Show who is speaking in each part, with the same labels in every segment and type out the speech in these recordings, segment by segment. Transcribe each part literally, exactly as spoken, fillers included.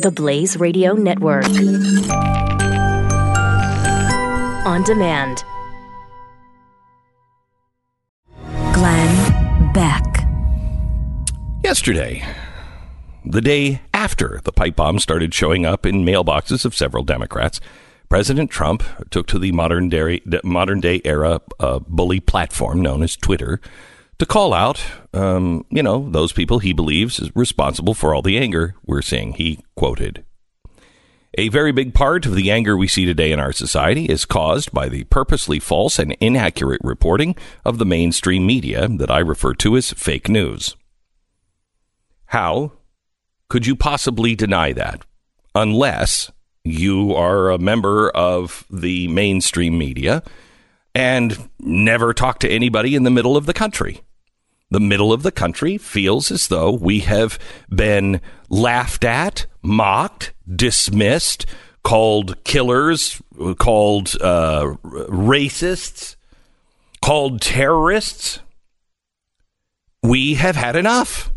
Speaker 1: the Blaze Radio Network. On demand. Glenn Beck.
Speaker 2: Yesterday, the day after the pipe bomb started showing up in mailboxes of several Democrats, President Trump took to the modern day, modern day era uh, bully platform known as Twitter to call out, um, you know, those people he believes is responsible for all the anger we're seeing. He quoted, "A very big part of the anger we see today in our society is caused by the purposely false and inaccurate reporting of the mainstream media that I refer to as fake news." How could you possibly deny that unless you are a member of the mainstream media and never talk to anybody in the middle of the country? The middle of the country feels as though we have been laughed at, mocked, dismissed, called killers, called uh, racists, called terrorists. We have had enough.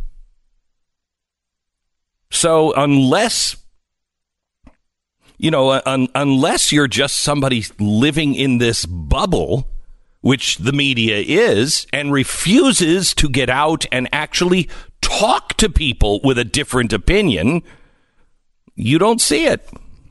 Speaker 2: So unless, you know, un- unless you're just somebody living in this bubble, which the media is, and refuses to get out and actually talk to people with a different opinion, you don't see it.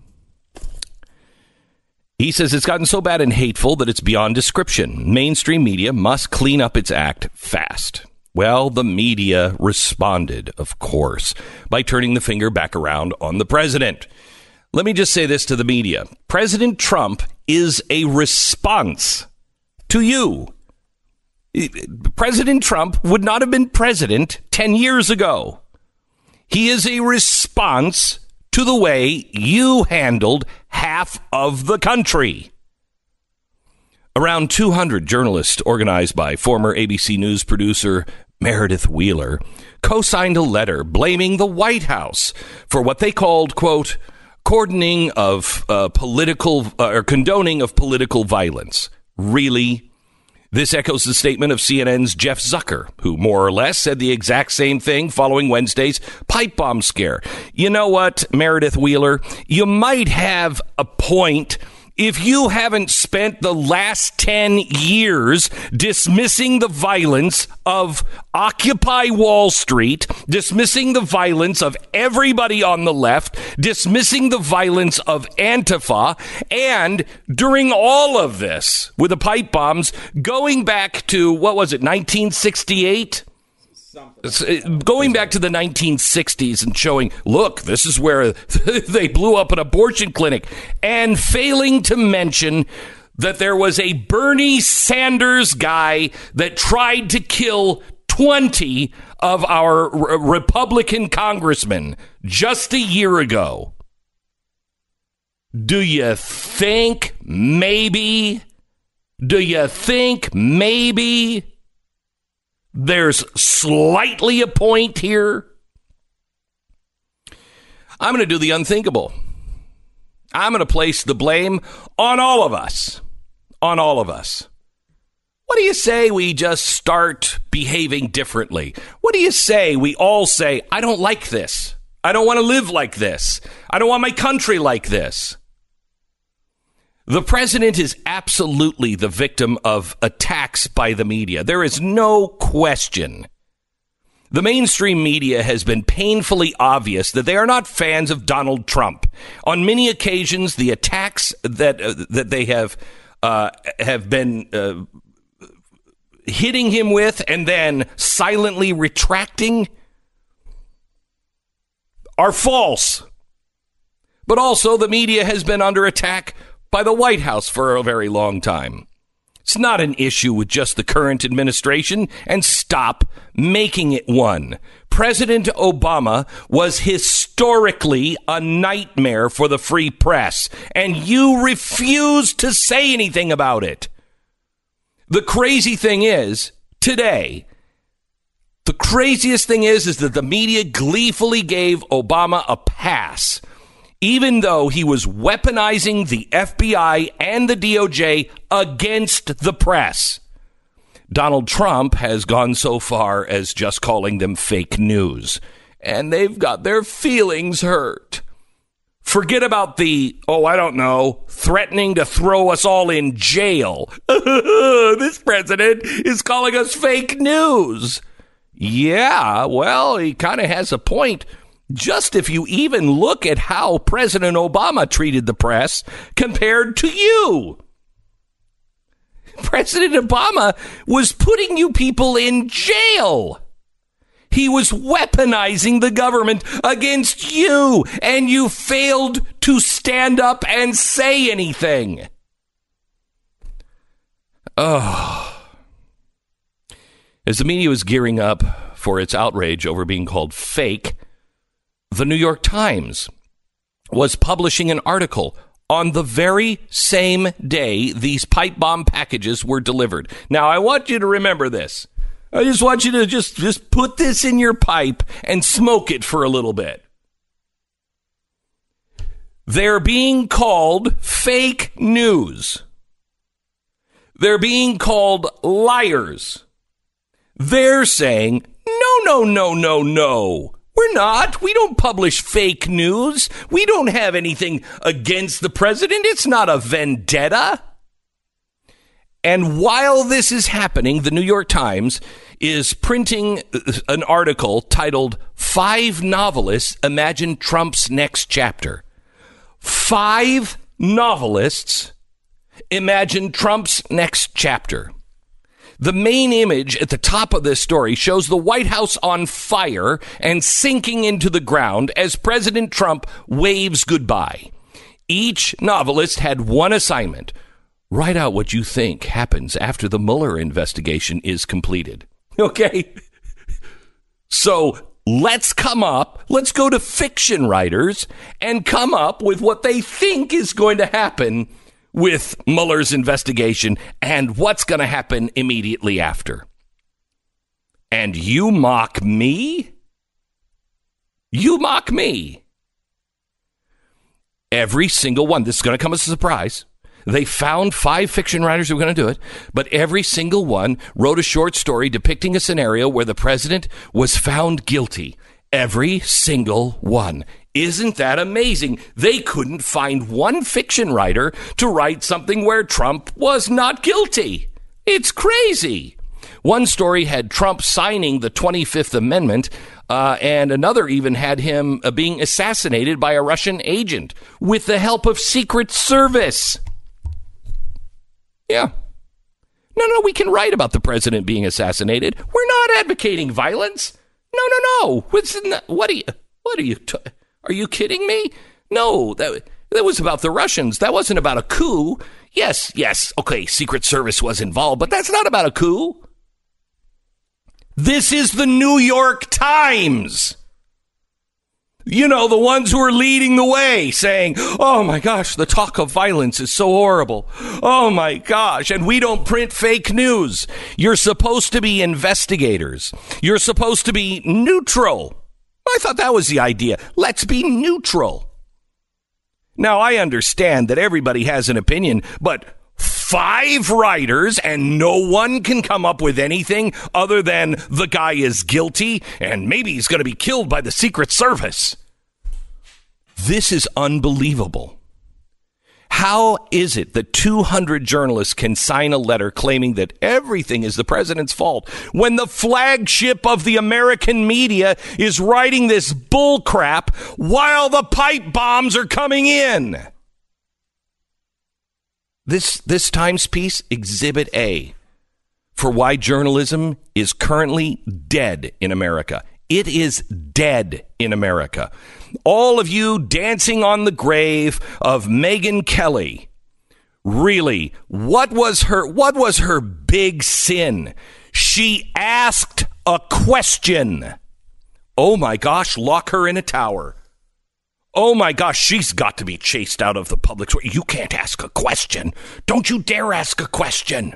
Speaker 2: He says it's gotten so bad and hateful that it's beyond description. Mainstream media must clean up its act fast. Well, the media responded, of course, by turning the finger back around on the president. Let me just say this to the media. President Trump is a response to you. President Trump would not have been president ten years ago. He is a response to the way you handled half of the country. Around two hundred journalists organized by former A B C News producer Meredith Wheeler co-signed a letter blaming the White House for what they called, quote, cordoning of uh, political uh, or condoning of political violence. Really? This echoes the statement of C N N's Jeff Zucker, who more or less said the exact same thing following Wednesday's pipe bomb scare. You know what, Meredith Wheeler? You might have a point if you haven't spent the last ten years dismissing the violence of Occupy Wall Street, dismissing the violence of everybody on the left, dismissing the violence of Antifa, and during all of this, with the pipe bombs, going back to, what was it, nineteen sixty-eight? Something. Going back to the nineteen sixties and showing, look, this is where they blew up an abortion clinic, and failing to mention that there was a Bernie Sanders guy that tried to kill twenty of our r- Republican congressmen just a year ago. Do you think maybe, do you think maybe there's slightly a point here? I'm going to do the unthinkable. I'm going to place the blame on all of us. On all of us. What do you say we just start behaving differently? What do you say we all say, I don't like this. I don't want to live like this. I don't want my country like this. The president is absolutely the victim of attacks by the media. There is no question. The mainstream media has been painfully obvious that they are not fans of Donald Trump. On many occasions, the attacks that uh, that they have uh, have been uh, hitting him with and then silently retracting are false. But also, the media has been under attack by the White House for a very long time. It's not an issue with just the current administration, and stop making it one. President Obama was historically a nightmare for the free press, and you refuse to say anything about it. The crazy thing is, today, the craziest thing is, is that the media gleefully gave Obama a pass, even though he was weaponizing the F B I and the D O J against the press. Donald Trump has gone so far as just calling them fake news, and they've got their feelings hurt. Forget about the, oh, I don't know, threatening to throw us all in jail. This president is calling us fake news. Yeah, well, he kind of has a point. Just if you even look at how President Obama treated the press compared to you. President Obama was putting you people in jail. He was weaponizing the government against you, and you failed to stand up and say anything. Oh. As the media was gearing up for its outrage over being called fake, the New York Times was publishing an article on the very same day these pipe bomb packages were delivered. Now, I want you to remember this. I just want you to just, just put this in your pipe and smoke it for a little bit. They're being called fake news. They're being called liars. They're saying, no, no, no, no, no. We're not. We don't publish fake news. We don't have anything against the president. It's not a vendetta. And while this is happening, the New York Times is printing an article titled Five Novelists Imagine Trump's Next Chapter. Five novelists imagine Trump's next chapter. The main image at the top of this story shows the White House on fire and sinking into the ground as President Trump waves goodbye. Each novelist had one assignment. Write out what you think happens after the Mueller investigation is completed. Okay? So let's come up, let's go to fiction writers and come up with what they think is going to happen with Mueller's investigation and what's going to happen immediately after. And you mock me? You mock me. Every single one. This is going to come as a surprise. They found five fiction writers who were going to do it, but every single one wrote a short story depicting a scenario where the president was found guilty. Every single one. Isn't that amazing? They couldn't find one fiction writer to write something where Trump was not guilty. It's crazy. One story had Trump signing the twenty-fifth Amendment, uh, and another even had him uh, being assassinated by a Russian agent with the help of Secret Service. Yeah. No, no, we can write about the president being assassinated. We're not advocating violence. No, no, no. What's in the, what are you, what are you, t- are you kidding me? No, that, that was about the Russians. That wasn't about a coup. Yes, yes. Okay, Secret Service was involved, but that's not about a coup. This is the New York Times. You know, the ones who are leading the way saying, oh my gosh, the talk of violence is so horrible. Oh my gosh. And we don't print fake news. You're supposed to be investigators. You're supposed to be neutral. I thought that was the idea. Let's be neutral. Now, I understand that everybody has an opinion, but five writers and no one can come up with anything other than the guy is guilty and maybe he's going to be killed by the Secret Service. This is unbelievable. How is it that two hundred journalists can sign a letter claiming that everything is the president's fault when the flagship of the American media is writing this bull crap while the pipe bombs are coming in? This, this Times piece, Exhibit A, for why journalism is currently dead in America. It is dead in America. All of you dancing on the grave of Megyn Kelly. Really, what was her, what was her big sin? She asked a question. Oh my gosh, lock her in a tower. Oh my gosh, she's got to be chased out of the public square. You can't ask a question. Don't you dare ask a question.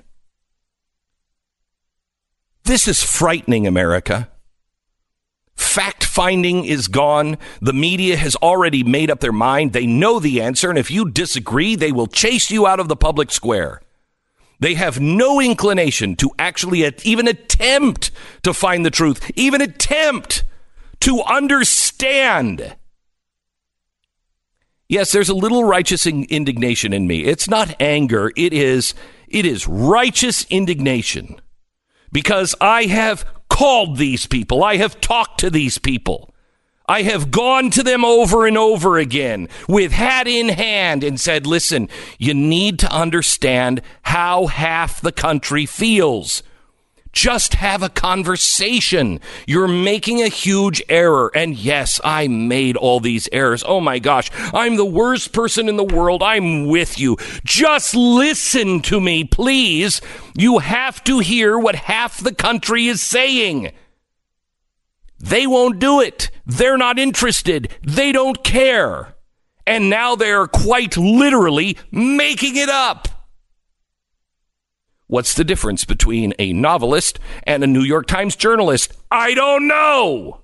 Speaker 2: This is frightening, America. Fact-finding is gone. The media has already made up their mind. They know the answer, and if you disagree, they will chase you out of the public square. They have no inclination to actually even attempt to find the truth, even attempt to understand. Yes, there's a little righteous in- indignation in me. It's not anger. It is, it is righteous indignation because I have called these people. I have talked to these people. I have gone to them over and over again with hat in hand and said, listen, you need to understand how half the country feels. Just have a conversation. You're making a huge error. And yes, I made all these errors. Oh my gosh, I'm the worst person in the world. I'm with you. Just listen to me, please. You have to hear what half the country is saying. They won't do it. They're not interested. They don't care. And now they're quite literally making it up. What's the difference between a novelist and a New York Times journalist? I don't know.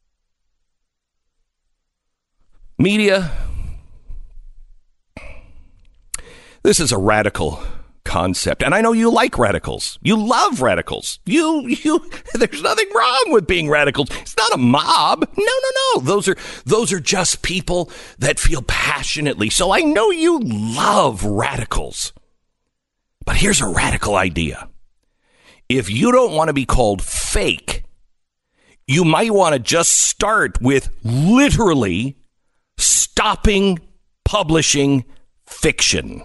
Speaker 2: Media. This is a radical concept. And I know you like radicals. You love radicals. You, you, there's nothing wrong with being radicals. It's not a mob. No, no, no. Those are, those are just people that feel passionately. So I know you love radicals. But here's a radical idea. If you don't want to be called fake, you might want to just start with literally stopping publishing fiction.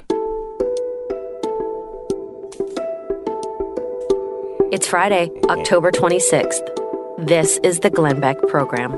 Speaker 1: It's Friday, October twenty-sixth. This is the Glenn Beck Program.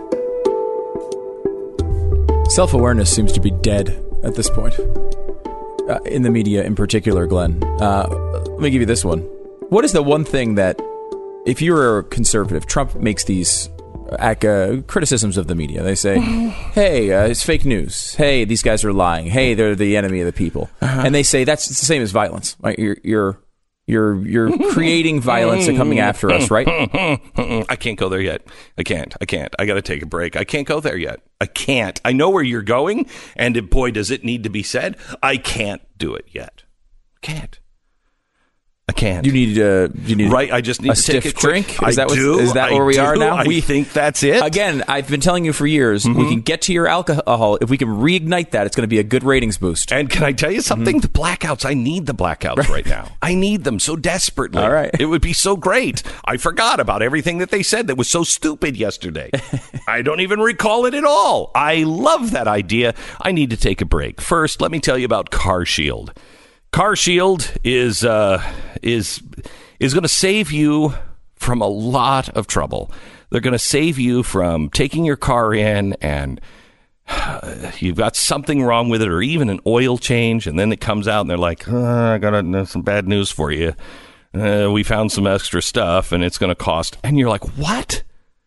Speaker 3: Self-awareness seems to be dead at this point. Uh, in the media in particular, Glenn. Uh, let me give you this one. What is the one thing that, if you're a conservative, Trump makes these uh, criticisms of the media. They say, hey, uh, it's fake news. Hey, these guys are lying. Hey, they're the enemy of the people. Uh-huh. And they say that's it's the same as violence. Right? You're... you're You're you're creating violence and coming after us, right?
Speaker 2: I can't go there yet. I can't. I can't. I got to take a break. I can't go there yet. I can't. I know where you're going, and boy, does it need to be said. I can't do it yet. Can't. I can't.
Speaker 3: You need uh, you need
Speaker 2: right. I just need
Speaker 3: a
Speaker 2: to
Speaker 3: stiff
Speaker 2: take a
Speaker 3: drink.
Speaker 2: Quick,
Speaker 3: Is
Speaker 2: I
Speaker 3: that what,
Speaker 2: do.
Speaker 3: is that
Speaker 2: I
Speaker 3: where we
Speaker 2: do.
Speaker 3: are now?
Speaker 2: I
Speaker 3: we
Speaker 2: think that's it.
Speaker 3: Again, I've been telling you for years. Mm-hmm. We can get to your alcohol if we can reignite that. It's going to be a good ratings boost.
Speaker 2: And can I tell you something? Mm-hmm. The blackouts. I need the blackouts right. right now. I need them so desperately.
Speaker 3: All right.
Speaker 2: It would be so great. I forgot about everything that they said that was so stupid yesterday. I don't even recall it at all. I love that idea. I need to take a break. First, let me tell you about CarShield. CarShield is uh, is. is going to save you from a lot of trouble. They're going to save you from taking your car in and uh, you've got something wrong with it or even an oil change, and then it comes out and they're like, oh, I got uh, some bad news for you. Uh, we found some extra stuff and it's going to cost. And you're like, what?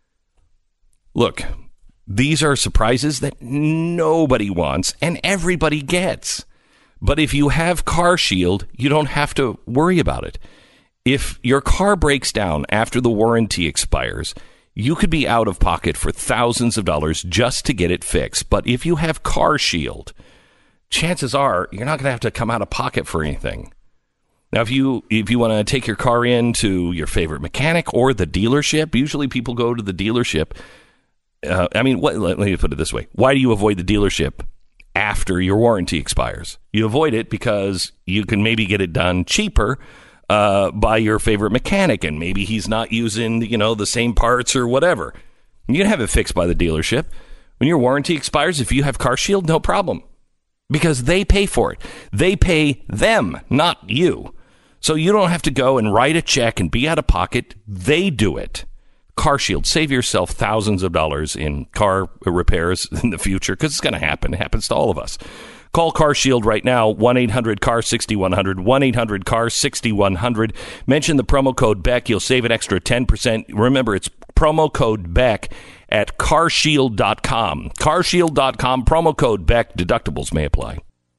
Speaker 2: Look, these are surprises that nobody wants and everybody gets. But if you have CarShield, you don't have to worry about it. If your car breaks down after the warranty expires, you could be out of pocket for thousands of dollars just to get it fixed. But if you have CarShield, chances are you're not going to have to come out of pocket for anything. Now, if you if you want to take your car in to your favorite mechanic or the dealership, usually people go to the dealership. Uh, I mean, what, let me put it this way. Why do you avoid the dealership after your warranty expires? You avoid it because you can maybe get it done cheaper Uh, by your favorite mechanic, and maybe he's not using, you know, the same parts or whatever. You can have it fixed by the dealership. When your warranty expires, if you have CarShield, no problem, because they pay for it. They pay them, not you. So you don't have to go and write a check and be out of pocket. They do it. CarShield, save yourself thousands of dollars in car repairs in the future, because it's going to happen. It happens to all of us. Call CarShield right now, one eight hundred C A R six one zero zero, one eight hundred C A R six one zero zero. Mention the promo code Beck. You'll save an extra ten percent. Remember, it's promo code Beck at carshield dot com. carshield dot com, promo code Beck. Deductibles may apply.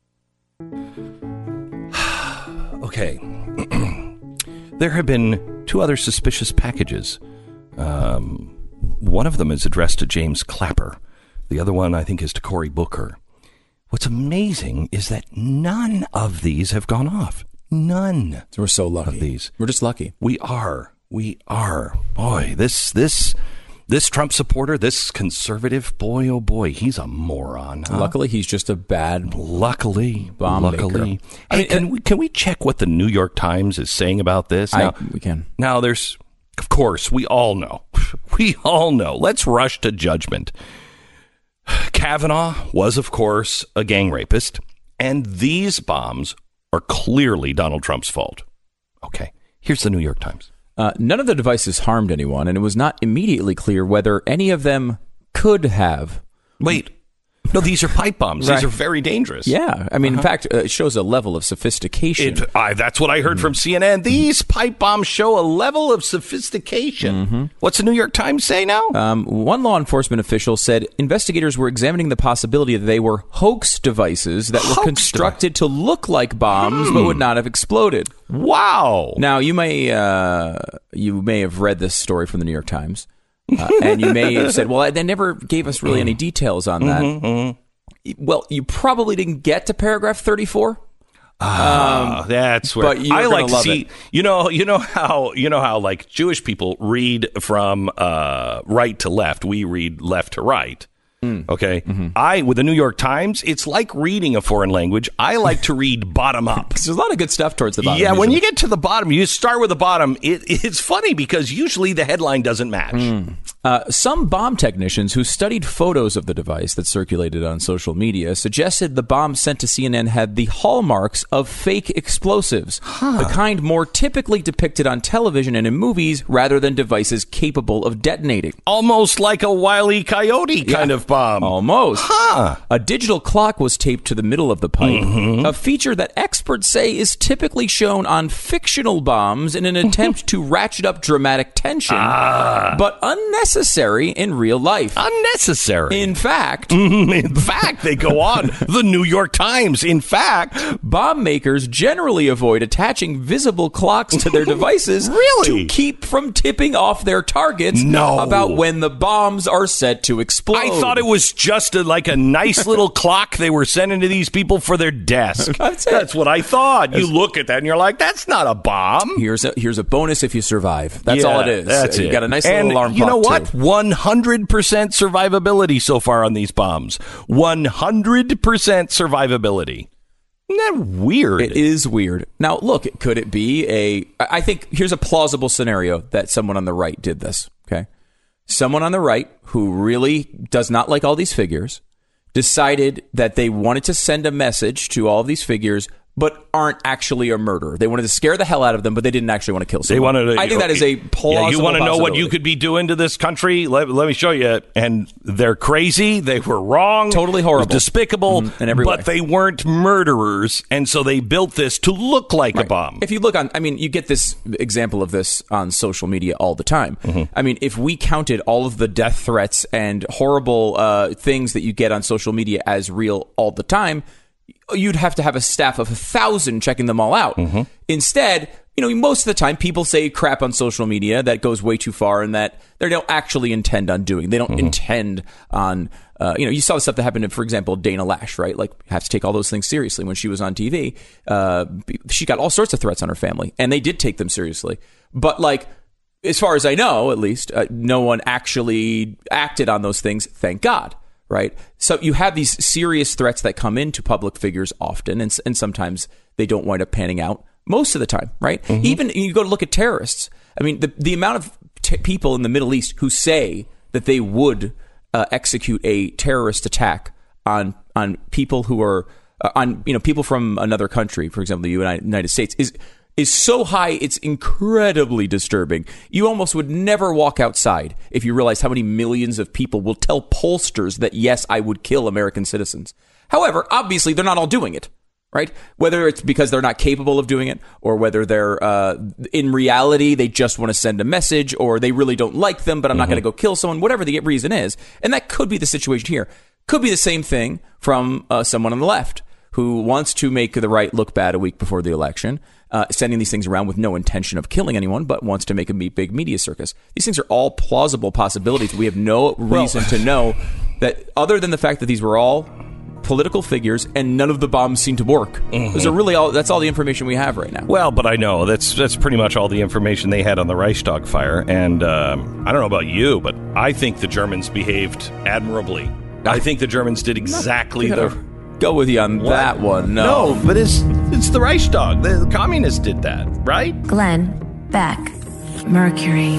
Speaker 2: Okay. There have been two other suspicious packages. Um, one of them is addressed to James Clapper. The other one, I think, is to Cory Booker. What's amazing is that none of these have gone off. None.
Speaker 3: We're so lucky.
Speaker 2: Of these.
Speaker 3: We're just lucky.
Speaker 2: We are. We are. Boy, this this This Trump supporter, this conservative, boy, oh boy, he's a moron. Huh?
Speaker 3: Luckily, he's just a bad
Speaker 2: Luckily,
Speaker 3: bomb
Speaker 2: luckily.
Speaker 3: maker.
Speaker 2: Hey,
Speaker 3: I mean,
Speaker 2: can we can we check what the New York Times is saying about this? Now,
Speaker 3: I, we can.
Speaker 2: Now, there's, of course, we all know. We all know. Let's rush to judgment. Kavanaugh was, of course, a gang rapist, and these bombs are clearly Donald Trump's fault. Okay, here's the New York Times.
Speaker 3: Uh, none of the devices harmed anyone, and it was not immediately clear whether any of them could have.
Speaker 2: Wait. No, these are pipe bombs.
Speaker 3: Right.
Speaker 2: These are very dangerous.
Speaker 3: Yeah. I mean,
Speaker 2: Uh-huh.
Speaker 3: in fact, uh, it shows a level of sophistication.
Speaker 2: It, I, that's what I heard from C N N. These pipe bombs show a level of sophistication.
Speaker 3: Mm-hmm.
Speaker 2: What's the New York Times say now?
Speaker 3: Um, one law enforcement official said investigators were examining the possibility that they were hoax devices that were
Speaker 2: Hoax
Speaker 3: constructed to look like bombs
Speaker 2: Hmm.
Speaker 3: but would not have exploded.
Speaker 2: Wow.
Speaker 3: Now, you may uh, you may have read this story from the New York Times, uh, and you may have said, well, they never gave us really any details on that.
Speaker 2: Mm-hmm, mm-hmm.
Speaker 3: Well, you probably didn't get to paragraph thirty-four.
Speaker 2: Ah,
Speaker 3: Um,
Speaker 2: that's where
Speaker 3: but you're
Speaker 2: I
Speaker 3: gonna
Speaker 2: like to
Speaker 3: love
Speaker 2: see.
Speaker 3: it.
Speaker 2: You know, you know how you know how like Jewish people read from uh, right to left. We read left to right.
Speaker 3: Mm.
Speaker 2: Okay, I with the New York Times, it's like reading a foreign language. I like to read bottom up.
Speaker 3: There's a lot of good stuff towards the bottom.
Speaker 2: Yeah, when
Speaker 3: usually.
Speaker 2: you get to the bottom, you start with the bottom. It, it's funny because usually the headline doesn't match.
Speaker 3: Mm. Uh, some bomb technicians who studied photos of the device that circulated on social media suggested the bomb sent to C N N had the hallmarks of fake explosives, the kind more typically depicted on television and in movies rather than devices capable of detonating.
Speaker 2: Almost like a Wile E. Coyote kind
Speaker 3: Yeah.
Speaker 2: of bomb.
Speaker 3: Almost.
Speaker 2: Huh.
Speaker 3: A digital clock was taped to the middle of the pipe,
Speaker 2: Mm-hmm.
Speaker 3: a feature that experts say is typically shown on fictional bombs in an attempt to ratchet up dramatic tension,
Speaker 2: Ah.
Speaker 3: but unnecessary in real life.
Speaker 2: Unnecessary.
Speaker 3: In fact,
Speaker 2: In fact, they go on. The New York Times. In fact,
Speaker 3: bomb makers generally avoid attaching visible clocks to their devices
Speaker 2: Really?
Speaker 3: to keep from tipping off their targets
Speaker 2: No.
Speaker 3: about when the bombs are set to explode.
Speaker 2: I thought it was just a, like a nice little clock they were sending to these people for their desk.
Speaker 3: That's it.
Speaker 2: That's what I thought. You look at that and you're like, that's not a bomb.
Speaker 3: Here's a here's a bonus if you survive. That's
Speaker 2: Yeah,
Speaker 3: all it is.
Speaker 2: That's
Speaker 3: you
Speaker 2: it.
Speaker 3: got a nice
Speaker 2: and
Speaker 3: little alarm
Speaker 2: you know
Speaker 3: clock,
Speaker 2: what?
Speaker 3: too.
Speaker 2: one hundred percent survivability so far on these bombs. one hundred percent survivability. Isn't that weird?
Speaker 3: It is weird. Now, look, could it be a... I think here's a plausible scenario that someone on the right did this, okay? Someone on the right who really does not like all these figures decided that they wanted to send a message to all of these figures but aren't actually a murderer. They wanted to scare the hell out of them, but they didn't actually want to kill
Speaker 2: They
Speaker 3: someone.
Speaker 2: wanted to,
Speaker 3: I think that is a plausible
Speaker 2: Yeah, you want to know what you
Speaker 3: possibility.
Speaker 2: could be doing to this country? Let, let me show you. And they're crazy. They were wrong.
Speaker 3: Totally horrible.
Speaker 2: Despicable.
Speaker 3: Mhm, in every
Speaker 2: but
Speaker 3: way.
Speaker 2: they weren't murderers. And so they built this to look like a bomb.
Speaker 3: If you look on, I mean, you get this example of this on social media all the time.
Speaker 2: Mm-hmm.
Speaker 3: I mean, if we counted all of the death threats and horrible uh, things that you get on social media as real all the time, you'd have to have a staff of a thousand checking them all out.
Speaker 2: Mm-hmm.
Speaker 3: Instead, you know, most of the time people say crap on social media that goes way too far and that they don't actually intend on doing. They don't
Speaker 2: Mm-hmm.
Speaker 3: intend on, uh, you know, you saw the stuff that happened to, for example, Dana Lash, right? Like, you have to take all those things seriously. When she was on T V, uh, she got all sorts of threats on her family, and they did take them seriously. But, like, as far as I know, at least, uh, no one actually acted on those things, thank God. Right. So you have these serious threats that come into public figures often, and, and sometimes they don't wind up panning out most of the time. Right.
Speaker 2: Mm-hmm.
Speaker 3: Even you go to look at terrorists. I mean, the, the amount of t- people in the Middle East who say that they would uh, execute a terrorist attack on on people who are uh, on, you know, people from another country, for example, the United, United States, is is so high, it's incredibly disturbing. You almost would never walk outside if you realized how many millions of people will tell pollsters that, yes, I would kill American citizens. However, obviously, they're not all doing it, right? Whether it's because they're not capable of doing it, or whether they're, uh, in reality, they just want to send a message, or they really don't like them, but I'm not going to go kill someone, whatever the reason is. And that could be the situation here. Could be the same thing from uh, someone on the left who wants to make the right look bad a week before the election, uh, sending these things around with no intention of killing anyone, but wants to make a big media circus. These things are all plausible possibilities. We have no reason well, to know that, other than the fact that these were all political figures, and none of the bombs seem to work. Mm-hmm. Those are really all. That's all the information we have right now.
Speaker 2: Well, but I know that's that's pretty much all the information they had on the Reichstag fire. And um, I don't know about you, but I think the Germans behaved admirably. I think the Germans did exactly the.
Speaker 3: Go with you on what? that one. No,
Speaker 2: no, but it's it's the Reichstag. The, the communists did that, right?
Speaker 1: Glenn Beck, Mercury.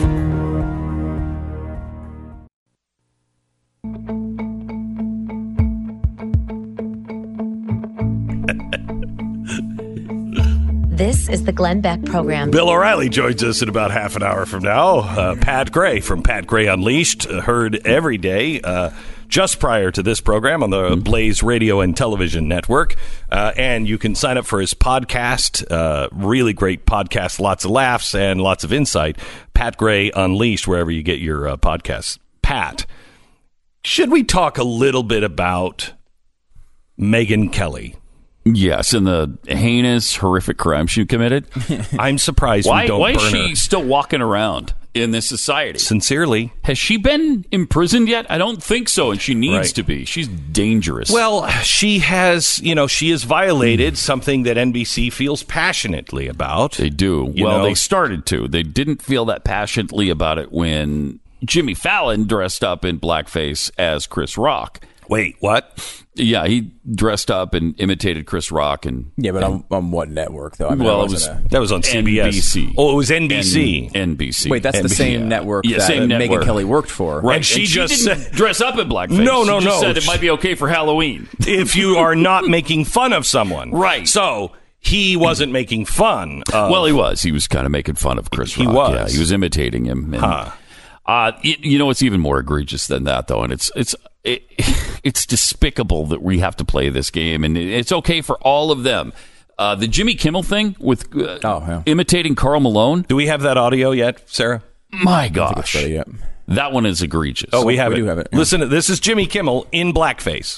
Speaker 1: This is the Glenn Beck Program.
Speaker 2: Bill O'Reilly joins us in about half an hour from now. Uh, Pat Gray from Pat Gray Unleashed, uh, heard every day uh, just prior to this program on the Blaze Radio and Television Network. Uh, and you can sign up for his podcast. Uh, really great podcast, lots of laughs and lots of insight. Pat Gray Unleashed, wherever you get your uh, podcasts. Pat, should we talk a little bit about Megyn Kelly?
Speaker 4: Yes, and the heinous, horrific crime she committed.
Speaker 2: I'm surprised
Speaker 4: why,
Speaker 2: we don't
Speaker 4: why
Speaker 2: burn
Speaker 4: is she
Speaker 2: her.
Speaker 4: still walking around in this society?
Speaker 2: Sincerely.
Speaker 4: Has she been imprisoned yet? I don't think so, and she needs
Speaker 2: Right.
Speaker 4: to be. She's dangerous.
Speaker 2: Well, she has, you know, she has violated something that N B C feels passionately about.
Speaker 4: They do.
Speaker 2: You
Speaker 4: well,
Speaker 2: know?
Speaker 4: they started to. They didn't feel that passionately about it when Jimmy Fallon dressed up in blackface as Chris Rock.
Speaker 2: Wait, what?
Speaker 4: Yeah, he dressed up and imitated Chris Rock. and
Speaker 3: Yeah, but
Speaker 4: and,
Speaker 3: on, on what network, though? I mean,
Speaker 4: well,
Speaker 3: that
Speaker 4: it was,
Speaker 3: a...
Speaker 2: that was on C B S.
Speaker 4: N B C.
Speaker 2: Oh, it was N B C.
Speaker 4: N- N B C.
Speaker 3: Wait, that's
Speaker 2: N B C,
Speaker 3: the same
Speaker 4: yeah.
Speaker 3: network
Speaker 4: Yeah,
Speaker 3: that
Speaker 4: same
Speaker 3: Megyn
Speaker 4: network.
Speaker 3: Kelly worked for.
Speaker 2: Right.
Speaker 4: And
Speaker 2: she
Speaker 4: she
Speaker 2: just
Speaker 4: didn't
Speaker 2: said-
Speaker 4: dress up in blackface.
Speaker 2: No, no,
Speaker 4: she just
Speaker 2: no.
Speaker 4: said it might be okay for Halloween.
Speaker 2: If you are not making fun of someone.
Speaker 4: Right.
Speaker 2: So he wasn't making fun of...
Speaker 4: Well, he was. He was kind of making fun of Chris
Speaker 2: He
Speaker 4: Rock.
Speaker 2: was.
Speaker 4: Yeah, he was imitating him. And,
Speaker 2: Huh.
Speaker 4: uh, you, you know, it's even more egregious than that, though, and it's it's it, it's despicable that we have to play this game, and it's okay for all of them. Uh, the Jimmy Kimmel thing with uh,
Speaker 3: Oh, yeah.
Speaker 4: imitating Karl Malone.
Speaker 2: Do we have that audio yet, Sarah?
Speaker 4: My gosh,
Speaker 3: Ready yet.
Speaker 4: that one is egregious.
Speaker 2: Oh, we have
Speaker 3: we
Speaker 2: it.
Speaker 3: do have it, yeah.
Speaker 2: Listen, this is Jimmy Kimmel in blackface.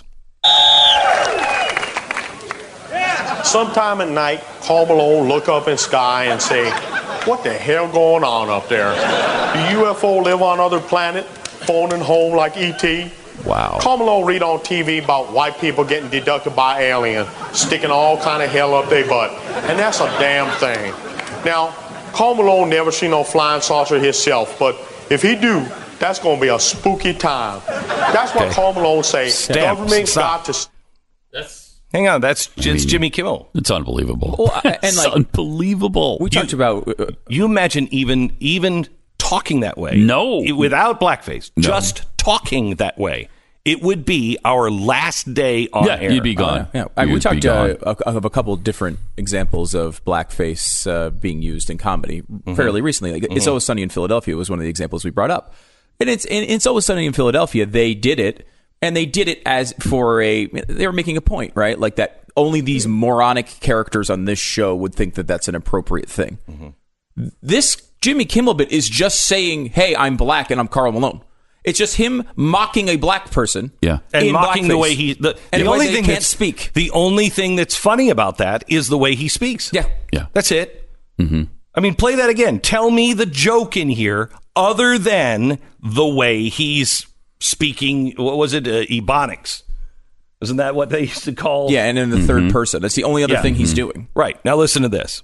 Speaker 5: Sometime at night, Karl Malone look up in sky and say, "What the hell going on up there? Do U F O live on other planet, phoning home like E T?"
Speaker 4: Wow.
Speaker 5: Karl Malone read on T V about white people getting deducted by alien, sticking all kind of hell up their butt, and that's a damn thing. Now, Karl Malone never seen no flying saucer himself, but if he do, that's gonna be a spooky time. That's what
Speaker 2: Okay.
Speaker 5: Karl Malone say.
Speaker 2: Stamp.
Speaker 5: Government
Speaker 2: Stop.
Speaker 5: got to.
Speaker 4: That's
Speaker 2: Hang on, that's it's
Speaker 4: mean-
Speaker 2: Jimmy Kimmel.
Speaker 4: it's unbelievable.
Speaker 3: Well, I- and,
Speaker 4: it's
Speaker 3: like,
Speaker 4: unbelievable.
Speaker 3: We talked about... Uh,
Speaker 2: You imagine even even talking that way.
Speaker 4: No.
Speaker 2: I- without blackface.
Speaker 4: No.
Speaker 2: Just talking that way. It would be our last day on
Speaker 4: yeah,
Speaker 2: air.
Speaker 4: you'd be gone.
Speaker 3: yeah, I, we
Speaker 4: You'd be
Speaker 3: talked uh,
Speaker 4: gone.
Speaker 3: of a couple different examples of blackface uh, being used in comedy fairly recently. Like, It's Always Sunny in Philadelphia was one of the examples we brought up. And it's in It's Always Sunny in Philadelphia, they did it, and they did it as for a... They were making a point, right? Like that only these moronic characters on this show would think that that's an appropriate thing. Mm-hmm. This Jimmy Kimmel bit is just saying, hey, I'm black and I'm Karl Malone. It's just him mocking a black person.
Speaker 4: Yeah.
Speaker 2: And
Speaker 3: in
Speaker 2: mocking the
Speaker 3: blackface.
Speaker 2: way he the,
Speaker 3: And
Speaker 2: the
Speaker 3: the way
Speaker 2: only
Speaker 3: they
Speaker 2: thing
Speaker 3: can't
Speaker 2: that's
Speaker 3: speak.
Speaker 2: The only thing that's funny about that is the way he speaks.
Speaker 3: Yeah.
Speaker 4: Yeah.
Speaker 2: That's it. Mm-hmm. I mean, play that again. Tell me the joke in here other than the way he's speaking. What was it? Uh, Ebonics. Isn't that what they used to call?
Speaker 3: Yeah, and in the third person. That's the only other
Speaker 2: Yeah.
Speaker 3: thing he's doing.
Speaker 2: Right. Now listen to this.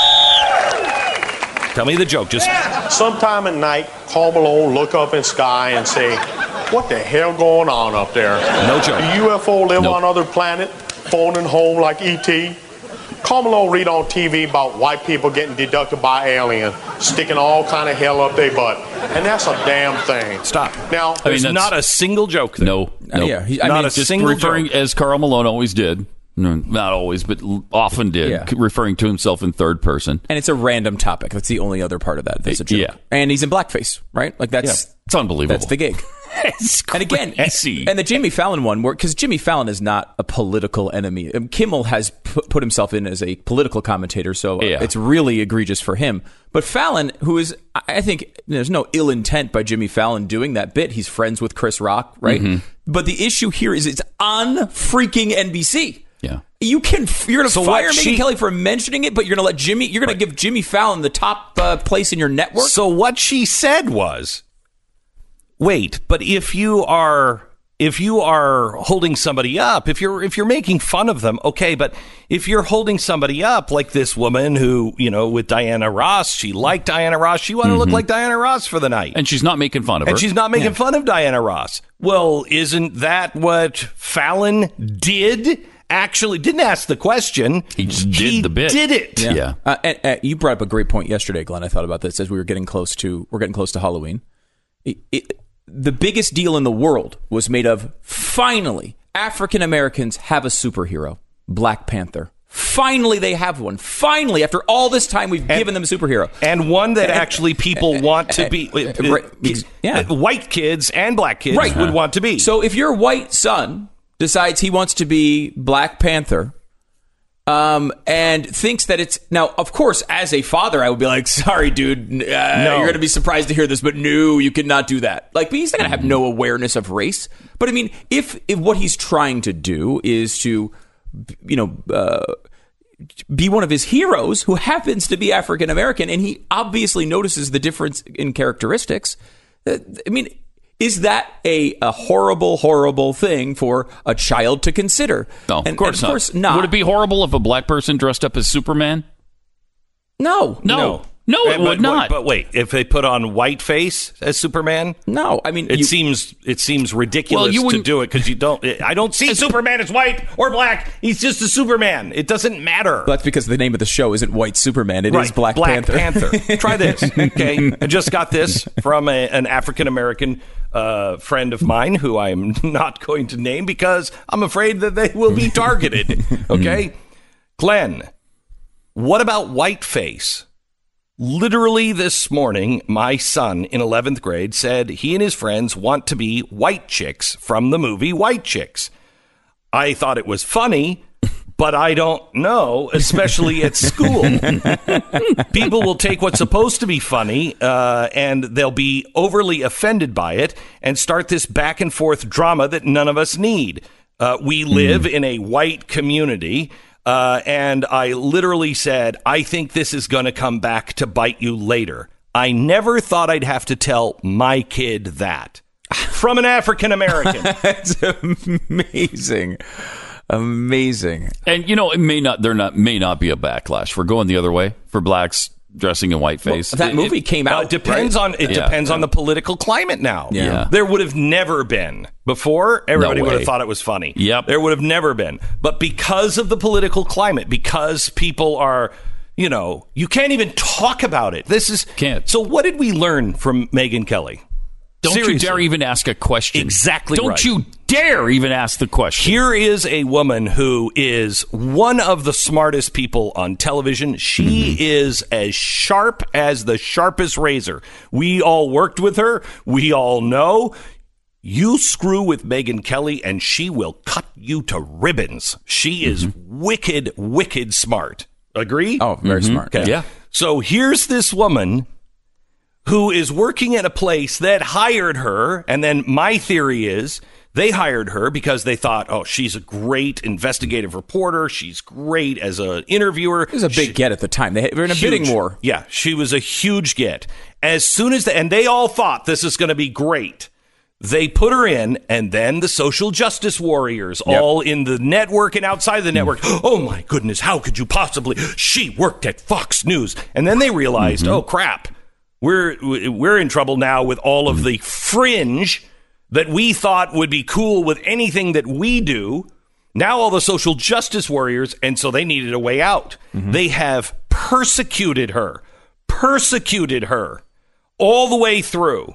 Speaker 2: Tell me the joke. Just
Speaker 5: Sometime at night, Karl Malone look up in sky and say, "What the hell going on up there?
Speaker 2: No joke.
Speaker 5: Do U F O live
Speaker 4: Nope.
Speaker 5: on other planet, phoning home like E T?" Karl Malone read on T V about white people getting deducted by alien, sticking all kind of hell up their butt, and that's a damn thing.
Speaker 2: stop.
Speaker 5: Now,
Speaker 4: I
Speaker 2: There's
Speaker 4: mean, that's-
Speaker 2: not a single joke there.
Speaker 4: No, no.
Speaker 3: Uh, yeah, he- I
Speaker 2: Not
Speaker 3: mean,
Speaker 2: a
Speaker 3: just
Speaker 2: single
Speaker 4: referring
Speaker 2: joke.
Speaker 4: as Karl Malone always did. No, not always, but l- often did.
Speaker 3: Yeah.
Speaker 4: c- Referring to himself in third person.
Speaker 3: And it's a random topic. That's the only other part of that. That's a joke.
Speaker 4: Yeah.
Speaker 3: And he's in blackface, right? Like that's
Speaker 4: It's unbelievable.
Speaker 3: that's the gig.
Speaker 4: It's
Speaker 3: And again,
Speaker 4: crazy.
Speaker 3: and the Jimmy Fallon one, because Jimmy Fallon is not a political enemy. Um, Kimmel has pu- put himself in as a political commentator, so uh,
Speaker 4: Yeah.
Speaker 3: it's really egregious for him. But Fallon, who is, I I think there's no ill intent by Jimmy Fallon doing that bit. He's friends with Chris Rock, right?
Speaker 4: Mm-hmm.
Speaker 3: But the issue here is it's on freaking N B C.
Speaker 4: Yeah.
Speaker 3: You can you're going to
Speaker 2: So
Speaker 3: fire
Speaker 2: what
Speaker 3: Megyn
Speaker 2: she-
Speaker 3: Kelly for mentioning it, but you're going to let Jimmy you're going to give Jimmy Fallon the top uh, place in your network.
Speaker 2: So what she said was, wait, but if you are if you are holding somebody up, if you're if you're making fun of them, okay, but if you're holding somebody up like this woman who, you know, with Diana Ross, she liked Diana Ross, she wanted mm-hmm. to look like Diana Ross for the night.
Speaker 4: And she's not making fun of her.
Speaker 2: And she's not making
Speaker 4: yeah.
Speaker 2: fun of Diana Ross. Well, isn't that what Fallon did? Actually, didn't ask the question.
Speaker 4: He just did
Speaker 2: he
Speaker 4: the bit.
Speaker 2: Did it?
Speaker 3: Yeah.
Speaker 4: yeah.
Speaker 3: Uh, and, uh, you brought up a great point yesterday, Glenn. I thought about this as we were getting close to we're getting close to Halloween. It, it, the biggest deal in the world was made of finally African Americans have a superhero, Black Panther. Finally, they have one. Finally, after all this time, we've and, given them a superhero.
Speaker 2: And one that actually people want to be. Uh,
Speaker 3: right, yeah.
Speaker 2: White kids and black kids
Speaker 3: right.
Speaker 2: would want to be.
Speaker 3: So if your white son decides he wants to be Black Panther um, and thinks that it's... Now, of course, as a father, I would be like, sorry, dude, uh, no. you're going to be surprised to hear this, but no, you cannot do that. Like, but he's not going to have no awareness of race. But I mean, if, if what he's trying to do is to, you know... Uh, be one of his heroes who happens to be African American, and he obviously notices the difference in characteristics. I mean, is that a, a horrible, horrible thing for a child to consider?
Speaker 4: No,
Speaker 3: and,
Speaker 4: of course,
Speaker 3: and of
Speaker 4: not.
Speaker 3: course not.
Speaker 4: Would it be horrible if a black person dressed up as Superman?
Speaker 3: No.
Speaker 4: No.
Speaker 2: No.
Speaker 4: No, it
Speaker 2: but,
Speaker 4: would not.
Speaker 2: But wait, if they put on whiteface as Superman,
Speaker 3: no. I mean,
Speaker 2: it
Speaker 3: you,
Speaker 2: seems it seems ridiculous
Speaker 4: well,
Speaker 2: to do it because you don't. I don't see Superman as white or black. He's just a Superman. It doesn't matter.
Speaker 3: That's because the name of the show isn't White Superman. It
Speaker 2: right.
Speaker 3: is Black,
Speaker 2: Black
Speaker 3: Panther.
Speaker 2: Panther. Try this. Okay, I just got this from a, an African American uh, friend of mine who I am not going to name because I'm afraid that they will be targeted. Okay, Glenn, what about whiteface? Literally this morning, my son in eleventh grade said he and his friends want to be white chicks from the movie White Chicks. I thought it was funny, but I don't know, especially at school. People will take what's supposed to be funny uh, and they'll be overly offended by it and start this back and forth drama that none of us need. Uh, we live mm. in a white community. Uh, and I literally said, I think this is going to come back to bite you later. I never thought I'd have to tell my kid that. From an African American.
Speaker 3: That's amazing. Amazing.
Speaker 4: And, you know, it may not, there not, may not be a backlash for going the other way for blacks dressing in whiteface.
Speaker 3: Well, that
Speaker 4: it,
Speaker 3: movie
Speaker 4: it,
Speaker 3: came
Speaker 2: well,
Speaker 3: out.
Speaker 2: It depends
Speaker 3: right?
Speaker 2: on it
Speaker 4: yeah,
Speaker 2: depends
Speaker 4: yeah.
Speaker 2: on the political climate now.
Speaker 3: Yeah.
Speaker 4: Yeah.
Speaker 2: There would have never been. Before, everybody
Speaker 4: No
Speaker 2: would have
Speaker 4: way.
Speaker 2: thought it was funny.
Speaker 4: Yep.
Speaker 2: There would have never been. But because of the political climate, because people are, you know, you can't even talk about it. This is
Speaker 4: Can't.
Speaker 2: So what did we learn from Megyn Kelly?
Speaker 4: Don't
Speaker 2: Seriously.
Speaker 4: you dare even ask a question.
Speaker 2: Exactly
Speaker 4: Don't
Speaker 2: right.
Speaker 4: you dare even ask the question.
Speaker 2: Here is a woman who is one of the smartest people on television. She mm-hmm. is as sharp as the sharpest razor. We all worked with her. We all know. You screw with Megyn Kelly and she will cut you to ribbons. She is mm-hmm. wicked, wicked smart. Agree?
Speaker 3: Oh, very
Speaker 4: mm-hmm.
Speaker 3: smart.
Speaker 2: Okay.
Speaker 4: Yeah.
Speaker 2: So here's this woman who is working at a place that hired her. And then my theory is they hired her because they thought, oh, she's a great investigative reporter. She's great as an interviewer.
Speaker 3: It was a big
Speaker 2: she,
Speaker 3: get at the time. They were in a
Speaker 2: huge.
Speaker 3: bidding war.
Speaker 2: Yeah, she was a huge get. As soon as, the, and they all thought this is going to be great. They put her in, and then the social justice warriors, yep. all in the network and outside the network. Oh, my goodness, how could you possibly? She worked at Fox News. And then they realized, mm-hmm. oh, crap. We're we're in trouble now with all of the fringe that we thought would be cool with anything that we do. Now all the social justice warriors, and so they needed a way out. Mm-hmm. They have persecuted her, persecuted her all the way through.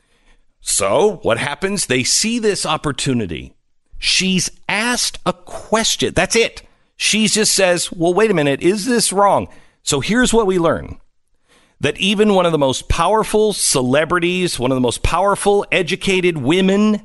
Speaker 2: So what happens? They see this opportunity. She's asked a question. That's it. She just says, well, wait a minute. Is this wrong? So here's what we learn. That even one of the most powerful celebrities, one of the most powerful educated women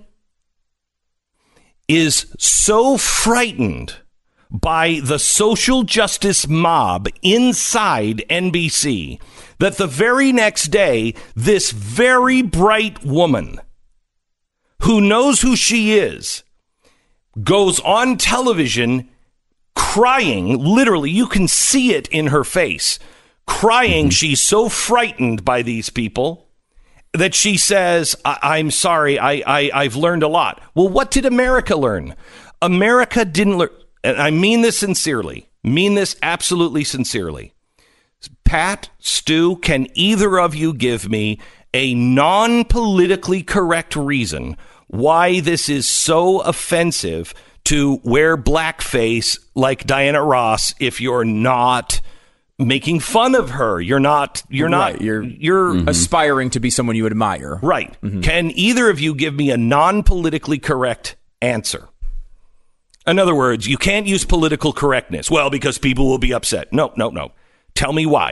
Speaker 2: is so frightened by the social justice mob inside N B C that the very next day, this very bright woman who knows who she is goes on television crying. Literally, you can see it in her face. Crying, mm-hmm. she's so frightened by these people, that she says, I- I'm sorry, I-, I I've learned a lot. Well, what did America learn? America didn't learn, and I mean this sincerely, mean this absolutely sincerely. Pat, Stu, can either of you give me a non-politically correct reason why this is so offensive to wear blackface like Diana Ross if you're not making fun of her? You're not, you're not,
Speaker 3: right. you're,
Speaker 2: you're
Speaker 3: mm-hmm. aspiring to be someone you admire.
Speaker 2: Right.
Speaker 3: Mm-hmm.
Speaker 2: Can either of you give me a non-politically correct answer? In other words, you can't use political correctness. Well, because people will be upset. No, no, no. Tell me why.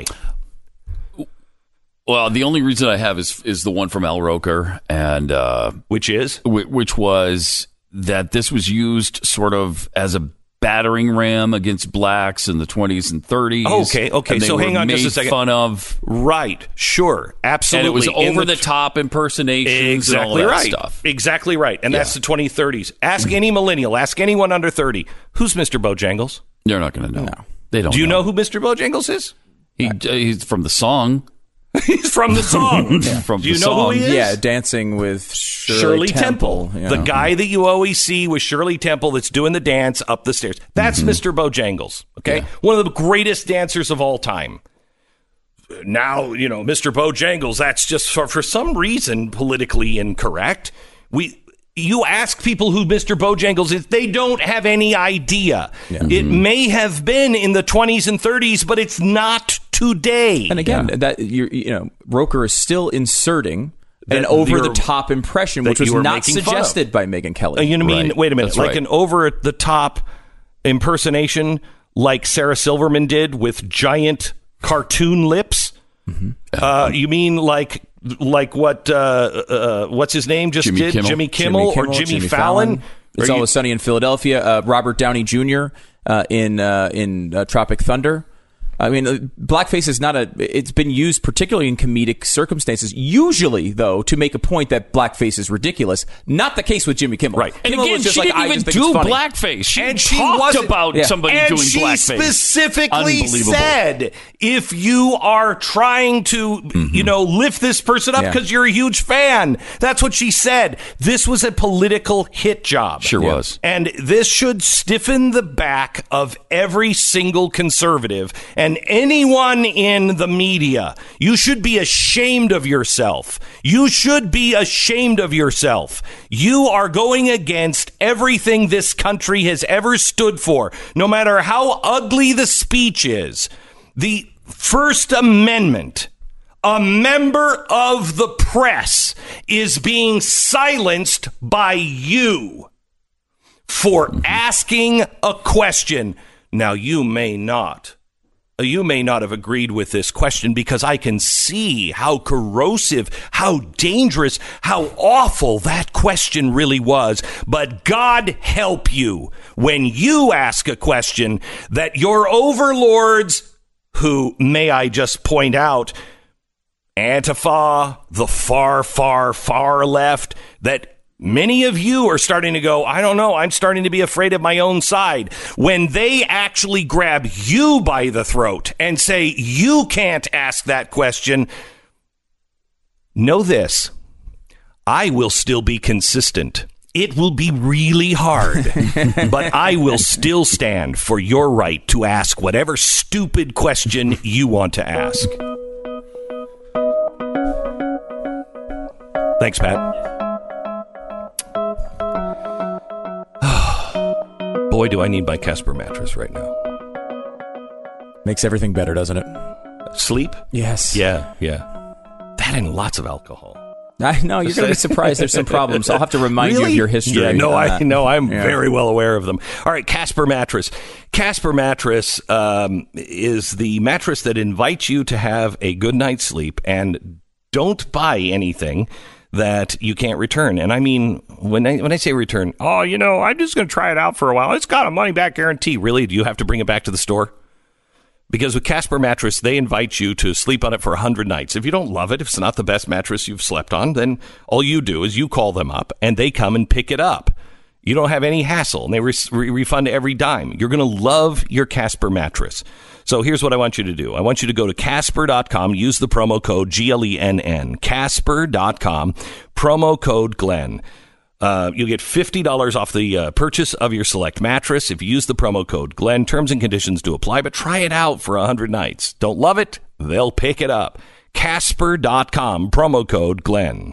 Speaker 4: Well, the only reason I have is is the one from Al Roker, and uh,
Speaker 2: which is
Speaker 4: w- which was that this was used sort of as a battering ram against blacks in the twenties and thirties.
Speaker 2: Oh, okay, okay.
Speaker 4: And they
Speaker 2: so
Speaker 4: were
Speaker 2: hang on just a
Speaker 4: made
Speaker 2: second.
Speaker 4: Fun of,
Speaker 2: right? Sure, absolutely.
Speaker 4: And it was over
Speaker 2: the,
Speaker 4: the top impersonations.
Speaker 2: Exactly
Speaker 4: and all that
Speaker 2: right.
Speaker 4: Stuff.
Speaker 2: Exactly right. And
Speaker 4: Yeah.
Speaker 2: that's the twenty thirties. Ask any millennial. Ask anyone under thirty. Who's Mister Bojangles?
Speaker 4: They're not going to know.
Speaker 3: No.
Speaker 4: They don't.
Speaker 2: Do you
Speaker 4: know.
Speaker 2: know who Mister Bojangles is?
Speaker 4: He, uh, he's from the song.
Speaker 2: He's from the song.
Speaker 4: Yeah, from
Speaker 2: Do you
Speaker 4: the
Speaker 2: know
Speaker 4: song.
Speaker 2: who he is?
Speaker 3: Yeah, Dancing with Shirley,
Speaker 2: Shirley Temple,
Speaker 3: yeah.
Speaker 2: the guy that you always see with Shirley Temple that's doing the dance up the stairs. That's
Speaker 3: Mm-hmm.
Speaker 2: Mister Bojangles, okay?
Speaker 4: Yeah.
Speaker 2: One of the greatest dancers of all time. Now, you know, Mister Bojangles, that's just for, for some reason politically incorrect. We you ask people who Mister Bojangles is, they don't have any idea.
Speaker 3: Yeah.
Speaker 2: It
Speaker 3: Mm-hmm.
Speaker 2: may have been in the twenties and thirties, but it's not today.
Speaker 3: And again, that you you know, Roker is still inserting an over-the-top impression, which
Speaker 2: that
Speaker 3: was
Speaker 2: you were
Speaker 3: not
Speaker 2: making fun of.
Speaker 3: suggested by Megyn Kelly.
Speaker 2: Uh, You know what I mean?
Speaker 4: Right.
Speaker 2: Wait a minute.
Speaker 4: That's
Speaker 2: Like
Speaker 4: right.
Speaker 2: an over-the-top impersonation like Sarah Silverman did with giant cartoon lips?
Speaker 3: Mm-hmm.
Speaker 2: Uh, you mean like like what, uh, uh, what's his name just
Speaker 4: Jimmy
Speaker 2: did?
Speaker 4: Kimmel.
Speaker 2: Jimmy Kimmel, or Jimmy, Fallon?
Speaker 3: It's
Speaker 2: Are you-
Speaker 3: Always Sunny in Philadelphia. Uh, Robert Downey Junior Uh, in uh, in uh, Tropic Thunder. I mean, uh, blackface is not a. It's been used particularly in comedic circumstances. Usually, though, to make a point that blackface is ridiculous. Not the case with Jimmy Kimmel.
Speaker 2: Right.
Speaker 4: And
Speaker 3: Kimmel
Speaker 4: again,
Speaker 3: was just
Speaker 4: she
Speaker 3: like,
Speaker 4: didn't
Speaker 3: I
Speaker 4: even
Speaker 3: just think
Speaker 4: do
Speaker 3: it's funny.
Speaker 4: blackface. She
Speaker 2: And she
Speaker 4: talked
Speaker 2: wasn't-
Speaker 4: about
Speaker 3: Yeah.
Speaker 4: somebody
Speaker 2: and
Speaker 4: doing
Speaker 2: she
Speaker 4: blackface.
Speaker 2: specifically
Speaker 4: Unbelievable.
Speaker 2: said, if you are trying to, you know, lift this person up
Speaker 3: Yeah.
Speaker 2: because you're a huge fan, that's what she said. This was a political hit job.
Speaker 4: Sure
Speaker 3: Yeah.
Speaker 4: was.
Speaker 2: And this should stiffen the back of every single conservative and anyone in the media. You should be ashamed of yourself. You should be ashamed of yourself. You are going against everything this country has ever stood for, no matter how ugly the speech is. The First Amendment, a member of the press, is being silenced by you for asking a question. Now, you may not. You may not have agreed with this question because I can see how corrosive, how dangerous, how awful that question really was. But God help you when you ask a question that your overlords, who, may I just point out, Antifa, the far, far, far left, that many of you are starting to go, I don't know, I'm starting to be afraid of my own side. When they actually grab you by the throat and say, you can't ask that question, know this, I will still be consistent. It will be really hard, but I will still stand for your right to ask whatever stupid question you want to ask. Thanks, Pat. Boy, do I need my Casper mattress right now.
Speaker 3: Makes everything better, doesn't it?
Speaker 2: Sleep?
Speaker 3: Yes.
Speaker 2: Yeah, yeah. That and lots of alcohol.
Speaker 3: I know you're going to be surprised. There's some problems. I'll have to remind you
Speaker 2: Really?
Speaker 3: of your history.
Speaker 2: Yeah, no,
Speaker 3: on
Speaker 2: I
Speaker 3: that.
Speaker 2: know. I'm
Speaker 3: Yeah.
Speaker 2: very well aware of them. All right, Casper mattress. Casper mattress um, is the mattress that invites you to have a good night's sleep, and don't buy anything that you can't return. And I mean, when I when I say return, oh, you know, I'm just going to try it out for a while. It's got a money back guarantee. Really? Do you have to bring it back to the store? Because with Casper mattress, they invite you to sleep on it for one hundred nights. If you don't love it, if it's not the best mattress you've slept on, then all you do is you call them up and they come and pick it up. You don't have any hassle, and they re- re- refund every dime. You're going to love your Casper mattress. So here's what I want you to do. I want you to go to Casper dot com, use the promo code G L E N N, Casper dot com, promo code Glenn. Uh, you'll get fifty dollars off the uh, purchase of your select mattress if you use the promo code Glenn. Terms and conditions do apply, but try it out for one hundred nights. Don't love it? They'll pick it up. Casper dot com, promo code Glenn.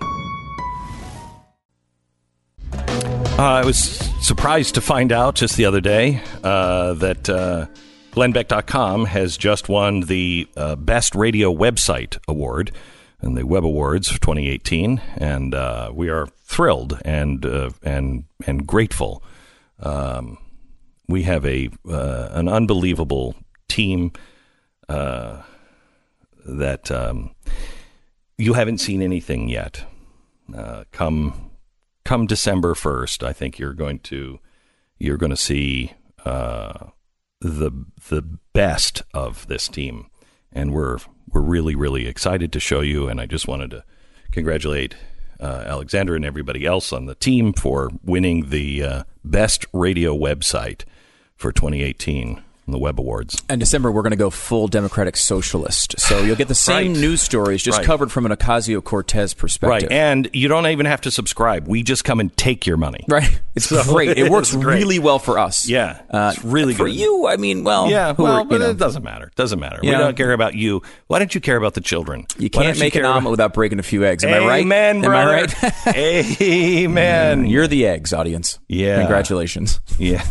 Speaker 2: Uh, I was surprised to find out just the other day uh, that uh, Glenn Beck dot com has just won the uh, Best Radio Website Award and the Web Awards for twenty eighteen, and uh, we are thrilled and uh, and and grateful. Um, we have a uh, an unbelievable team uh, that um, you haven't seen anything yet. Uh, come. Come December first, I think you're going to you're going to see uh, the the best of this team, and we're we're really really excited to show you. And I just wanted to congratulate uh, Alexander and everybody else on the team for winning the uh, best radio website for twenty eighteen. The Web Awards.
Speaker 3: And December, we're going to go full Democratic Socialist. So you'll get the same
Speaker 2: right.
Speaker 3: news stories, just
Speaker 2: right.
Speaker 3: covered from an Ocasio-Cortez perspective.
Speaker 2: Right, and you don't even have to subscribe. We just come and take your money.
Speaker 3: Right. It's so great. It works great. really well for us.
Speaker 2: Yeah,
Speaker 3: uh,
Speaker 2: it's really
Speaker 3: for
Speaker 2: good.
Speaker 3: For you, I mean, well...
Speaker 2: Yeah,
Speaker 3: who
Speaker 2: well,
Speaker 3: are,
Speaker 2: but
Speaker 3: know.
Speaker 2: it doesn't matter. It doesn't matter.
Speaker 3: You
Speaker 2: we
Speaker 3: know,
Speaker 2: don't care about you. Why don't you care about the children?
Speaker 3: You can't make an omelet about... without breaking a few eggs. Am
Speaker 2: Amen,
Speaker 3: I right?
Speaker 2: Amen, brother.
Speaker 3: Am I right?
Speaker 2: Amen.
Speaker 3: You're the eggs, audience.
Speaker 2: Yeah.
Speaker 3: Congratulations.
Speaker 2: Yeah.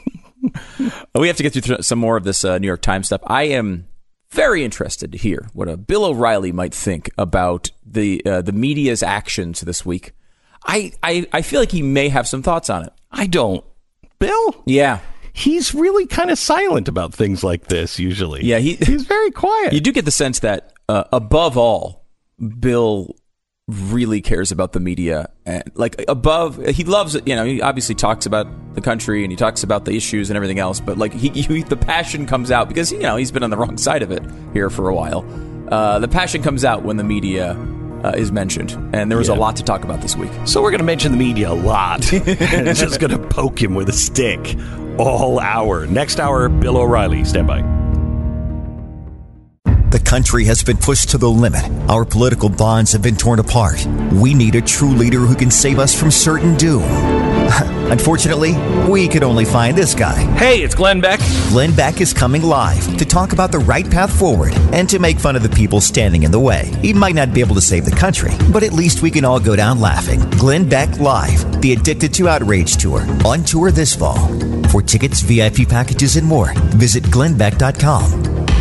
Speaker 3: We have to get through some more of this uh, New York Times stuff. I am very interested to hear what a Bill O'Reilly might think about the uh, the media's actions this week. I, I I feel like he may have some thoughts on it.
Speaker 2: I don't. Bill?
Speaker 3: Yeah.
Speaker 2: He's really kind of silent about things like this usually.
Speaker 3: Yeah, he,
Speaker 2: he's very quiet.
Speaker 3: You do get the sense that, uh, above all, Bill really cares about the media, and like above he loves it, you know, he obviously talks about the country and he talks about the issues and everything else, but like he, he the passion comes out because, you know, he's been on the wrong side of it here for a while. Uh, the passion comes out when the media uh, is mentioned, and there was yeah. a lot to talk about this week.
Speaker 2: So we're going to mention the media a lot. And it's just going to poke him with a stick all hour. Next hour, Bill O'Reilly. Stand by.
Speaker 6: The country has been pushed to the limit. Our political bonds have been torn apart. We need a true leader who can save us from certain doom. Unfortunately, we could only find this guy.
Speaker 2: Hey, it's Glenn Beck.
Speaker 6: Glenn Beck is coming live to talk about the right path forward and to make fun of the people standing in the way. He might not be able to save the country, but at least we can all go down laughing. Glenn Beck Live, the Addicted to Outrage Tour, on tour this fall. For tickets, V I P packages, and more, visit glenn beck dot com.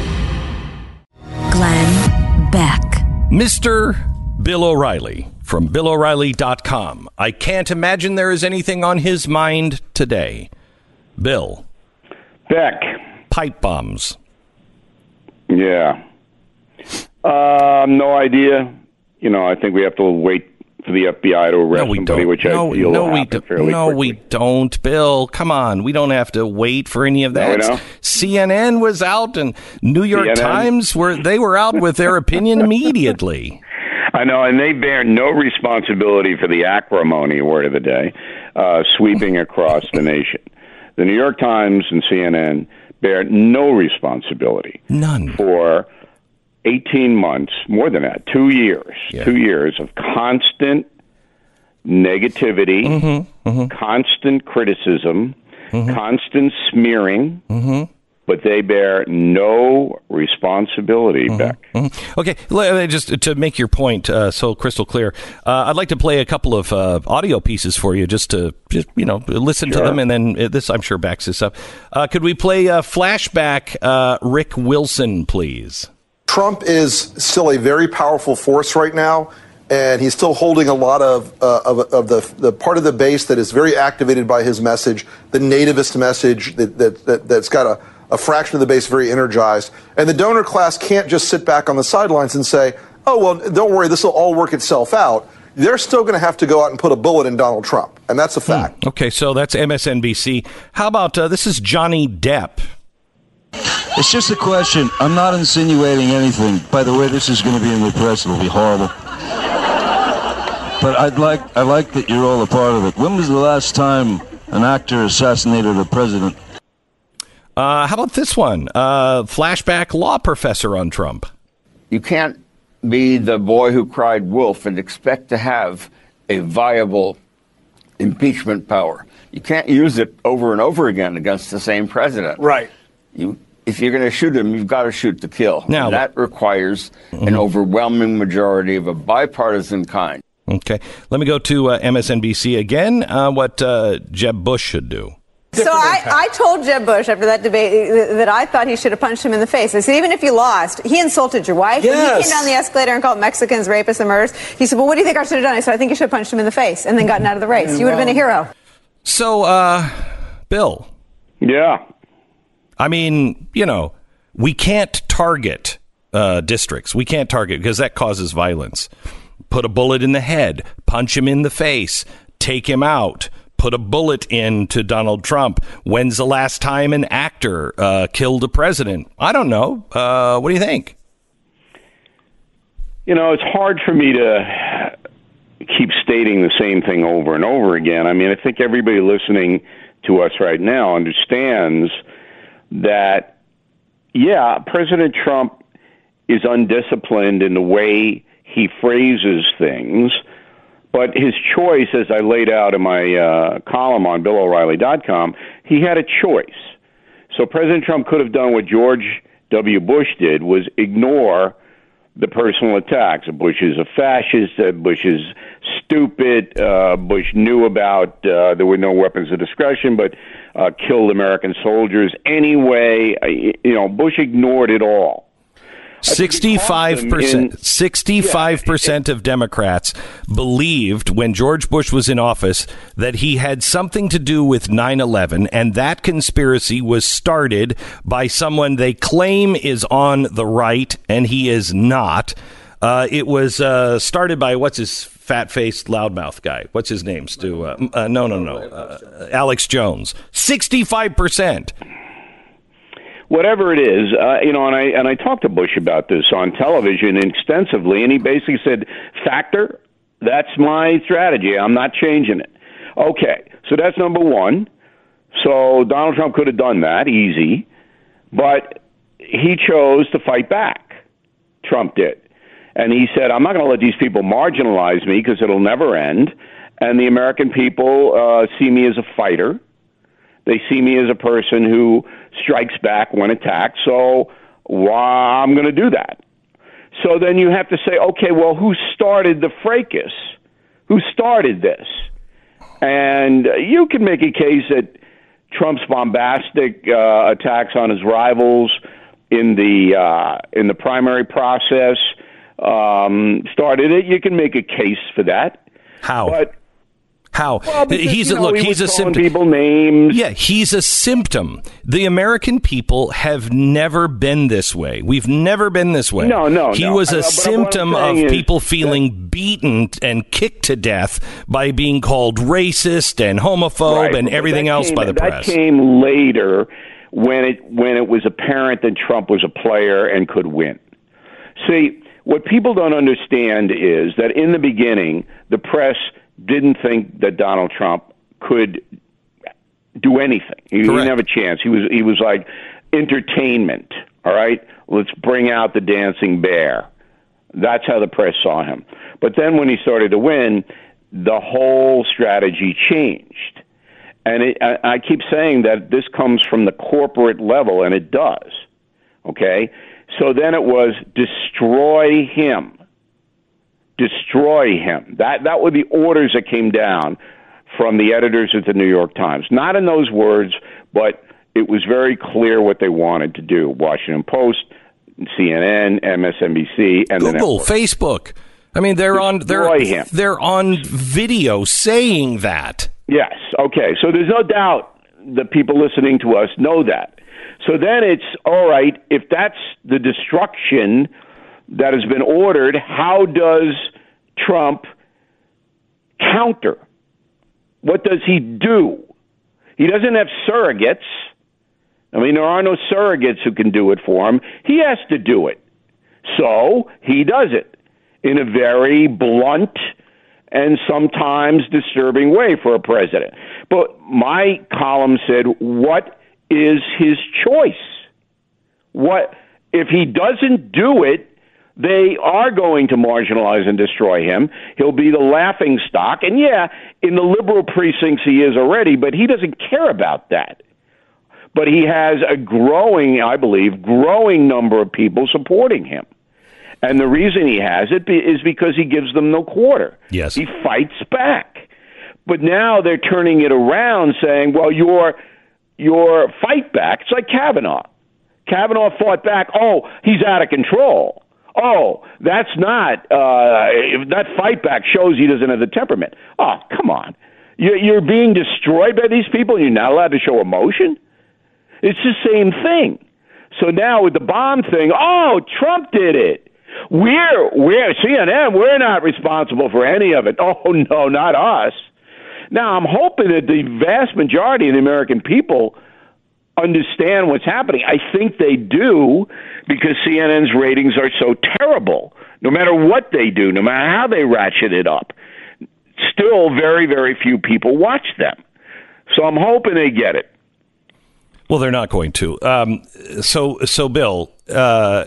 Speaker 1: Glenn Beck.
Speaker 2: Mister Bill O'Reilly from bill o'reilly dot com. I can't imagine there is anything on his mind today. Bill.
Speaker 7: Beck.
Speaker 2: Pipe bombs.
Speaker 7: Yeah. Uh, no idea. You know, I think we have to wait for the F B I to arrest
Speaker 2: no, we
Speaker 7: somebody,
Speaker 2: don't.
Speaker 7: which
Speaker 2: no,
Speaker 7: I feel
Speaker 2: no,
Speaker 7: will
Speaker 2: we
Speaker 7: happen
Speaker 2: don't.
Speaker 7: fairly
Speaker 2: No,
Speaker 7: quickly.
Speaker 2: we don't, Bill. Come on. We don't have to wait for any of that.
Speaker 7: No, we don't?
Speaker 2: C N N was out, and New York
Speaker 7: C N N?
Speaker 2: Times, were they were out with their opinion immediately.
Speaker 7: I know, and they bear no responsibility for the acrimony, word of the day, uh, sweeping across the nation. The New York Times and C N N bear no responsibility.
Speaker 2: None.
Speaker 7: For eighteen months, more than that, two years,
Speaker 2: yeah.
Speaker 7: two years of constant negativity,
Speaker 2: mm-hmm, mm-hmm. constant
Speaker 7: criticism,
Speaker 2: mm-hmm.
Speaker 7: constant smearing,
Speaker 2: mm-hmm.
Speaker 7: but they bear no responsibility,
Speaker 2: mm-hmm.
Speaker 7: Beck.
Speaker 2: Mm-hmm. Okay, just to make your point uh, so crystal clear, uh, I'd like to play a couple of uh, audio pieces for you just to just you know listen
Speaker 7: sure.
Speaker 2: to them, and then this I'm sure backs this up. Uh, could we play uh, flashback uh, Rick Wilson, please?
Speaker 8: Trump is still a very powerful force right now, and he's still holding a lot of uh, of, of the the part of the base that is very activated by his message, the nativist message that, that, that that's got a, a fraction of the base very energized. And the donor class can't just sit back on the sidelines and say, oh, well, don't worry, this will all work itself out. They're still going to have to go out and put a bullet in Donald Trump, and that's a fact.
Speaker 2: Hmm. Okay, so that's M S N B C. How about uh, this is Johnny Depp.
Speaker 9: It's just a question. I'm not insinuating anything. By the way, this is going to be in the press. It'll be horrible. But I'd like, I like that you're all a part of it. When was the last time An actor assassinated a president.
Speaker 2: Uh, how about this one? Uh, flashback law professor on Trump.
Speaker 10: You can't be the boy who cried wolf and expect to have a viable impeachment power. You can't use it over and over again against the same president.
Speaker 11: Right.
Speaker 10: You, if you're going to shoot him, you've got to shoot to kill.
Speaker 2: Now,
Speaker 10: and that requires
Speaker 2: mm-hmm.
Speaker 10: an overwhelming majority of a bipartisan kind.
Speaker 2: Okay. Let me go to uh, M S N B C again. Uh, what uh, Jeb Bush should do.
Speaker 12: So I, I told Jeb Bush after that debate that I thought he should have punched him in the face. I said, even if you lost, he insulted your wife.
Speaker 11: Yes.
Speaker 12: When he came down the escalator and called Mexicans rapists and murderers, he said, well, what do you think I should have done? I said, I think you should have punched him in the face and then gotten out of the race. You would have been a hero.
Speaker 2: So, uh, Bill.
Speaker 7: Yeah.
Speaker 2: I mean, you know, we can't target uh, districts. We can't target because that causes violence. Put a bullet in the head, punch him in the face, take him out. Put a bullet into Donald Trump. When's the last time an actor uh, killed a president? I don't know. Uh, what do you think?
Speaker 7: You know, it's hard for me to keep stating the same thing over and over again. I mean, I think everybody listening to us right now understands that, yeah, President Trump is undisciplined in the way he phrases things. But his choice, as I laid out in my uh, column on Bill O'Reilly dot com, he had a choice. So President Trump could have done what George W. Bush did, was ignore the personal attacks. Bush is a fascist. Uh, Bush is stupid. Uh, Bush knew about uh, there were no weapons of discretion, but uh, killed American soldiers anyway. Uh, you know, Bush ignored it all.
Speaker 2: Sixty-five percent, sixty-five percent of Democrats believed when George Bush was in office that he had something to do with nine eleven, and that conspiracy was started by someone they claim is on the right, and he is not. Uh, it was uh, started by what's his fat-faced loudmouth guy? What's his name, Stu? Uh, uh, no, no, no. Uh, Alex Jones. Sixty-five percent.
Speaker 7: Whatever it is, uh, you know, and I and I talked to Bush about this on television extensively, and he basically said, "Factor, that's my strategy. I'm not changing it." Okay, so that's number one. So Donald Trump could have done that, easy, but he chose to fight back. Trump did, and he said, "I'm not going to let these people marginalize me because it'll never end." And the American people uh, see me as a fighter. They see me as a person who strikes back when attacked, so why I'm going to do that. So then you have to say, okay, well, who started the fracas? Who started this? And you can make a case that Trump's bombastic uh, attacks on his rivals in the uh, in the primary process um, started it. You can make a case for that.
Speaker 2: How?
Speaker 7: But
Speaker 2: How?
Speaker 7: Well, because,
Speaker 2: he's
Speaker 7: you
Speaker 2: a
Speaker 7: know,
Speaker 2: look.
Speaker 7: he
Speaker 2: He's a
Speaker 7: was calling
Speaker 2: symptom.
Speaker 7: people names.
Speaker 2: Yeah, he's a symptom. The American people have never been this way. We've never been this way.
Speaker 7: No, no,
Speaker 2: He
Speaker 7: no.
Speaker 2: was a
Speaker 7: I- but
Speaker 2: symptom
Speaker 7: what I'm
Speaker 2: of
Speaker 7: saying is
Speaker 2: people feeling beaten and kicked to death by being called racist and homophobe
Speaker 7: Right,
Speaker 2: and
Speaker 7: but
Speaker 2: everything
Speaker 7: that
Speaker 2: else
Speaker 7: came-
Speaker 2: by the
Speaker 7: that
Speaker 2: press.
Speaker 7: came later when it when it was apparent that Trump was a player and could win. See, what people don't understand is that in the beginning, the press didn't think that Donald Trump could do anything. He, he didn't have a chance. He was he was like entertainment. All right, let's bring out the dancing bear. That's how the press saw him. But then when he started to win, the whole strategy changed. And it, I, I keep saying that this comes from the corporate level, and it does. Okay? So then it was destroy him. Destroy him. That that were the orders that came down from the editors at the New York Times. Not in those words, but it was very clear what they wanted to do. Washington Post, C N N, M S N B C, and
Speaker 2: Google,
Speaker 7: the
Speaker 2: Facebook. I mean, they're on they're
Speaker 7: him.
Speaker 2: they're on video saying that.
Speaker 7: Yes. Okay. So there's no doubt that people listening to us know that. So then it's all right. If that's the destruction that has been ordered, how does Trump counter? What does he do? He doesn't have surrogates. I mean, there are no surrogates who can do it for him. He has to do it. So he does it in a very blunt and sometimes disturbing way for a president. But my column said, what is his choice? What if he doesn't do it? They are going to marginalize and destroy him. He'll be the laughing stock. And yeah, in the liberal precincts he is already, but he doesn't care about that. But he has a growing, I believe, growing number of people supporting him. And the reason he has it is because he gives them no quarter.
Speaker 2: Yes.
Speaker 7: He fights back. But now they're turning it around saying, well, your, your fight back, it's like Kavanaugh. Kavanaugh fought back, oh, he's out of control. Oh, that's not, uh, that fight back shows he doesn't have the temperament. Oh, come on. You're, you're being destroyed by these people and you're not allowed to show emotion? It's the same thing. So now with the bomb thing, oh, Trump did it. We're, we're, C N N, we're not responsible for any of it. Oh, no, not us. Now, I'm hoping that the vast majority of the American people understand what's happening. I think they do because C N N's ratings are so terrible. No matter what they do, no matter how they ratchet it up, still very, very few people watch them. So I'm hoping they get it.
Speaker 2: Well, they're not going to. Um, so, so Bill, uh,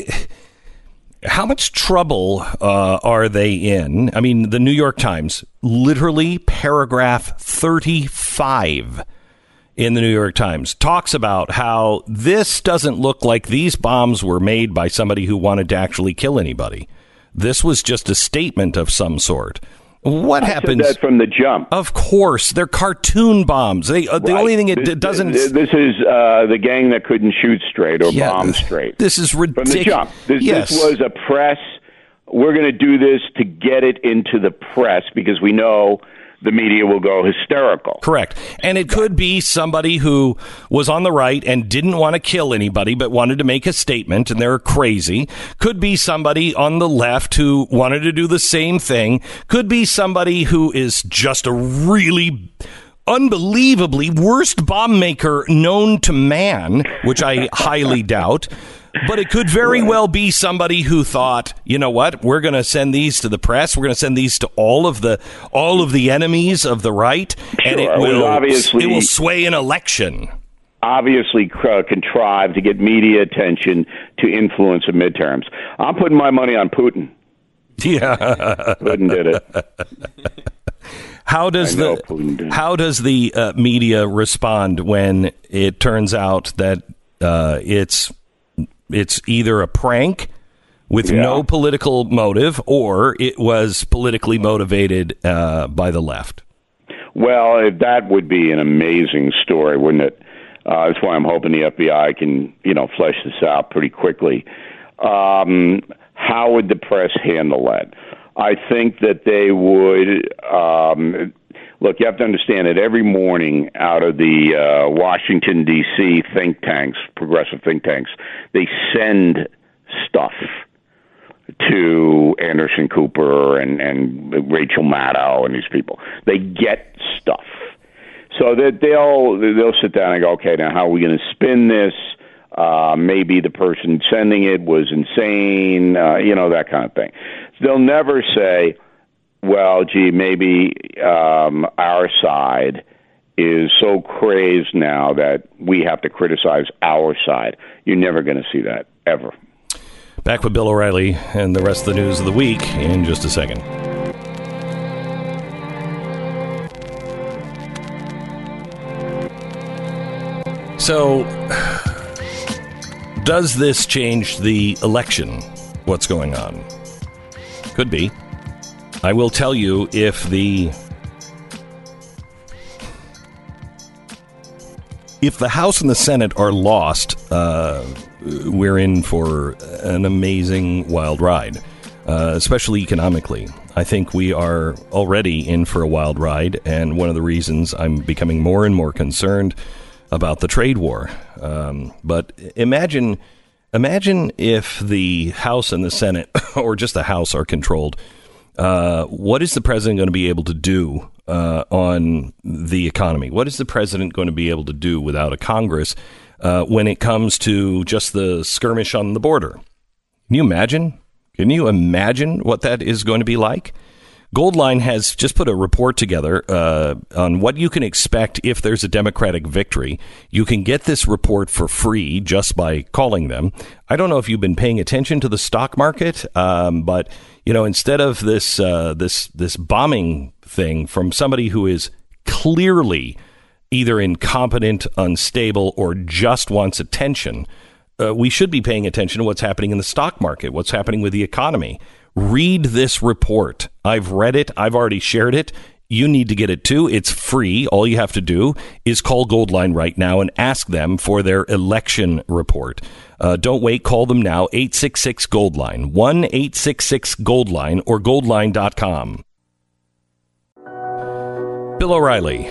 Speaker 2: how much trouble uh, are they in? I mean, the New York Times, literally paragraph thirty-five in the New York Times, talks about how this doesn't look like these bombs were made by somebody who wanted to actually kill anybody. This was just a statement of some sort. What
Speaker 7: I
Speaker 2: happens?
Speaker 7: Said that from the jump.
Speaker 2: Of course, they're cartoon bombs. They uh, the
Speaker 7: right.
Speaker 2: only thing it
Speaker 7: this,
Speaker 2: d- doesn't.
Speaker 7: This is uh, the gang that couldn't shoot straight or
Speaker 2: Yeah,
Speaker 7: bomb straight.
Speaker 2: This is ridiculous.
Speaker 7: From the jump. This,
Speaker 2: yes.
Speaker 7: this was a press. We're going to do this to get it into the press because we know the media will go hysterical.
Speaker 2: Correct. And it could be somebody who was on the right and didn't want to kill anybody but wanted to make a statement and they're crazy. Could be somebody on the left who wanted to do the same thing. Could be somebody who is just a really unbelievably worst bomb maker known to man, which I highly doubt. But it could very well be somebody who thought, you know what, we're going to send these to the press. We're going to send these to all of the all of the enemies of the right, and
Speaker 7: Sure,
Speaker 2: it
Speaker 7: it was
Speaker 2: will
Speaker 7: obviously-
Speaker 2: it will sway an election.
Speaker 7: Obviously uh, contrived to get media attention to influence the midterms. I'm putting my money on Putin.
Speaker 2: Yeah,
Speaker 7: Putin did it.
Speaker 2: How does
Speaker 7: I know
Speaker 2: the
Speaker 7: Putin did.
Speaker 2: how does the uh, media respond when it turns out that uh, it's it's either a prank with
Speaker 7: Yeah.
Speaker 2: no political motive or it was politically motivated uh, by the left?
Speaker 7: Well, if that would be an amazing story, wouldn't it? Uh, that's why I'm hoping the F B I can, you know, flesh this out pretty quickly. Um, how would the press handle that? I think that they would. Um, look, you have to understand that every morning out of the uh, Washington, D C think tanks, progressive think tanks, they send stuff to Anderson Cooper and, and Rachel Maddow and these people. They get stuff. So that they'll they'll sit down and go, okay, now how are we going to spin this? Uh, maybe the person sending it was insane, uh, you know, that kind of thing. They'll never say, well, gee, maybe um, our side is so crazed now that we have to criticize our side. You're never going to see that, ever.
Speaker 2: Back with Bill O'Reilly and the rest of the news of the week in just a second. So, does this change the election? What's going on? Could be. I will tell you if the if the House and the Senate are lost, uh, we're in for an amazing wild ride, uh, especially economically. I think we are already in for a wild ride, and one of the reasons I'm becoming more and more concerned about the trade war. Um, but imagine, imagine if the House and the Senate, or just the House, are controlled. Uh, what is the president going to be able to do uh, on the economy? What is the president going to be able to do without a Congress uh, when it comes to just the skirmish on the border? Can you imagine? Can you imagine what that is going to be like? Goldline has just put a report together uh, on what you can expect if there's a Democratic victory. You can get this report for free just by calling them. I don't know if you've been paying attention to the stock market, um, but you know, instead of this uh, this this bombing thing from somebody who is clearly either incompetent, unstable, or just wants attention, uh, we should be paying attention to what's happening in the stock market, what's happening with the economy. Read this report. I've read it. I've already shared it. You need to get it too. It's free. All you have to do is call Goldline right now and ask them for their election report. Uh, don't wait. Call them now. eight six six Goldline. one eight six six Goldline or goldline dot com. Bill O'Reilly.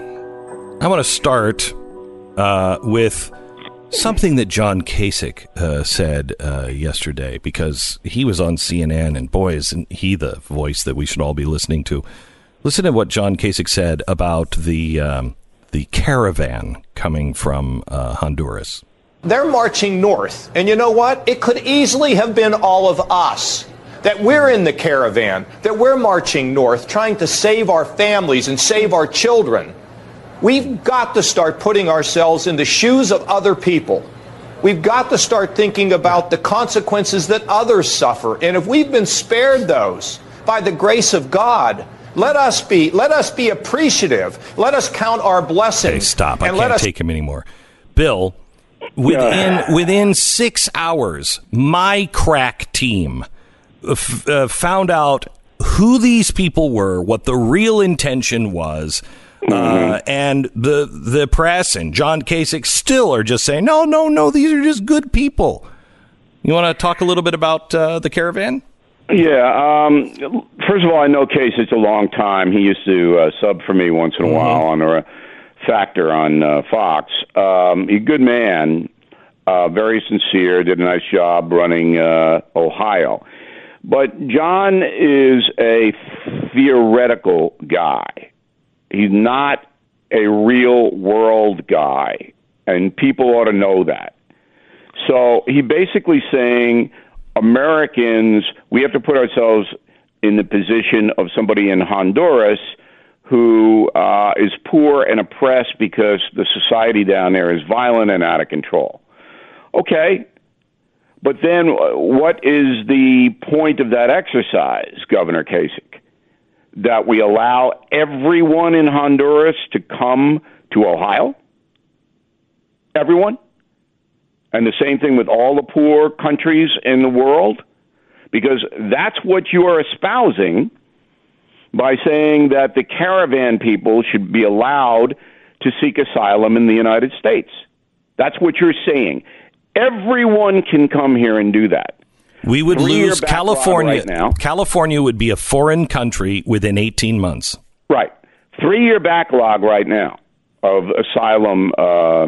Speaker 2: I want to start uh, with something that John Kasich uh, said uh, yesterday, because he was on C N N, and boy, isn't he the voice that we should all be listening to. Listen to what John Kasich said about the um, the caravan coming from uh, Honduras.
Speaker 11: They're marching north, and you know what? It could easily have been all of us, that we're in the caravan, that we're marching north, trying to save our families and save our children. We've got to start putting ourselves in the shoes of other people. We've got to start thinking about the consequences that others suffer. And if we've been spared those by the grace of God, let us be let us be appreciative. Let us count our blessings.
Speaker 2: Hey, stop. I
Speaker 11: and
Speaker 2: can't
Speaker 11: let us-
Speaker 2: take him anymore. Bill, within within six hours, my crack team f- uh, found out who these people were, what the real intention was. Uh, and the the press and John Kasich still are just saying, no, no, no, these are just good people. You want to talk a little bit about uh, the caravan?
Speaker 7: Yeah. Um, first of all, I know Kasich a long time. He used to uh, sub for me once in a mm-hmm. while on a factor on uh, Fox. Um, he's a good man, uh, very sincere, did a nice job running uh, Ohio. But John is a theoretical guy. He's not a real world guy, and people ought to know that. So he basically saying, Americans, we have to put ourselves in the position of somebody in Honduras who uh, is poor and oppressed because the society down there is violent and out of control. Okay, but then what is the point of that exercise, Governor Kasich? That we allow everyone in Honduras to come to Ohio? Everyone? And the same thing with all the poor countries in the world? Because that's what you are espousing by saying that the caravan people should be allowed to seek asylum in the United States. That's what you're saying. Everyone can come here and do that.
Speaker 2: We would
Speaker 7: Three-year
Speaker 2: lose
Speaker 7: backlog
Speaker 2: California.
Speaker 7: right now.
Speaker 2: California would be a foreign country within eighteen months.
Speaker 7: Right. Three-year backlog right now of asylum uh,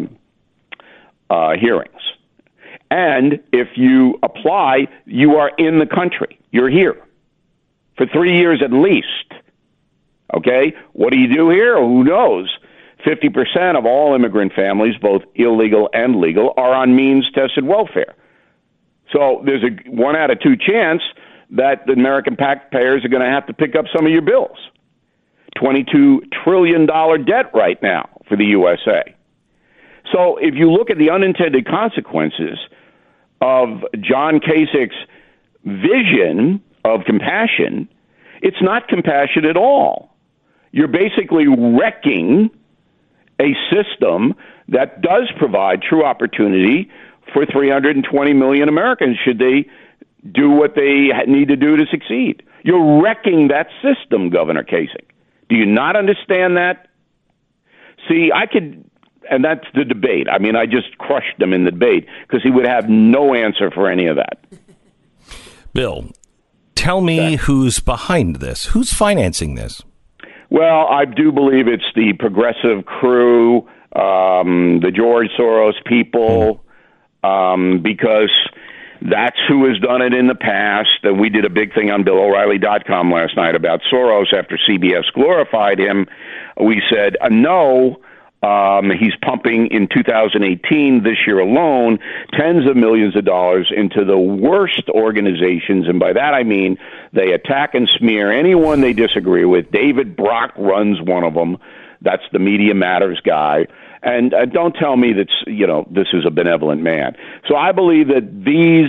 Speaker 7: uh, hearings. And if you apply, you are in the country. You're here for three years at least. Okay? What do you do here? Who knows? fifty percent of all immigrant families, both illegal and legal, are on means-tested welfare. So there's a one out of two chance that the American taxpayers are going to have to pick up some of your bills. twenty-two trillion dollars debt right now for the U S A. So if you look at the unintended consequences of John Kasich's vision of compassion, it's not compassion at all. You're basically wrecking a system that does provide true opportunity for three hundred twenty million Americans should they do what they need to do to succeed. You're wrecking that system, Governor Kasich. Do you not understand that? See, I could, and that's the debate. I mean, I just crushed him in the debate because he would have no answer for any of that.
Speaker 2: Bill, tell me who's behind this. Who's financing this?
Speaker 7: Well, I do believe it's the progressive crew, um, the George Soros people, um, because that's who has done it in the past. And we did a big thing on Bill O'Reilly dot com last night about Soros after C B S glorified him. We said, uh, no, Um, he's pumping in two thousand eighteen, this year alone, tens of millions of dollars into the worst organizations. And by that I mean they attack and smear anyone they disagree with. David Brock runs one of them. That's the Media Matters guy. And uh, don't tell me that, you know, this is a benevolent man. So I believe that these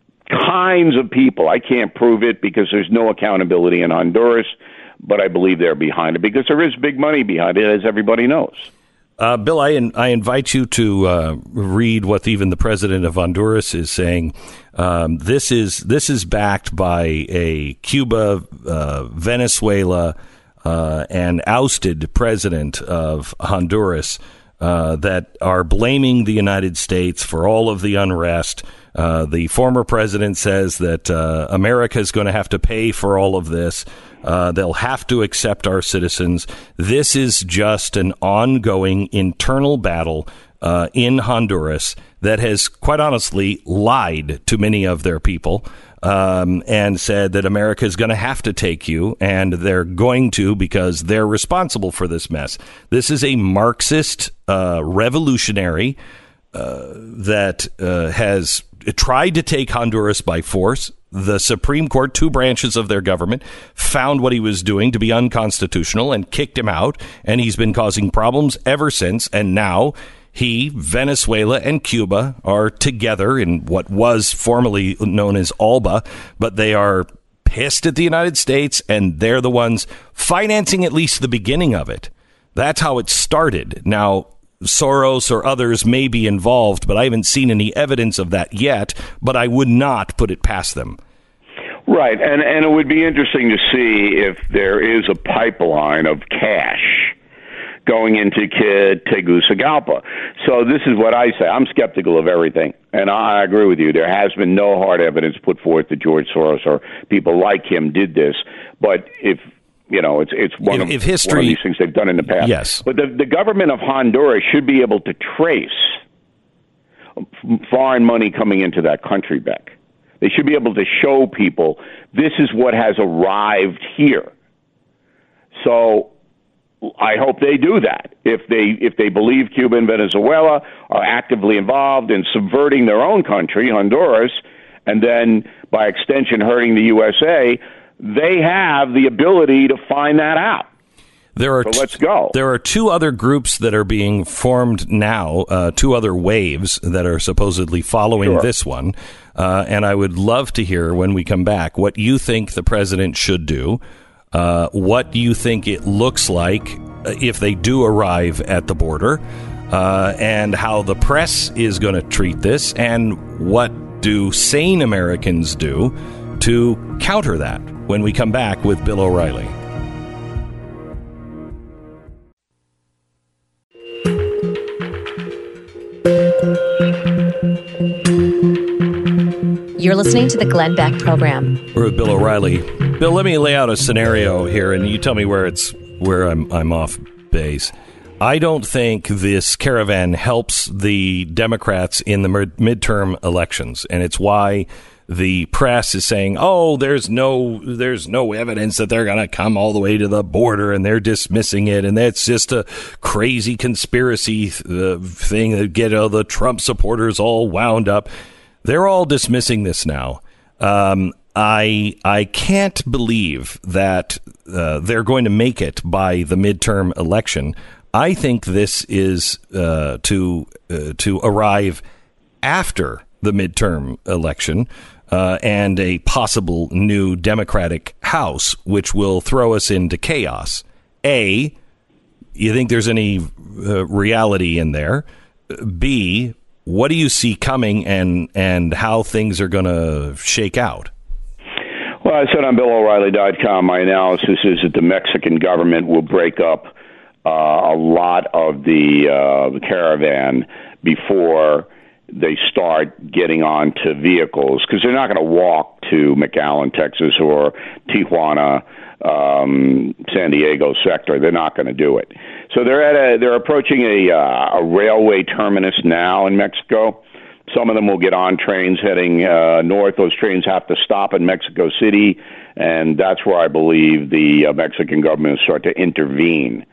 Speaker 7: kinds of people, I can't prove it because there's no accountability in Honduras, but I believe they're behind it because there is big money behind it, as everybody knows.
Speaker 2: Uh, Bill, I, in, I invite you to uh, read what even the president of Honduras is saying. Um, this is this is backed by a Cuba, uh, Venezuela, uh, and ousted president of Honduras uh, that are blaming the United States for all of the unrest. Uh, the former president says that uh, America is going to have to pay for all of this. Uh, they'll have to accept our citizens. This is just an ongoing internal battle uh, in Honduras that has, quite honestly, lied to many of their people um, and said that America is going to have to take you, and they're going to because they're responsible for this mess. This is a Marxist uh, revolutionary uh, that uh, has tried to take Honduras by force. The Supreme Court, two branches of their government, found what he was doing to be unconstitutional and kicked him out. And he's been causing problems ever since. And now he, Venezuela, and Cuba are together in what was formerly known as ALBA. But they are pissed at the United States, and they're the ones financing at least the beginning of it. That's how it started. Now, Soros or others may be involved, but I haven't seen any evidence of that yet, but I would not put it past them.
Speaker 7: Right, and, and it would be interesting to see if there is a pipeline of cash going into Tegucigalpa. So this is what I say. I'm skeptical of everything, and I agree with you. There has been no hard evidence put forth that George Soros or people like him did this, but if You know, it's it's one,
Speaker 2: if,
Speaker 7: of,
Speaker 2: if history,
Speaker 7: one of these things they've done in the past.
Speaker 2: Yes.
Speaker 7: But the, the government of Honduras should be able to trace foreign money coming into that country back. They should be able to show people this is what has arrived here. So I hope they do that. If they if they believe Cuba and Venezuela are actively involved in subverting their own country, Honduras, and then by extension hurting the U S A, they have the ability to find that out.
Speaker 2: There are
Speaker 7: so let's go.
Speaker 2: There are two other groups that are being formed now, uh, two other waves that are supposedly following
Speaker 7: Sure.
Speaker 2: this one. Uh, and I would love to hear when we come back what you think the president should do. Uh, what do you think it looks like if they do arrive at the border, uh, and how the press is going to treat this, and what do sane Americans do to counter that when we come back with Bill O'Reilly.
Speaker 1: You're listening to the Glenn Beck Program.
Speaker 2: We're with Bill O'Reilly. Bill, let me lay out a scenario here, and you tell me where it's where I'm I'm off base. I don't think this caravan helps the Democrats in the midterm elections, and it's why the press is saying, "Oh, there's no there's no evidence that they're going to come all the way to the border," and they're dismissing it, and that's just a crazy conspiracy uh, thing that get all the Trump supporters all wound up. They're all dismissing this now. Um, I I can't believe that uh, they're going to make it by the midterm election. I think this is uh, to uh, to arrive after the midterm election uh, and a possible new Democratic House, which will throw us into chaos. A, you think there's any uh, reality in there? B, what do you see coming, and and how things are going to shake out?
Speaker 7: Well, I said on Bill O'Reilly dot com, my analysis is that the Mexican government will break up uh, a lot of the, uh, the caravan before they start getting onto vehicles, because they're not going to walk to McAllen, Texas, or Tijuana, um, San Diego sector. They're not going to do it. So they're at a they're approaching a uh, a railway terminus now in Mexico. Some of them will get on trains heading uh, north. Those trains have to stop in Mexico City, and that's where I believe the uh, Mexican government will start to intervene.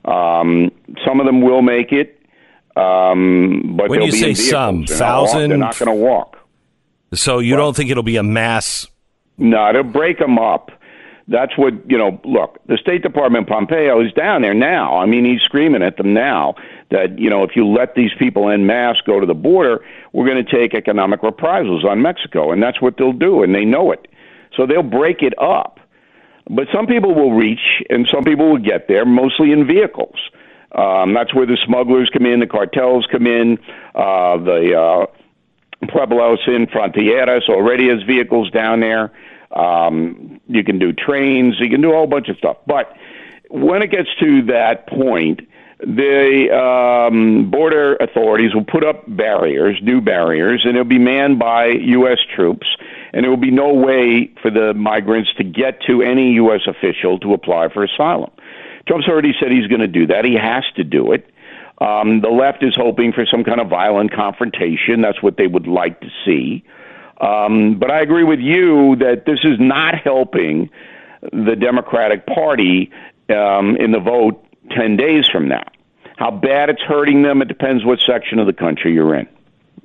Speaker 7: Um, some of them will make it, um, but
Speaker 2: when
Speaker 7: they'll
Speaker 2: you
Speaker 7: be
Speaker 2: say
Speaker 7: in vehicles.
Speaker 2: some,
Speaker 7: They're
Speaker 2: thousand,
Speaker 7: not, not going to walk.
Speaker 2: So you well, don't think it'll be a mass?
Speaker 7: No, they'll break them up. That's what, you know, look, the State Department, Pompeo, is down there now. I mean, he's screaming at them now that, you know, if you let these people en masse go to the border, we're going to take economic reprisals on Mexico. And that's what they'll do, and they know it. So they'll break it up. But some people will reach, and some people will get there, mostly in vehicles. Um, that's where the smugglers come in, the cartels come in, uh, the uh, Pueblos in Frontieras already has vehicles down there. Um, you can do trains, you can do a whole bunch of stuff. But when it gets to that point, the um, border authorities will put up barriers, new barriers, and it'll be manned by U S troops, and there will be no way for the migrants to get to any U S official to apply for asylum. Trump's already said he's going to do that. He has to do it. Um, the left is hoping for some kind of violent confrontation. That's what they would like to see. Um, but I agree with you that this is not helping the Democratic Party um, in the vote ten days from now. How bad it's hurting them, it depends what section of the country you're in.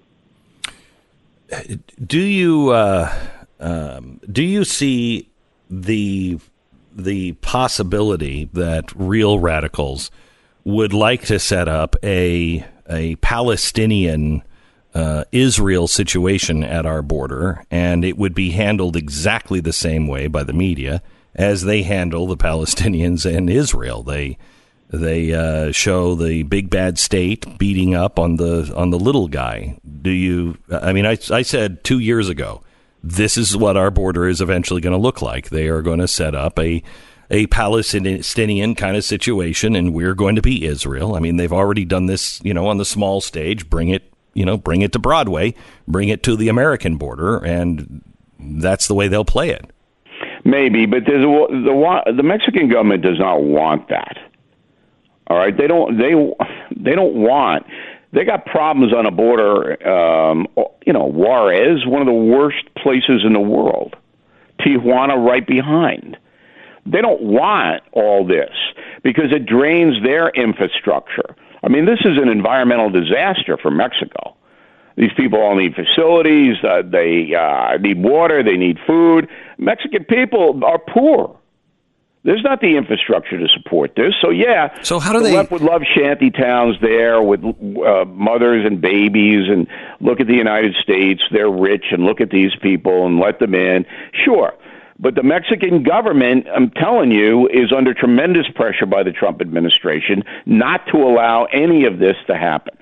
Speaker 2: Do you uh, um, do you see the the possibility that real radicals would like to set up a a Palestinian Uh, Israel situation at our border, and it would be handled exactly the same way by the media as they handle the Palestinians and Israel? They they uh, show the big bad state beating up on the on the little guy. Do you? I mean, I I said two years ago, this is what our border is eventually going to look like. They are going to set up a a Palestinian kind of situation, and we're going to be Israel. I mean, they've already done this, you know, on the small stage. Bring it. You know, bring it to Broadway, bring it to the American border, and that's the way they'll play it. Maybe, but there's a, the the Mexican government does not want that. All right, they don't they they don't want. They got problems on a border. Um, you know, Juarez, one of the worst places in the world. Tijuana, right behind. They don't want all this because it drains their infrastructure. I mean, this is an environmental disaster for Mexico. These people all need facilities. Uh, they uh, need water. They need food. Mexican people are poor. There's not the infrastructure to support this. So, yeah, so how do the they... left would love shanty towns there with uh, mothers and babies and look at the United States. They're rich and look at these people and let them in. Sure. But the Mexican government, I'm telling you, is under tremendous pressure by the Trump administration not to allow any of this to happen.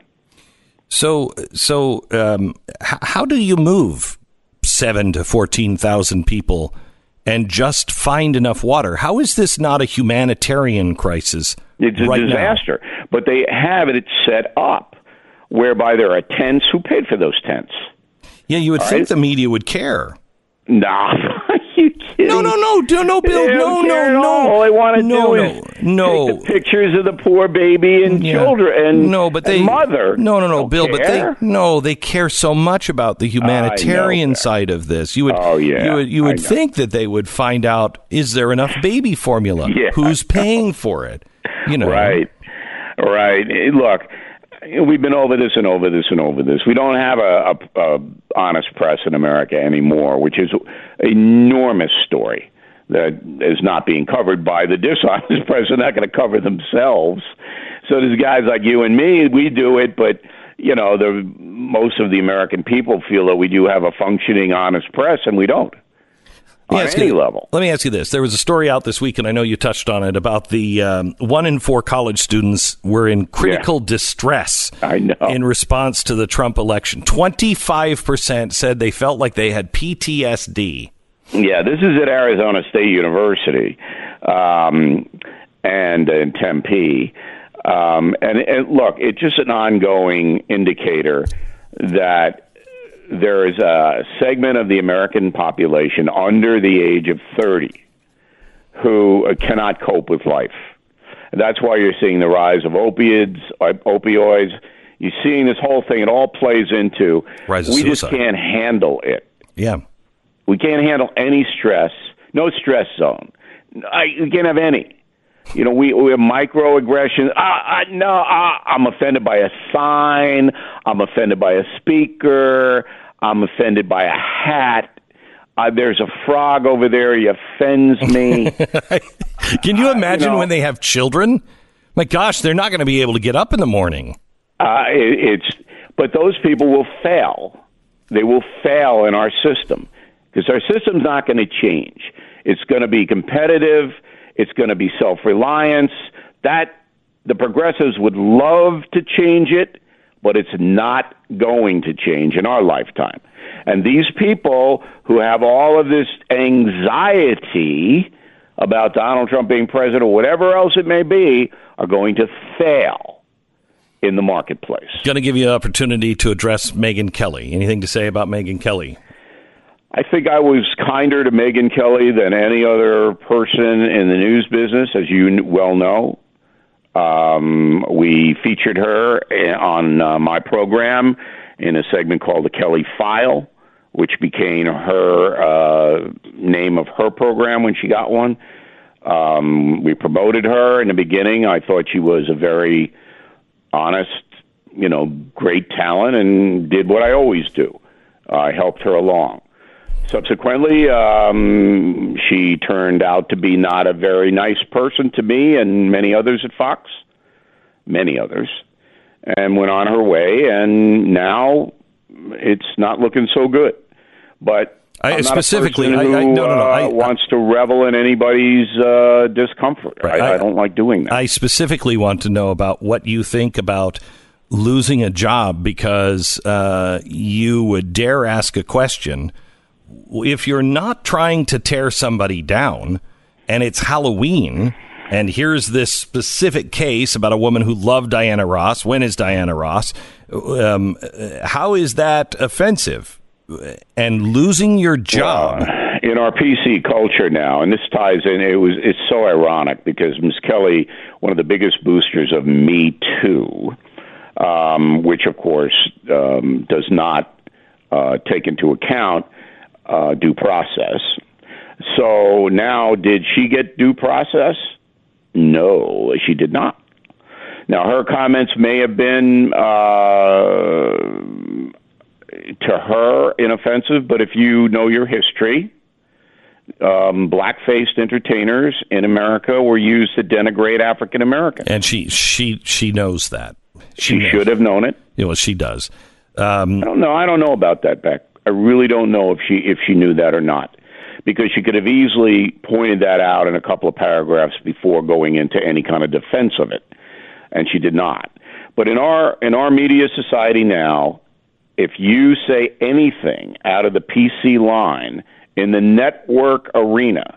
Speaker 2: So, so um, h- how do you move seven to fourteen thousand people and just find enough water? How is this not a humanitarian crisis? It's a right disaster. Now? But they have it set up whereby there are tents. Who paid for those tents? Yeah, you would All think right? the media would care. Nah. You kidding? No, no, no, no, no, Bill, no, no, no. All they want to no, do no, is no. take the pictures of the poor baby and yeah. children and, no, but they, and mother. No, no, no, Bill, care? but they no, they care so much about the humanitarian side of this. You would, oh, yeah, you would, you would think that they would find out: is there enough baby formula? Yeah. Who's paying for it? You know, right, right. Look. We've been over this and over this and over this. We don't have a, a, a honest press in America anymore, which is an enormous story that is not being covered by the dishonest press. They're not going to cover themselves. So there's guys like you and me, we do it, but you know, the most of the American people feel that we do have a functioning honest press, and we don't. On any you, level. Let me ask you this. There was a story out this week, and I know you touched on it, about the um, one in four college students were in critical yeah. distress I know. in response to the Trump election. twenty-five percent said they felt like they had P T S D. Yeah, this is at Arizona State University um, and in Tempe. Um, and, and look, it's just an ongoing indicator that there is a segment of the American population under the age of thirty who cannot cope with life. That's why you're seeing the rise of opiates, opioids. You're seeing this whole thing. It all plays into rise of we suicide. Just can't handle it. Yeah. We can't handle any stress. No stress zone. I, we can't have any.
Speaker 7: You know, we, we have microaggressions. Uh, uh, no, uh, I'm offended by a sign. I'm offended by a speaker. I'm offended by a hat. Uh, there's a frog over there. He offends me.
Speaker 2: Can you imagine
Speaker 7: uh, you know,
Speaker 2: when they have children? My gosh, they're not going to be able to get up in the morning.
Speaker 7: Uh, it, it's but those people will fail. They will fail in our system because our system's not going to change. It's going to be competitive. It's going to be self-reliance. That the progressives would love to change it, but it's not going to change in our lifetime. And these people who have all of this anxiety about Donald Trump being president or whatever else it may be are going to fail in the marketplace.
Speaker 2: Going to give you an opportunity to address Megyn Kelly. Anything to say about Megyn Kelly?
Speaker 7: I think I was kinder to Megyn Kelly than any other person in the news business, as you well know. Um, we featured her on uh, my program in a segment called The Kelly File, which became her uh, name of her program when she got one. Um, we promoted her in the beginning. I thought she was a very honest, you know, great talent and did what I always do. I helped her along. Subsequently, um, she turned out to be not a very nice person to me and many others at Fox, many others, and went on her way, and now it's not looking so good. But
Speaker 2: I,
Speaker 7: I'm
Speaker 2: specifically,
Speaker 7: not a person who
Speaker 2: I, I, no, no, no,
Speaker 7: uh,
Speaker 2: I,
Speaker 7: wants to revel in anybody's uh, discomfort.
Speaker 2: Right,
Speaker 7: I,
Speaker 2: I,
Speaker 7: I don't like doing that.
Speaker 2: I specifically want to know about what you think about losing a job because uh, you would dare ask a question. If you're not trying to tear somebody down and it's Halloween and here's this specific case about a woman who loved Diana Ross, when is Diana Ross? Um, how is that offensive? And losing your job.
Speaker 7: Well, in our P C culture now, and this ties in, it was it's so ironic because Miz Kelly, one of the biggest boosters of Me Too, um, which of course um, does not uh, take into account Uh, due process. So now, did she get due process? No, she did not. Now, her comments may have been, uh, to her, inoffensive, but if you know your history, um, black-faced entertainers in America were used to denigrate African Americans.
Speaker 2: And she she she knows that.
Speaker 7: She,
Speaker 2: she
Speaker 7: should have known it.
Speaker 2: Yeah, well, she does. Um,
Speaker 7: I don't know. I don't know about that, Beck. I really don't know if she if she knew that or not, because she could have easily pointed that out in a couple of paragraphs before going into any kind of defense of it, and she did not. But in our in our media society now, if you say anything out of the P C line in the network arena,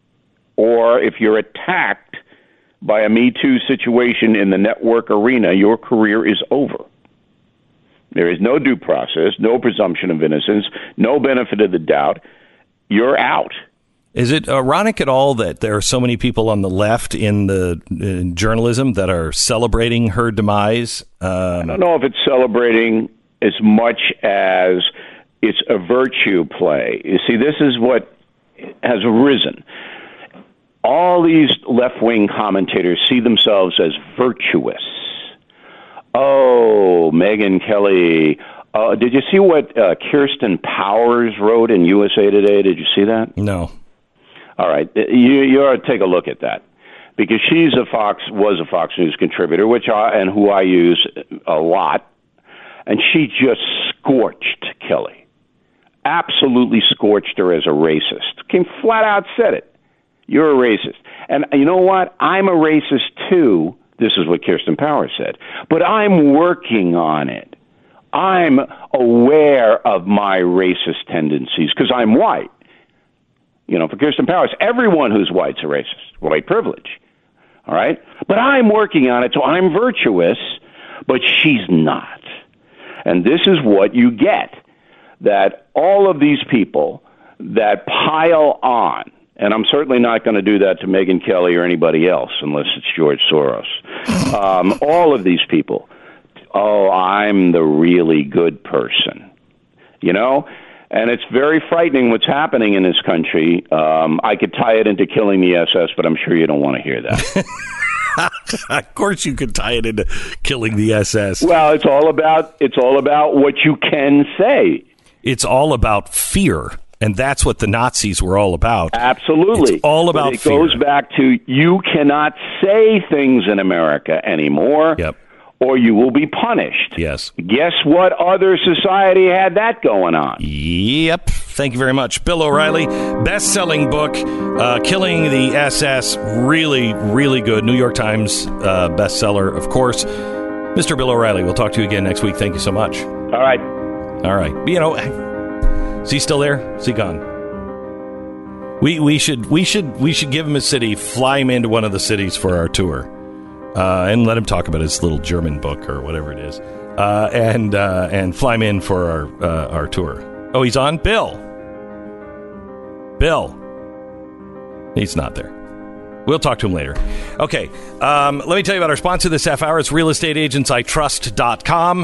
Speaker 7: or if you're attacked by a Me Too situation in the network arena, your career is over. There is no due process, no presumption of innocence, no benefit of the doubt. You're out.
Speaker 2: Is it ironic at all that there are so many people on the left in the in journalism that are celebrating her demise? Um,
Speaker 7: I don't know if it's celebrating as much as it's a virtue play. You see, this is what has arisen. All these left-wing commentators see themselves as virtuous. Oh, Megyn Kelly. Uh, did you see what uh, Kirsten Powers wrote in U S A Today? Did you see that?
Speaker 2: No.
Speaker 7: All right. You, you ought to take a look at that, because she's a Fox, was a Fox News contributor, which I, and who I use a lot, and she just scorched Kelly. Absolutely scorched her as a racist. Came flat out said it. You're a racist. And you know what? I'm a racist too. This is what Kirsten Powers said. But I'm working on it. I'm aware of my racist tendencies because I'm white. You know, for Kirsten Powers, everyone who's white's a racist. White privilege. All right? But I'm working on it, so I'm virtuous, but she's not. And this is what you get, that all of these people that pile on, and I'm certainly not going to do that to Megyn Kelly or anybody else unless it's George Soros. Um, all of these people, oh, I'm the really good person. You know, And it's very frightening what's happening in this country. Um, I could tie it into killing the S S, but I'm sure you don't want to hear that.
Speaker 2: Of course you could tie it into killing the S S.
Speaker 7: Well, it's all about it's all about what you can say.
Speaker 2: It's all about fear, and that's what the Nazis were all about.
Speaker 7: Absolutely.
Speaker 2: It's all about
Speaker 7: but it
Speaker 2: fear.
Speaker 7: goes back to you cannot say things in America anymore.
Speaker 2: Yep.
Speaker 7: Or you will be punished.
Speaker 2: Yes.
Speaker 7: Guess what other society had that going on?
Speaker 2: Yep. Thank you very much. Bill O'Reilly, best-selling book, uh, Killing the S S. Really, really good. New York Times uh, bestseller, of course. Mister Bill O'Reilly, we'll talk to you again next week. Thank you so much.
Speaker 7: All right.
Speaker 2: All right. You know, is he still there? Is he gone? We we should we should we should give him a city, fly him into one of the cities for our tour. Uh, and let him talk about his little German book or whatever it is, uh, and uh, and fly him in for our uh, our tour. Oh, he's on? Bill. Bill. He's not there. We'll talk to him later. Okay, um, let me tell you about our sponsor this half hour. It's real estate agents I trust dot com.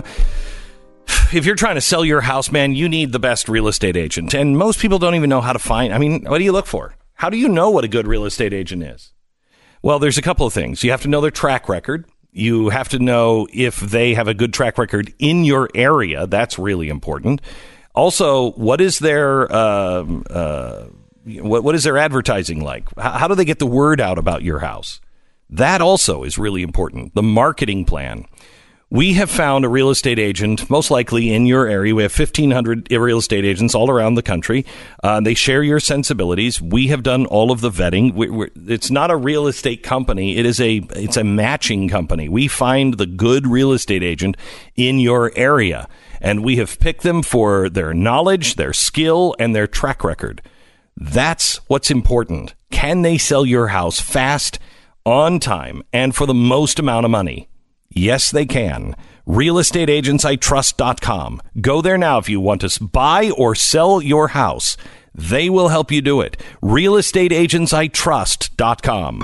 Speaker 2: If you're trying to sell your house, man, you need the best real estate agent. And most people don't even know how to find. I mean, what do you look for? How do you know what a good real estate agent is? Well, there's a couple of things. You have to know their track record. You have to know if they have a good track record in your area. That's really important. Also, what is their um, uh, what what is their advertising like? How, how do they get the word out about your house? That also is really important. The marketing plan. We have found a real estate agent, most likely in your area. We have fifteen hundred real estate agents all around the country. Uh, they share your sensibilities. We have done all of the vetting. We, we're, it's not a real estate company. It is a it's a matching company. We find the good real estate agent in your area, and we have picked them for their knowledge, their skill, and their track record. That's what's important. Can they sell your house fast, on time, and for the most amount of money? Yes, they can. real estate agents I trust dot com. Go there now if you want to buy or sell your house. They will help you do it. real estate agents I trust dot com.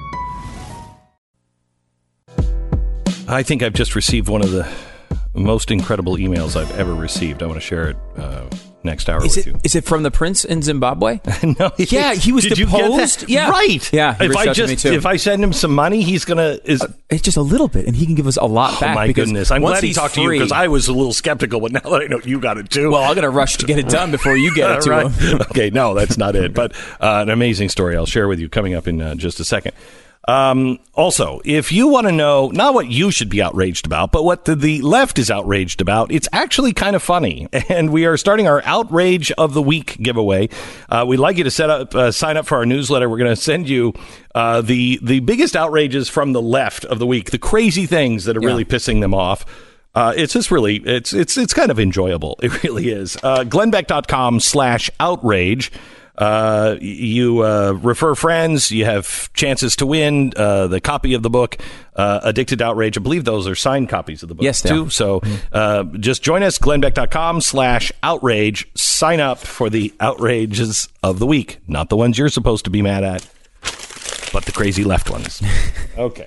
Speaker 2: I think I've just received one of the most incredible emails I've ever received. I want to share it uh, next hour
Speaker 3: is
Speaker 2: with
Speaker 3: it,
Speaker 2: you.
Speaker 3: Is it from the prince in Zimbabwe?
Speaker 2: No.
Speaker 3: Yeah, he was
Speaker 2: Did
Speaker 3: deposed.
Speaker 2: You get that?
Speaker 3: Yeah,
Speaker 2: right.
Speaker 3: Yeah, he
Speaker 2: if
Speaker 3: reached
Speaker 2: I
Speaker 3: out to me
Speaker 2: just
Speaker 3: too.
Speaker 2: if I send him some money, he's gonna is.
Speaker 3: Uh, it's just a little bit, and he can give us a lot
Speaker 2: Oh
Speaker 3: back.
Speaker 2: my
Speaker 3: because
Speaker 2: goodness! I'm
Speaker 3: once
Speaker 2: glad he
Speaker 3: he's
Speaker 2: talked to you
Speaker 3: free-
Speaker 2: because I was a little skeptical, but now that I know you got it too.
Speaker 3: Well, I'm gonna rush to get it done before you get it to
Speaker 2: Right.
Speaker 3: him.
Speaker 2: Okay, no, that's not it. But uh, an amazing story I'll share with you coming up in uh, just a second. Um, also, if you want to know not what you should be outraged about, but what the, the left is outraged about, it's actually kind of funny. And we are starting our Outrage of the Week giveaway. Uh, we'd like you to set up, uh, sign up for our newsletter. We're going to send you uh, the the biggest outrages from the left of the week, the crazy things that are
Speaker 3: Yeah.
Speaker 2: really pissing them off. Uh, it's just really, it's it's it's kind of enjoyable. It really is. Uh, glennbeck.com slash outrage. Uh, you uh, refer friends. You have chances to win uh, the copy of the book, uh, Addicted to Outrage. I believe those are signed copies of the book,
Speaker 3: Yes, they
Speaker 2: too.
Speaker 3: are.
Speaker 2: So uh, just join us, glennbeck.com slash outrage. Sign up for the outrages of the week. Not the ones you're supposed to be mad at, but the crazy left ones. Okay.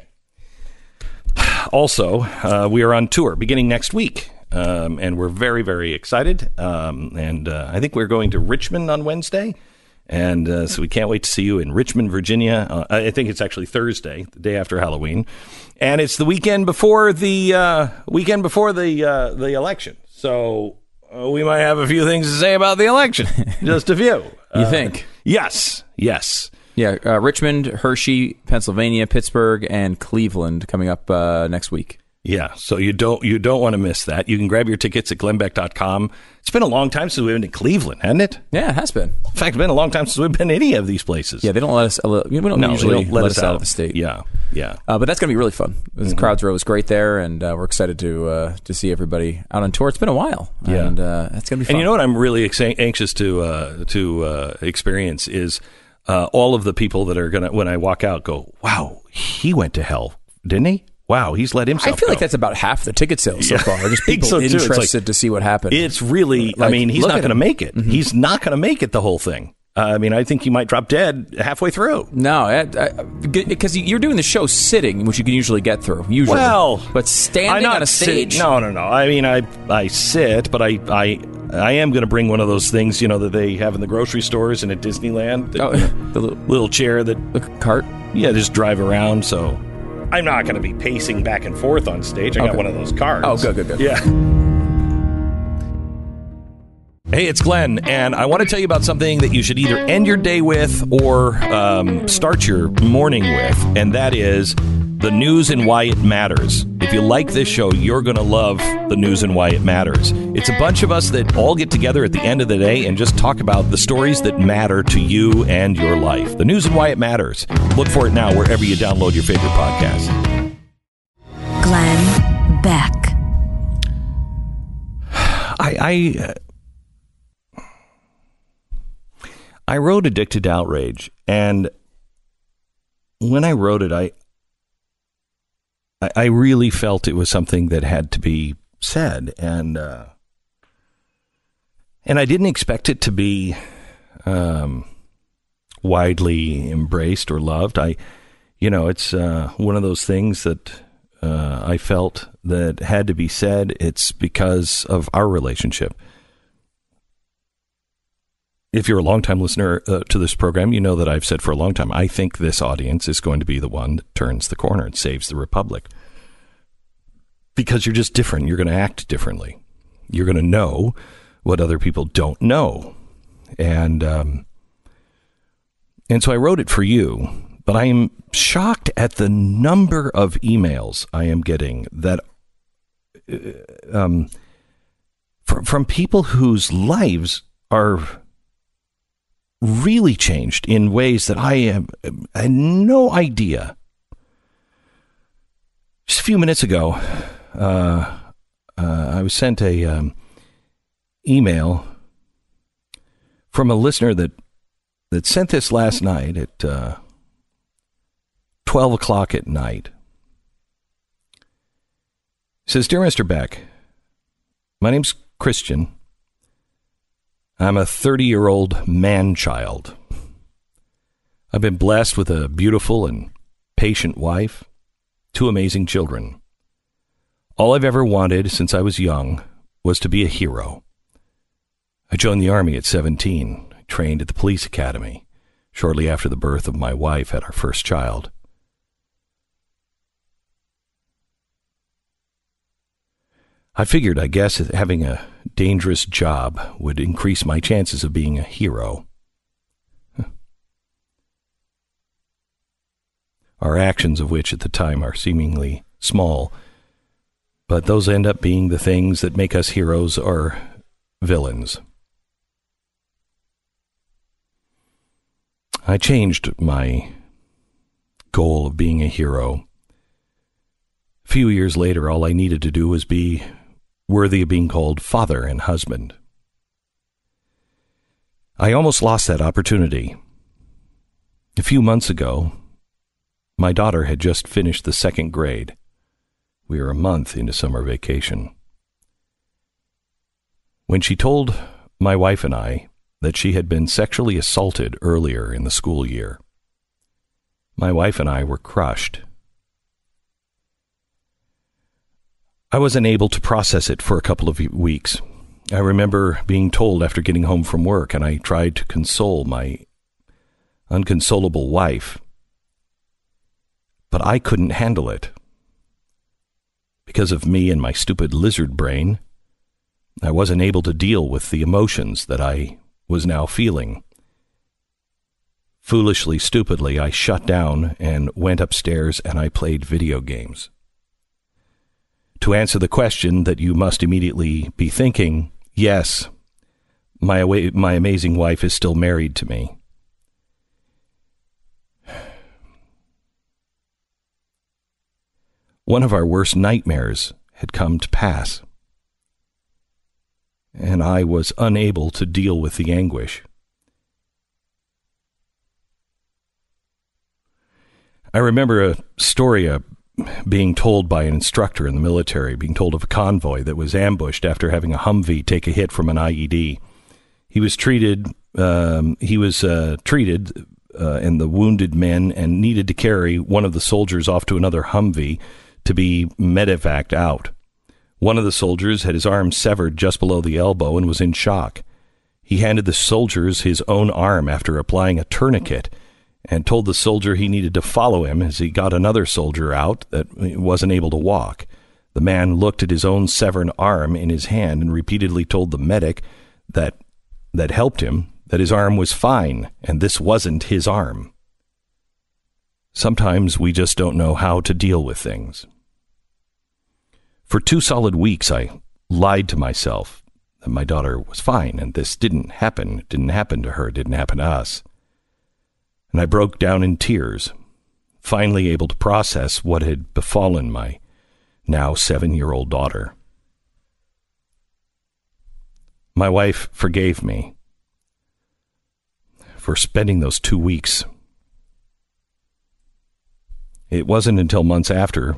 Speaker 2: Also, uh, we are on tour beginning next week. Um, and we're very, very excited. Um, and uh, I think we're going to Richmond on Wednesday. And uh, so we can't wait to see you in Richmond, Virginia. Uh, I think it's actually Thursday, the day after Halloween. And it's the weekend before the uh, weekend before the uh, the election. So uh, we might have a few things to say about the election. Just a few.
Speaker 3: You
Speaker 2: Uh,
Speaker 3: think?
Speaker 2: Yes. Yes.
Speaker 3: Yeah, uh, Richmond, Hershey, Pennsylvania, Pittsburgh, and Cleveland coming up uh, next week.
Speaker 2: Yeah, so you don't you don't want to miss that. You can grab your tickets at glennbeck dot com. It's been a long time since we've been to Cleveland, hasn't it?
Speaker 3: Yeah, it has been.
Speaker 2: In fact, it's been a long time since we've been to any of these places.
Speaker 3: Yeah, they don't let us. We don't
Speaker 2: No, they
Speaker 3: usually
Speaker 2: don't
Speaker 3: let, us out. of the state.
Speaker 2: Yeah, yeah.
Speaker 3: Uh, but that's going to be really fun. The
Speaker 2: Mhm.
Speaker 3: Crowds Row is great there, and uh, we're excited to uh, to see everybody out on tour. It's been a while,
Speaker 2: Yeah.
Speaker 3: and uh, that's going to be fun.
Speaker 2: And you know what I'm really ex- anxious to uh, to uh, experience is uh, all of the people that are going to, when I walk out, go, wow, he went to hell, didn't he? Wow, he's let himself
Speaker 3: I feel
Speaker 2: go.
Speaker 3: like that's about half the ticket sales so
Speaker 2: Yeah.
Speaker 3: far. Just
Speaker 2: I think
Speaker 3: people
Speaker 2: so, too. It's
Speaker 3: interested
Speaker 2: like-
Speaker 3: to see what happened.
Speaker 2: It's really, I
Speaker 3: Like,
Speaker 2: mean, he's
Speaker 3: look
Speaker 2: not
Speaker 3: at
Speaker 2: going to
Speaker 3: him.
Speaker 2: make it.
Speaker 3: Mhm.
Speaker 2: He's not going to make it the whole thing. Uh, I mean, I think you might drop dead halfway through.
Speaker 3: No, because you're doing the show sitting, which you can usually get through. Usually,
Speaker 2: well,
Speaker 3: but standing on a stage.
Speaker 2: Sit, no, no, no. I mean, I I sit, but I I I am going to bring one of those things, you know, that they have in the grocery stores and at Disneyland. The,
Speaker 3: oh, the little,
Speaker 2: little chair that
Speaker 3: the cart.
Speaker 2: Yeah, just drive around. So I'm not going to be pacing back and forth on stage. I
Speaker 3: okay.
Speaker 2: got one of those cars.
Speaker 3: Oh, good, good, good.
Speaker 2: Yeah. Hey, it's Glenn, and I want to tell you about something that you should either end your day with or um, start your morning with, and that is the news and why it matters. If you like this show, you're going to love the news and why it matters. It's a bunch of us that all get together at the end of the day and just talk about the stories that matter to you and your life. The news and why it matters. Look for it now wherever you download your favorite podcast.
Speaker 1: Glenn Beck.
Speaker 2: I... I uh, I wrote Addicted to Outrage, and when I wrote it, I I really felt it was something that had to be said, and uh, and I didn't expect it to be um, widely embraced or loved. I, you know, it's uh, one of those things that uh, I felt that had to be said. It's because of our relationship. If you're a longtime listener uh, to this program, you know that I've said for a long time, I think this audience is going to be the one that turns the corner and saves the republic. Because you're just different. You're going to act differently. You're going to know what other people don't know. And, um, and so I wrote it for you, but I am shocked at the number of emails I am getting that, uh, um, from, from people whose lives are really changed in ways that I have I had no idea. Just a few minutes ago, uh, uh, I was sent a um, email from a listener that that sent this last night at uh, twelve o'clock at night. It says, "Dear Mister Beck, my name's Christian. I'm a thirty-year-old man-child. I've been blessed with a beautiful and patient wife, two amazing children. All I've ever wanted since I was young was to be a hero. I joined the Army at seventeen. I trained at the police academy shortly after the birth of my wife had our first child. I figured, I guess, that having a dangerous job would increase my chances of being a hero. Our actions of which at the time are seemingly small, but those end up being the things that make us heroes or villains. I changed my goal of being a hero. A few years later, all I needed to do was be worthy of being called father and husband. I almost lost that opportunity. A few months ago, my daughter had just finished the second grade. We were a month into summer vacation. When she told my wife and I that she had been sexually assaulted earlier in the school year, my wife and I were crushed. I wasn't able to process it for a couple of weeks. I remember being told after getting home from work, and I tried to console my unconsolable wife, but I couldn't handle it. Because of me and my stupid lizard brain, I wasn't able to deal with the emotions that I was now feeling. Foolishly, stupidly, I shut down and went upstairs and I played video games. To answer the question that you must immediately be thinking, yes, my awa- my amazing wife is still married to me. One of our worst nightmares had come to pass, and I was unable to deal with the anguish. I remember a story of being told by an instructor in the military, being told of a convoy that was ambushed after having a Humvee take a hit from an I E D. He was treated. Um, he was uh, treated, uh, and the wounded men, and needed to carry one of the soldiers off to another Humvee to be medevaced out. One of the soldiers had his arm severed just below the elbow and was in shock. He handed the soldiers his own arm after applying a tourniquet, and told the soldier he needed to follow him as he got another soldier out that wasn't able to walk. The man looked at his own severed arm in his hand and repeatedly told the medic that that helped him that his arm was fine, and this wasn't his arm. Sometimes we just don't know how to deal with things. For two solid weeks, I lied to myself that my daughter was fine, and this didn't happen. It didn't happen to her. It didn't happen to us. And I broke down in tears, finally able to process what had befallen my now seven-year-old daughter. My wife forgave me for spending those two weeks. It wasn't until months after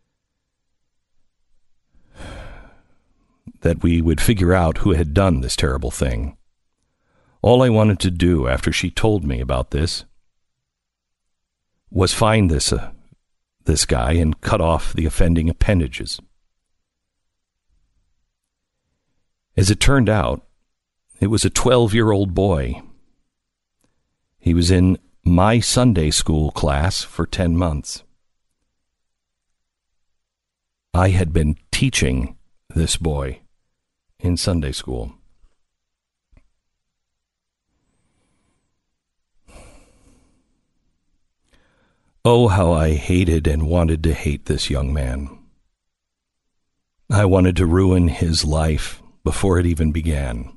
Speaker 2: that we would figure out who had done this terrible thing. All I wanted to do after she told me about this was find this uh, this guy and cut off the offending appendages. As it turned out, it was a twelve-year-old boy. He was in my Sunday school class for ten months. I had been teaching this boy in Sunday school. Oh, how I hated and wanted to hate this young man. I wanted to ruin his life before it even began.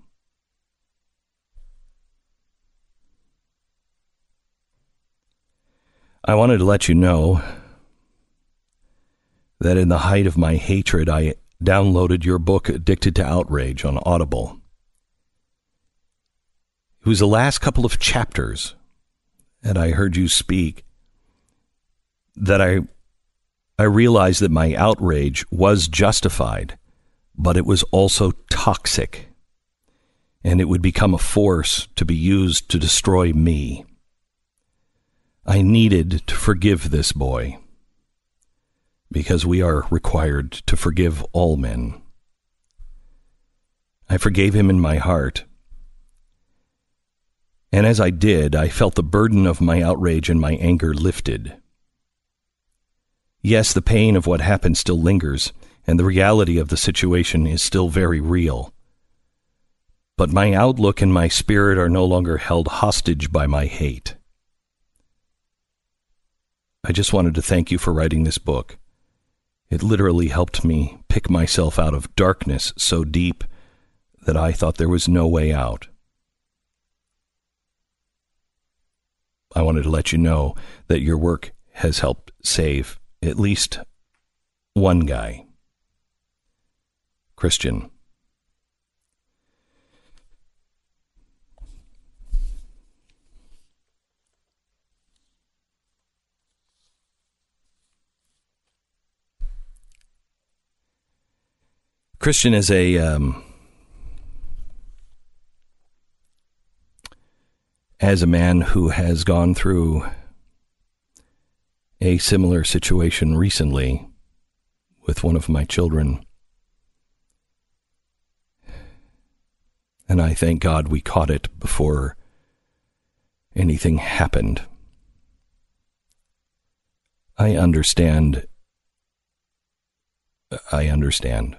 Speaker 2: I wanted to let you know that in the height of my hatred, I downloaded your book, Addicted to Outrage, on Audible. It was the last couple of chapters that I heard you speak that I I realized that my outrage was justified, but it was also toxic, and it would become a force to be used to destroy me. I needed to forgive this boy, because we are required to forgive all men. I forgave him in my heart, and as I did, I felt the burden of my outrage and my anger lifted. Yes, the pain of what happened still lingers, and the reality of the situation is still very real. But my outlook and my spirit are no longer held hostage by my hate. I just wanted to thank you for writing this book. It literally helped me pick myself out of darkness so deep that I thought there was no way out. I wanted to let you know that your work has helped save at least one guy. Christian. Christian is a um, as a man who has gone through a similar situation recently with one of my children. And I thank God we caught it before anything happened. I understand. I understand.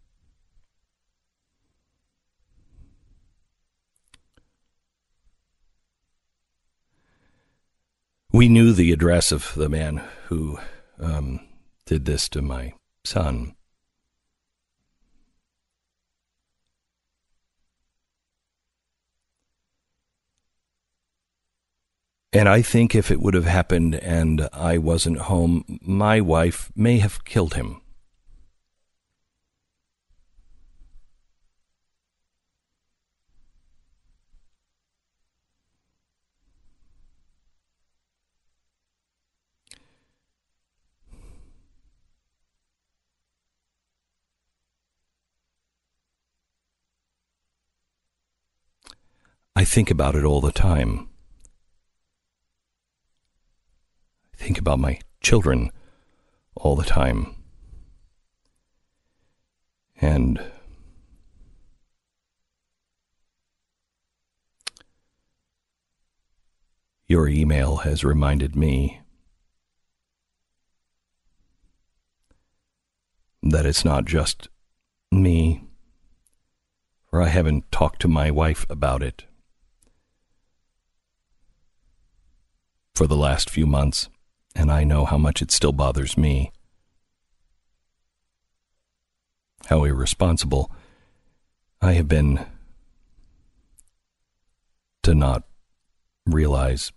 Speaker 2: We knew the address of the man who um, did this to my son. And I think if it would have happened and I wasn't home, my wife may have killed him. I think about it all the time. I think about my children all the time. And your email has reminded me that it's not just me, for I haven't talked to my wife about it for the last few months, and I know how much it still bothers me. How irresponsible I have been to not realize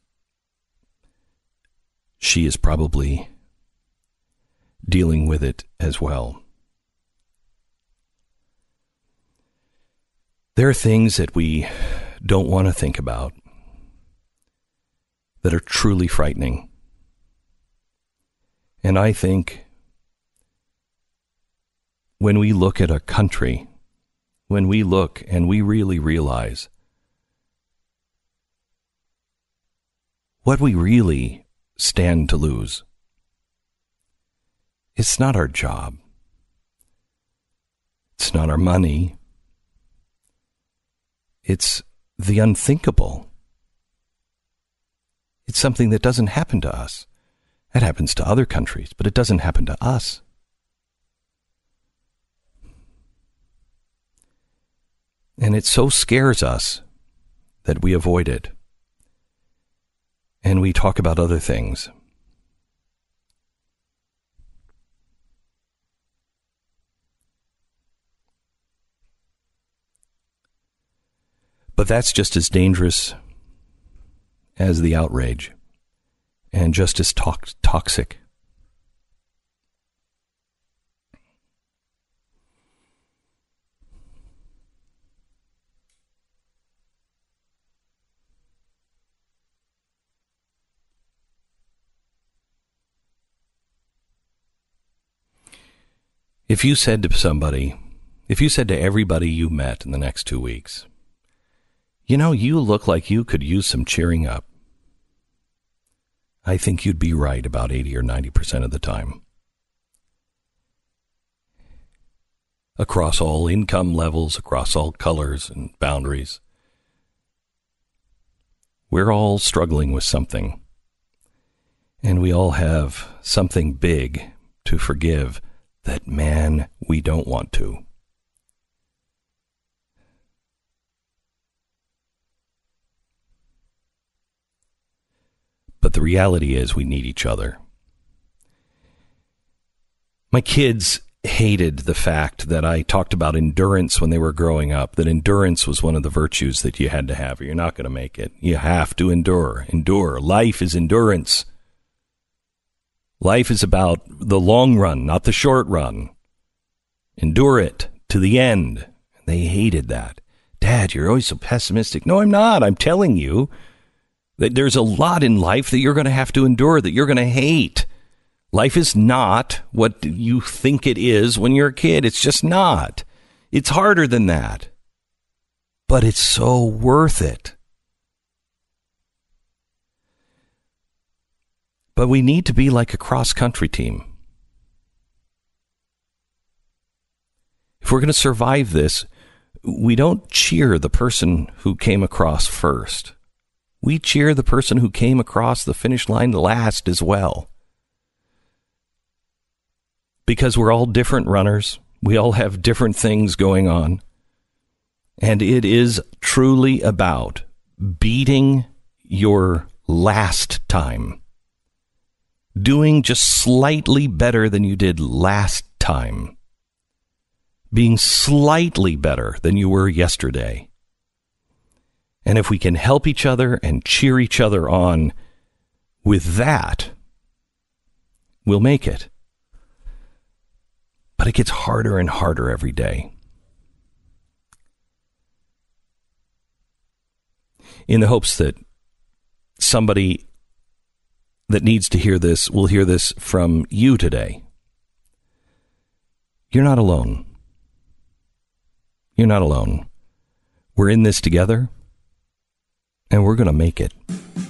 Speaker 2: she is probably dealing with it as well. There are things that we don't want to think about that are truly frightening. And I think when we look at a country, when we look and we really realize what we really stand to lose, it's not our job. It's not our money. It's the unthinkable. It's something that doesn't happen to us. It happens to other countries, but it doesn't happen to us. And it so scares us that we avoid it. And we talk about other things. But that's just as dangerous as the outrage, and just as to- toxic. If you said to somebody, if you said to everybody you met in the next two weeks, you know, you look like you could use some cheering up, I think you'd be right about eighty or ninety percent of the time. Across all income levels, across all colors and boundaries, we're all struggling with something. And we all have something big to forgive that, man, we don't want to. But the reality is we need each other. My kids hated the fact that I talked about endurance when they were growing up, that endurance was one of the virtues that you had to have, or you're not going to make it. You have to endure. Endure. Life is endurance. Life is about the long run, not the short run. Endure it to the end. They hated that. Dad, you're always so pessimistic. No, I'm not. I'm telling you that there's a lot in life that you're going to have to endure, that you're going to hate. Life is not what you think it is when you're a kid. It's just not. It's harder than that. But it's so worth it. But we need to be like a cross-country team. If we're going to survive this, we don't cheer the person who came across first. We cheer the person who came across the finish line last as well. Because we're all different runners. We all have different things going on. And it is truly about beating your last time. Doing just slightly better than you did last time. Being slightly better than you were yesterday. And if we can help each other and cheer each other on with that, we'll make it. But it gets harder and harder every day. In the hopes that somebody that needs to hear this will hear this from you today. You're not alone. You're not alone. We're in this together. and we're going to make it.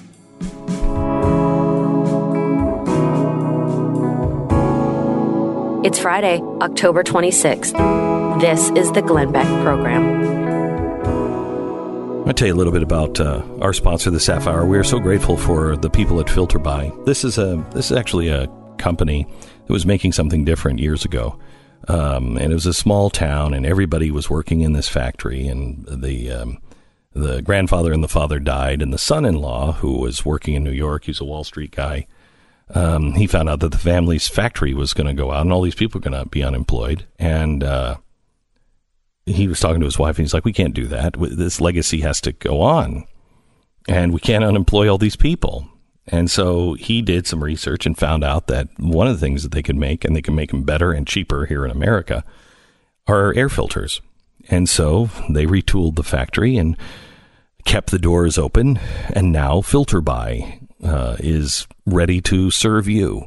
Speaker 1: It's Friday, October twenty-sixth. This is the Glenn Beck Program.
Speaker 2: I'll tell you a little bit about uh, our sponsor this half hour. We are so grateful for the people at FilterBuy. This is a this is actually a company that was making something different years ago, um, and it was a small town, and everybody was working in this factory. And the um, the grandfather and the father died, and the son-in-law, who was working in New York, he's a Wall Street guy. Um, he found out that the family's factory was going to go out, and all these people were going to be unemployed, and uh, he was talking to his wife, and he's like, we can't do that. This legacy has to go on, and we can't unemploy all these people. And so he did some research and found out that one of the things that they could make, and they can make them better and cheaper here in America, are air filters. And so they retooled the factory and kept the doors open, and now FilterBuy uh, is ready to serve you.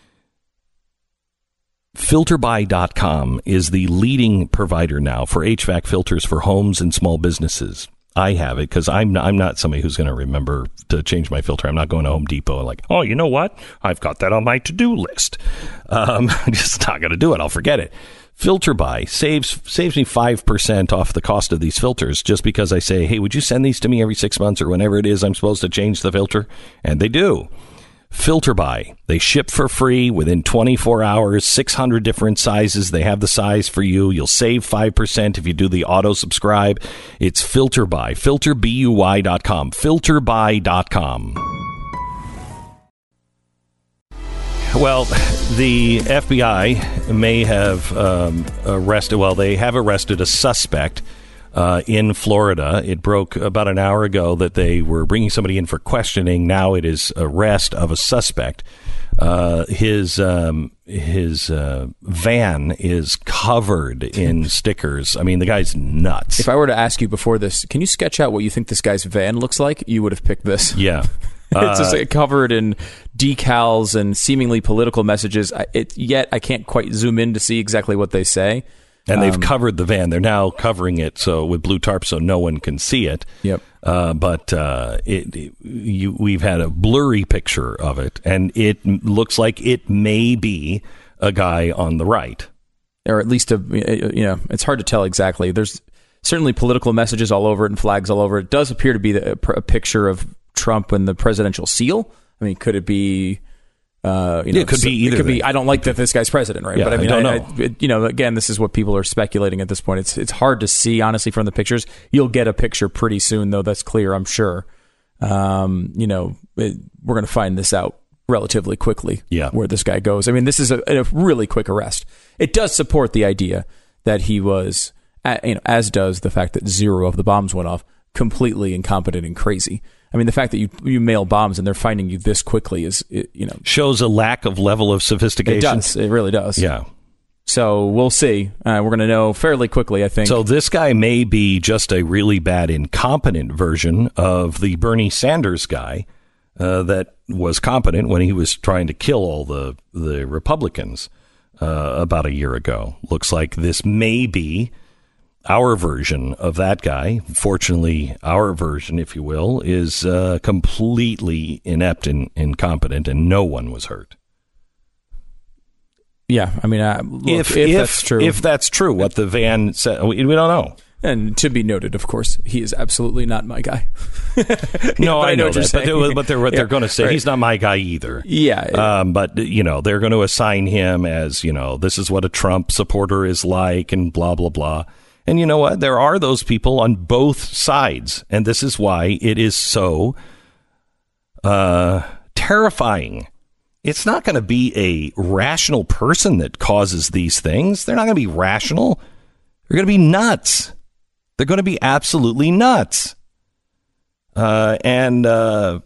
Speaker 2: FilterBuy dot com is the leading provider now for H V A C filters for homes and small businesses. I have it because I'm not, I'm not somebody who's going to remember to change my filter. I'm not going to Home Depot and like, oh, you know what? I've got that on my to-do list. Um, I'm just not going to do it. I'll forget it. FilterBuy saves saves me five percent off the cost of these filters just because I say, hey, would you send these to me every six months or whenever it is I'm supposed to change the filter? And they do. FilterBuy. They ship for free within twenty-four hours, six hundred different sizes. They have the size for you. You'll save five percent if you do the auto subscribe. It's FilterBuy. Filter B U Y dot com. FilterBuy dot com. Well, the F B I may have um, arrested, well, they have arrested a suspect Uh, in Florida. It broke about an hour ago that they were bringing somebody in for questioning. Now it is arrest of a suspect. Uh, his um, his uh, van is covered in stickers. I mean, the guy's nuts.
Speaker 3: If I were to ask you before this, can you sketch out what you think this guy's van looks like? You would have picked this.
Speaker 2: Yeah.
Speaker 3: It's just like, covered in decals and seemingly political messages. I, it, yet I can't quite zoom in to see exactly what they say.
Speaker 2: And they've
Speaker 3: um,
Speaker 2: covered the van. They're now covering it so with blue tarp so no one can see it.
Speaker 3: Yep.
Speaker 2: Uh, but uh, it, it you, we've had a blurry picture of it, and it looks like it may be a guy on the right,
Speaker 3: or at least a you know it's hard to tell exactly. There's certainly political messages all over it and flags all over it. It does appear to be the, a, a picture of Trump and the presidential seal. I mean, could it be? Uh, you know,
Speaker 2: yeah, it could be either.
Speaker 3: It could be. I don't like that this guy's president, right?
Speaker 2: Yeah,
Speaker 3: but I mean,
Speaker 2: I don't
Speaker 3: I,
Speaker 2: know.
Speaker 3: I, it, you know, again, this is what people are speculating at this point. It's it's hard to see honestly from the pictures. You'll get a picture pretty soon, though. That's clear, I'm sure. Um, you know, it, we're going to find this out relatively quickly.
Speaker 2: Yeah.
Speaker 3: Where this guy goes. I mean, this is a, a really quick arrest. It does support the idea that he was, you know, as does the fact that zero of the bombs went off, completely incompetent and crazy. I mean, the fact that you you mail bombs and they're finding you this quickly is, it, you know,
Speaker 2: shows a lack of level of sophistication.
Speaker 3: It does. It really does.
Speaker 2: Yeah.
Speaker 3: So we'll see. Uh, we're going to know fairly quickly, I think.
Speaker 2: So this guy may be just a really bad, incompetent version of the Bernie Sanders guy uh, that was competent when he was trying to kill all the the Republicans uh, about a year ago. Looks like this may be our version of that guy. Fortunately, our version, if you will, is uh, completely inept and incompetent, and no one was hurt.
Speaker 3: Yeah, I mean, uh, look,
Speaker 2: if,
Speaker 3: if,
Speaker 2: if
Speaker 3: that's true,
Speaker 2: if that's true, what the van said, we, we don't know.
Speaker 3: And to be noted, of course, he is absolutely not my guy.
Speaker 2: No, I, I know, know that, but they're, but they're what
Speaker 3: yeah,
Speaker 2: they're going to say.
Speaker 3: Right.
Speaker 2: He's not my guy either.
Speaker 3: Yeah,
Speaker 2: um, but you know, they're going to assign him as, you know, this is what a Trump supporter is like, and blah blah blah. And you know what? There are those people on both sides. And this is why it is so uh, terrifying. It's not going to be a rational person that causes these things. They're not going to be rational. They're going to be nuts. They're going to be absolutely nuts. Uh, and uh,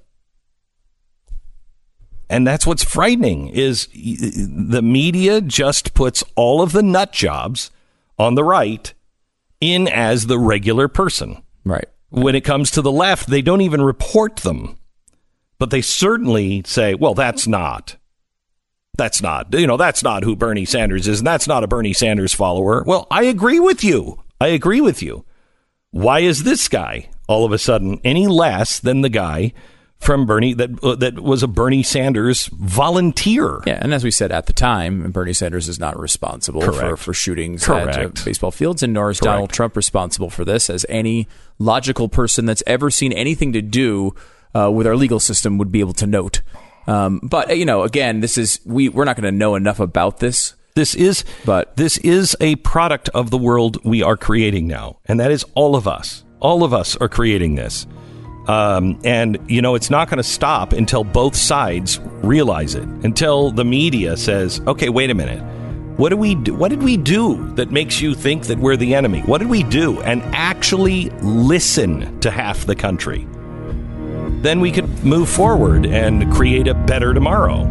Speaker 2: and that's what's frightening is the media just puts all of the nut jobs on the right in as the regular person.
Speaker 3: Right.
Speaker 2: When it comes to the left, they don't even report them. But they certainly say, well, that's not. That's not, you know, that's not who Bernie Sanders is, and that's not a Bernie Sanders follower. Well, I agree with you. I agree with you. Why is this guy all of a sudden any less than the guy from Bernie that uh, that was a Bernie Sanders volunteer.
Speaker 3: Yeah, and as we said at the time, Bernie Sanders is not responsible for, for shootings
Speaker 2: Correct.
Speaker 3: at uh, baseball fields, and nor is
Speaker 2: Correct.
Speaker 3: Donald Trump responsible for this, as any logical person that's ever seen anything to do uh, with our legal system would be able to note. Um, but, you know, again, this is we, we're not going to know enough about this.
Speaker 2: This is
Speaker 3: but
Speaker 2: this is a product of the world we are creating now, and that is all of us. All of us are creating this. Um, and, you know, it's not going to stop until both sides realize it, until the media says, OK, wait a minute. What do we do? What did we do that makes you think that we're the enemy? What did we do? And actually listen to half the country. Then we could move forward and create a better tomorrow.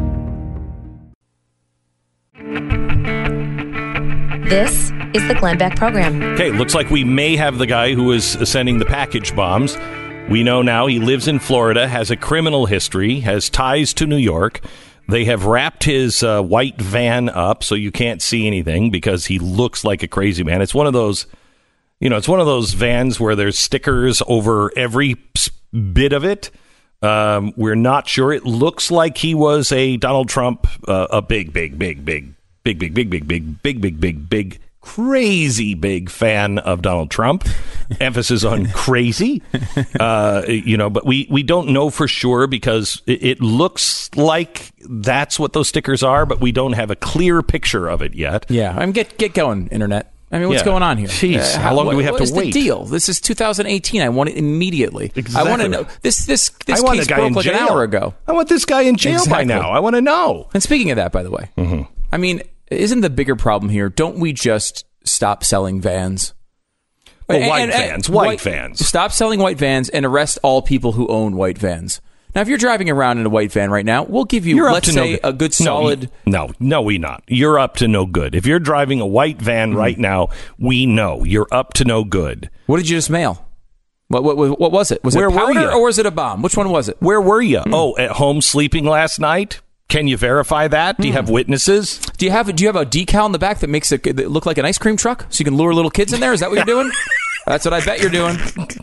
Speaker 1: This is the Glenn Beck Program.
Speaker 2: Okay, looks like we may have the guy who is sending the package bombs. We know now he lives in Florida, has a criminal history, has ties to New York. They have wrapped his uh, white van up so you can't see anything because he looks like a crazy man. It's one of those, you know, it's one of those vans where there's stickers over every bit of it. Um, we're not sure. It looks like he was a Donald Trump, uh, a big, big, big, big, big, big, big, big, big, big, big, big, big, crazy big fan of Donald Trump. Emphasis on crazy. Uh, you know, but we, we don't know for sure because it, it looks like that's what those stickers are, but we don't have a clear picture of it yet.
Speaker 3: Yeah, I mean, get get going, Internet. I mean, what's
Speaker 2: Yeah.
Speaker 3: going on here?
Speaker 2: Jeez,
Speaker 3: Uh,
Speaker 2: how long
Speaker 3: what,
Speaker 2: do we have
Speaker 3: what
Speaker 2: to
Speaker 3: is
Speaker 2: wait?
Speaker 3: The deal. This is two thousand eighteen. I want it immediately.
Speaker 2: Exactly.
Speaker 3: I want to know. This this this
Speaker 2: I want
Speaker 3: case
Speaker 2: a guy
Speaker 3: broke
Speaker 2: in
Speaker 3: like
Speaker 2: jail.
Speaker 3: an hour ago.
Speaker 2: I want this guy in jail by
Speaker 3: Exactly.
Speaker 2: now. I want to know.
Speaker 3: And speaking of that, by the way,
Speaker 2: Mm-hmm.
Speaker 3: I mean, isn't the bigger problem here? Don't we just stop selling vans?
Speaker 2: Well,
Speaker 3: And-
Speaker 2: white
Speaker 3: and- and
Speaker 2: vans, white vans.
Speaker 3: Stop selling white vans and arrest all people who own white vans. Now, if you're driving around in a white van right now, we'll give you,
Speaker 2: You're up
Speaker 3: let's
Speaker 2: to
Speaker 3: say,
Speaker 2: no,
Speaker 3: a good solid.
Speaker 2: No, no, no, we not. You're up to no good. If you're driving a white van
Speaker 3: Mm-hmm.
Speaker 2: right now, we know you're up to no good.
Speaker 3: What did you just mail? What what, what, what was it? Was
Speaker 2: Where
Speaker 3: it
Speaker 2: were
Speaker 3: powder
Speaker 2: you?
Speaker 3: or was it a bomb? Which one was it?
Speaker 2: Where were you?
Speaker 3: Hmm.
Speaker 2: Oh, at home sleeping last night? Can you verify that? Do you have witnesses?
Speaker 3: Do you have do you have a decal in the back that makes it that look like an ice cream truck so you can lure little kids in there? Is that what you're doing? That's what I bet you're doing.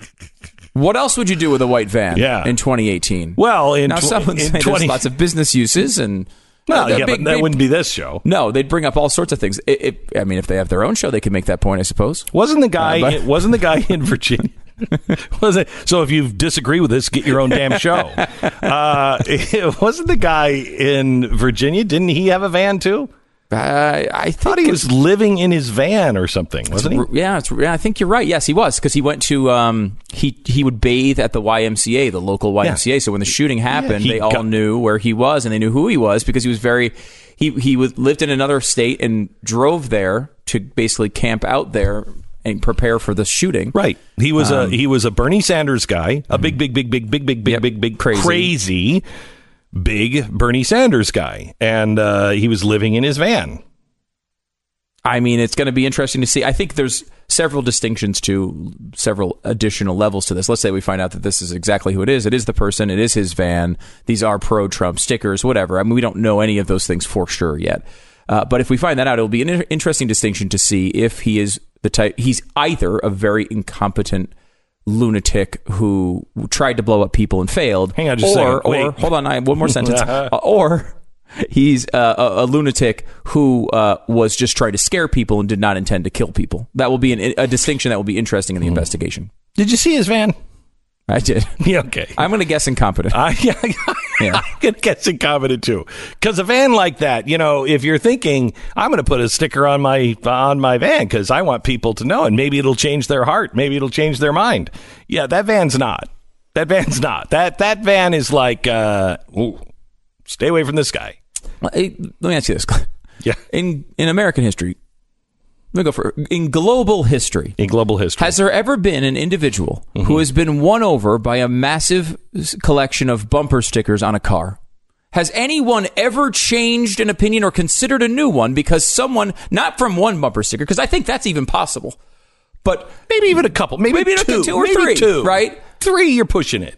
Speaker 3: What else would you do with a white van
Speaker 2: Yeah.
Speaker 3: in twenty eighteen?
Speaker 2: Well, in
Speaker 3: now
Speaker 2: tw-
Speaker 3: someone
Speaker 2: in
Speaker 3: say
Speaker 2: twenty
Speaker 3: there's lots of business uses and
Speaker 2: Well,
Speaker 3: uh,
Speaker 2: yeah,
Speaker 3: big-
Speaker 2: but that
Speaker 3: big-
Speaker 2: wouldn't be this show.
Speaker 3: No, they'd bring up all sorts of things. It, it, I mean, if they have their own show, they could make that point, I suppose.
Speaker 2: Wasn't the guy?
Speaker 3: Uh, but-
Speaker 2: wasn't the guy in Virginia? Was it? So if you disagree with this, get your own damn show. Uh, it wasn't the guy in Virginia? Didn't he have a van too?
Speaker 3: Uh, I think
Speaker 2: thought he was living in his van or something, wasn't he?
Speaker 3: Yeah, it's, yeah, I think you're right. Yes, he was because he went to um, he he would bathe at the Y M C A, the local Y M C A.
Speaker 2: Yeah.
Speaker 3: So when the shooting happened,
Speaker 2: he
Speaker 3: they all
Speaker 2: got-
Speaker 3: knew where he was and they knew who he was because he was very he he was, lived in another state and drove there to basically camp out there and prepare for the shooting.
Speaker 2: Right. He was
Speaker 3: Um,
Speaker 2: a he was a Bernie Sanders guy, a big, big, big, big, big, big, big,
Speaker 3: Yep.
Speaker 2: big, big,
Speaker 3: Crazy.
Speaker 2: crazy, big Bernie Sanders guy, and uh, he was living in his van.
Speaker 3: I mean, it's going to be interesting to see. I think there's several distinctions to several additional levels to this. Let's say we find out that this is exactly who it is. It is the person. It is his van. These are pro-Trump stickers, whatever. I mean, we don't know any of those things for sure yet. Uh, but if we find that out, it'll be an interesting distinction to see if he is the type. He's either a very incompetent lunatic who tried to blow up people and failed.
Speaker 2: Hang on just a
Speaker 3: or,
Speaker 2: second. Wait.
Speaker 3: Or, hold on, I have one more sentence. Uh, or he's uh, a, a lunatic who uh, was just trying to scare people and did not intend to kill people. That will be an, a distinction that will be interesting in the investigation.
Speaker 2: Did you see his van?
Speaker 3: I did.
Speaker 2: Yeah, okay.
Speaker 3: I'm going to guess incompetent.
Speaker 2: I, yeah,
Speaker 3: Yeah.
Speaker 2: I'm going to guess incompetent too. Because a van like that, you know, if you're thinking, I'm going to put a sticker on my on my van because I want people to know, and maybe it'll change their heart, maybe it'll change their mind. Yeah, that van's not. That van's not. That that van is like, uh, ooh, stay away from this guy.
Speaker 3: Well, hey, let me ask you this.
Speaker 2: Yeah.
Speaker 3: In in American history, let me go for in global history.
Speaker 2: In global history,
Speaker 3: Has there ever been an individual
Speaker 2: Mm-hmm.
Speaker 3: who has been won over by a massive s- collection of bumper stickers on a car? Has anyone ever changed an opinion or considered a new one because someone, not from one bumper sticker, because I think that's even possible, but
Speaker 2: maybe even a couple, maybe,
Speaker 3: maybe
Speaker 2: two,
Speaker 3: two or
Speaker 2: maybe
Speaker 3: three,
Speaker 2: two,
Speaker 3: right?
Speaker 2: Three, you're pushing it.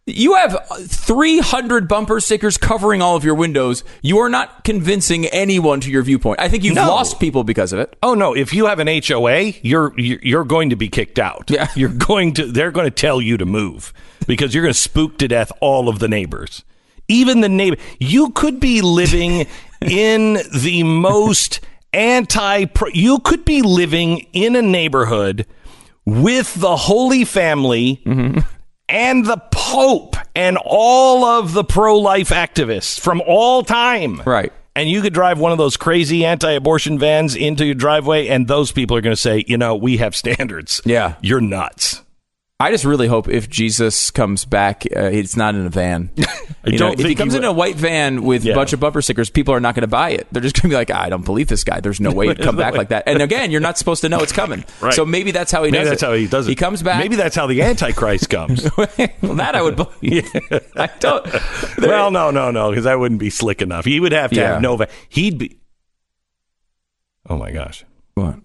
Speaker 3: You have three hundred bumper stickers covering all of your windows. You are not convincing anyone to your viewpoint. I think you've
Speaker 2: No.
Speaker 3: lost people because of it.
Speaker 2: Oh no! If you have an H O A, you're you're you're going to be kicked out.
Speaker 3: Yeah.
Speaker 2: You're going to. They're going to tell you to move because you're going to spook to death all of the neighbors, even the neighbor. You could be living in the most anti. You could be living in a neighborhood with the Holy Family. Mm-hmm. And the Pope and all of the pro-life activists from all time.
Speaker 3: Right.
Speaker 2: And you could drive one of those crazy anti-abortion vans into your driveway, and those people are going to say, you know, we have standards.
Speaker 3: Yeah.
Speaker 2: You're nuts.
Speaker 3: I just really hope if Jesus comes back, uh, it's not in a van.
Speaker 2: I
Speaker 3: You
Speaker 2: don't
Speaker 3: know, if
Speaker 2: think
Speaker 3: he comes
Speaker 2: he
Speaker 3: in
Speaker 2: will.
Speaker 3: a white van with
Speaker 2: Yeah.
Speaker 3: a bunch of bumper stickers, people are not going to buy it. They're just going to be like, I don't believe this guy. There's no way he'd come back like that. And again, you're not supposed to know it's coming.
Speaker 2: Right.
Speaker 3: So maybe that's how he
Speaker 2: Maybe
Speaker 3: does
Speaker 2: that's
Speaker 3: it.
Speaker 2: how he does it.
Speaker 3: He comes back.
Speaker 2: Maybe that's how the Antichrist comes.
Speaker 3: Well, that I would believe. I don't.
Speaker 2: Well, no, no, no, because that wouldn't be slick enough. He would have to
Speaker 3: Yeah.
Speaker 2: have no van. He'd be. Oh my gosh!
Speaker 3: What?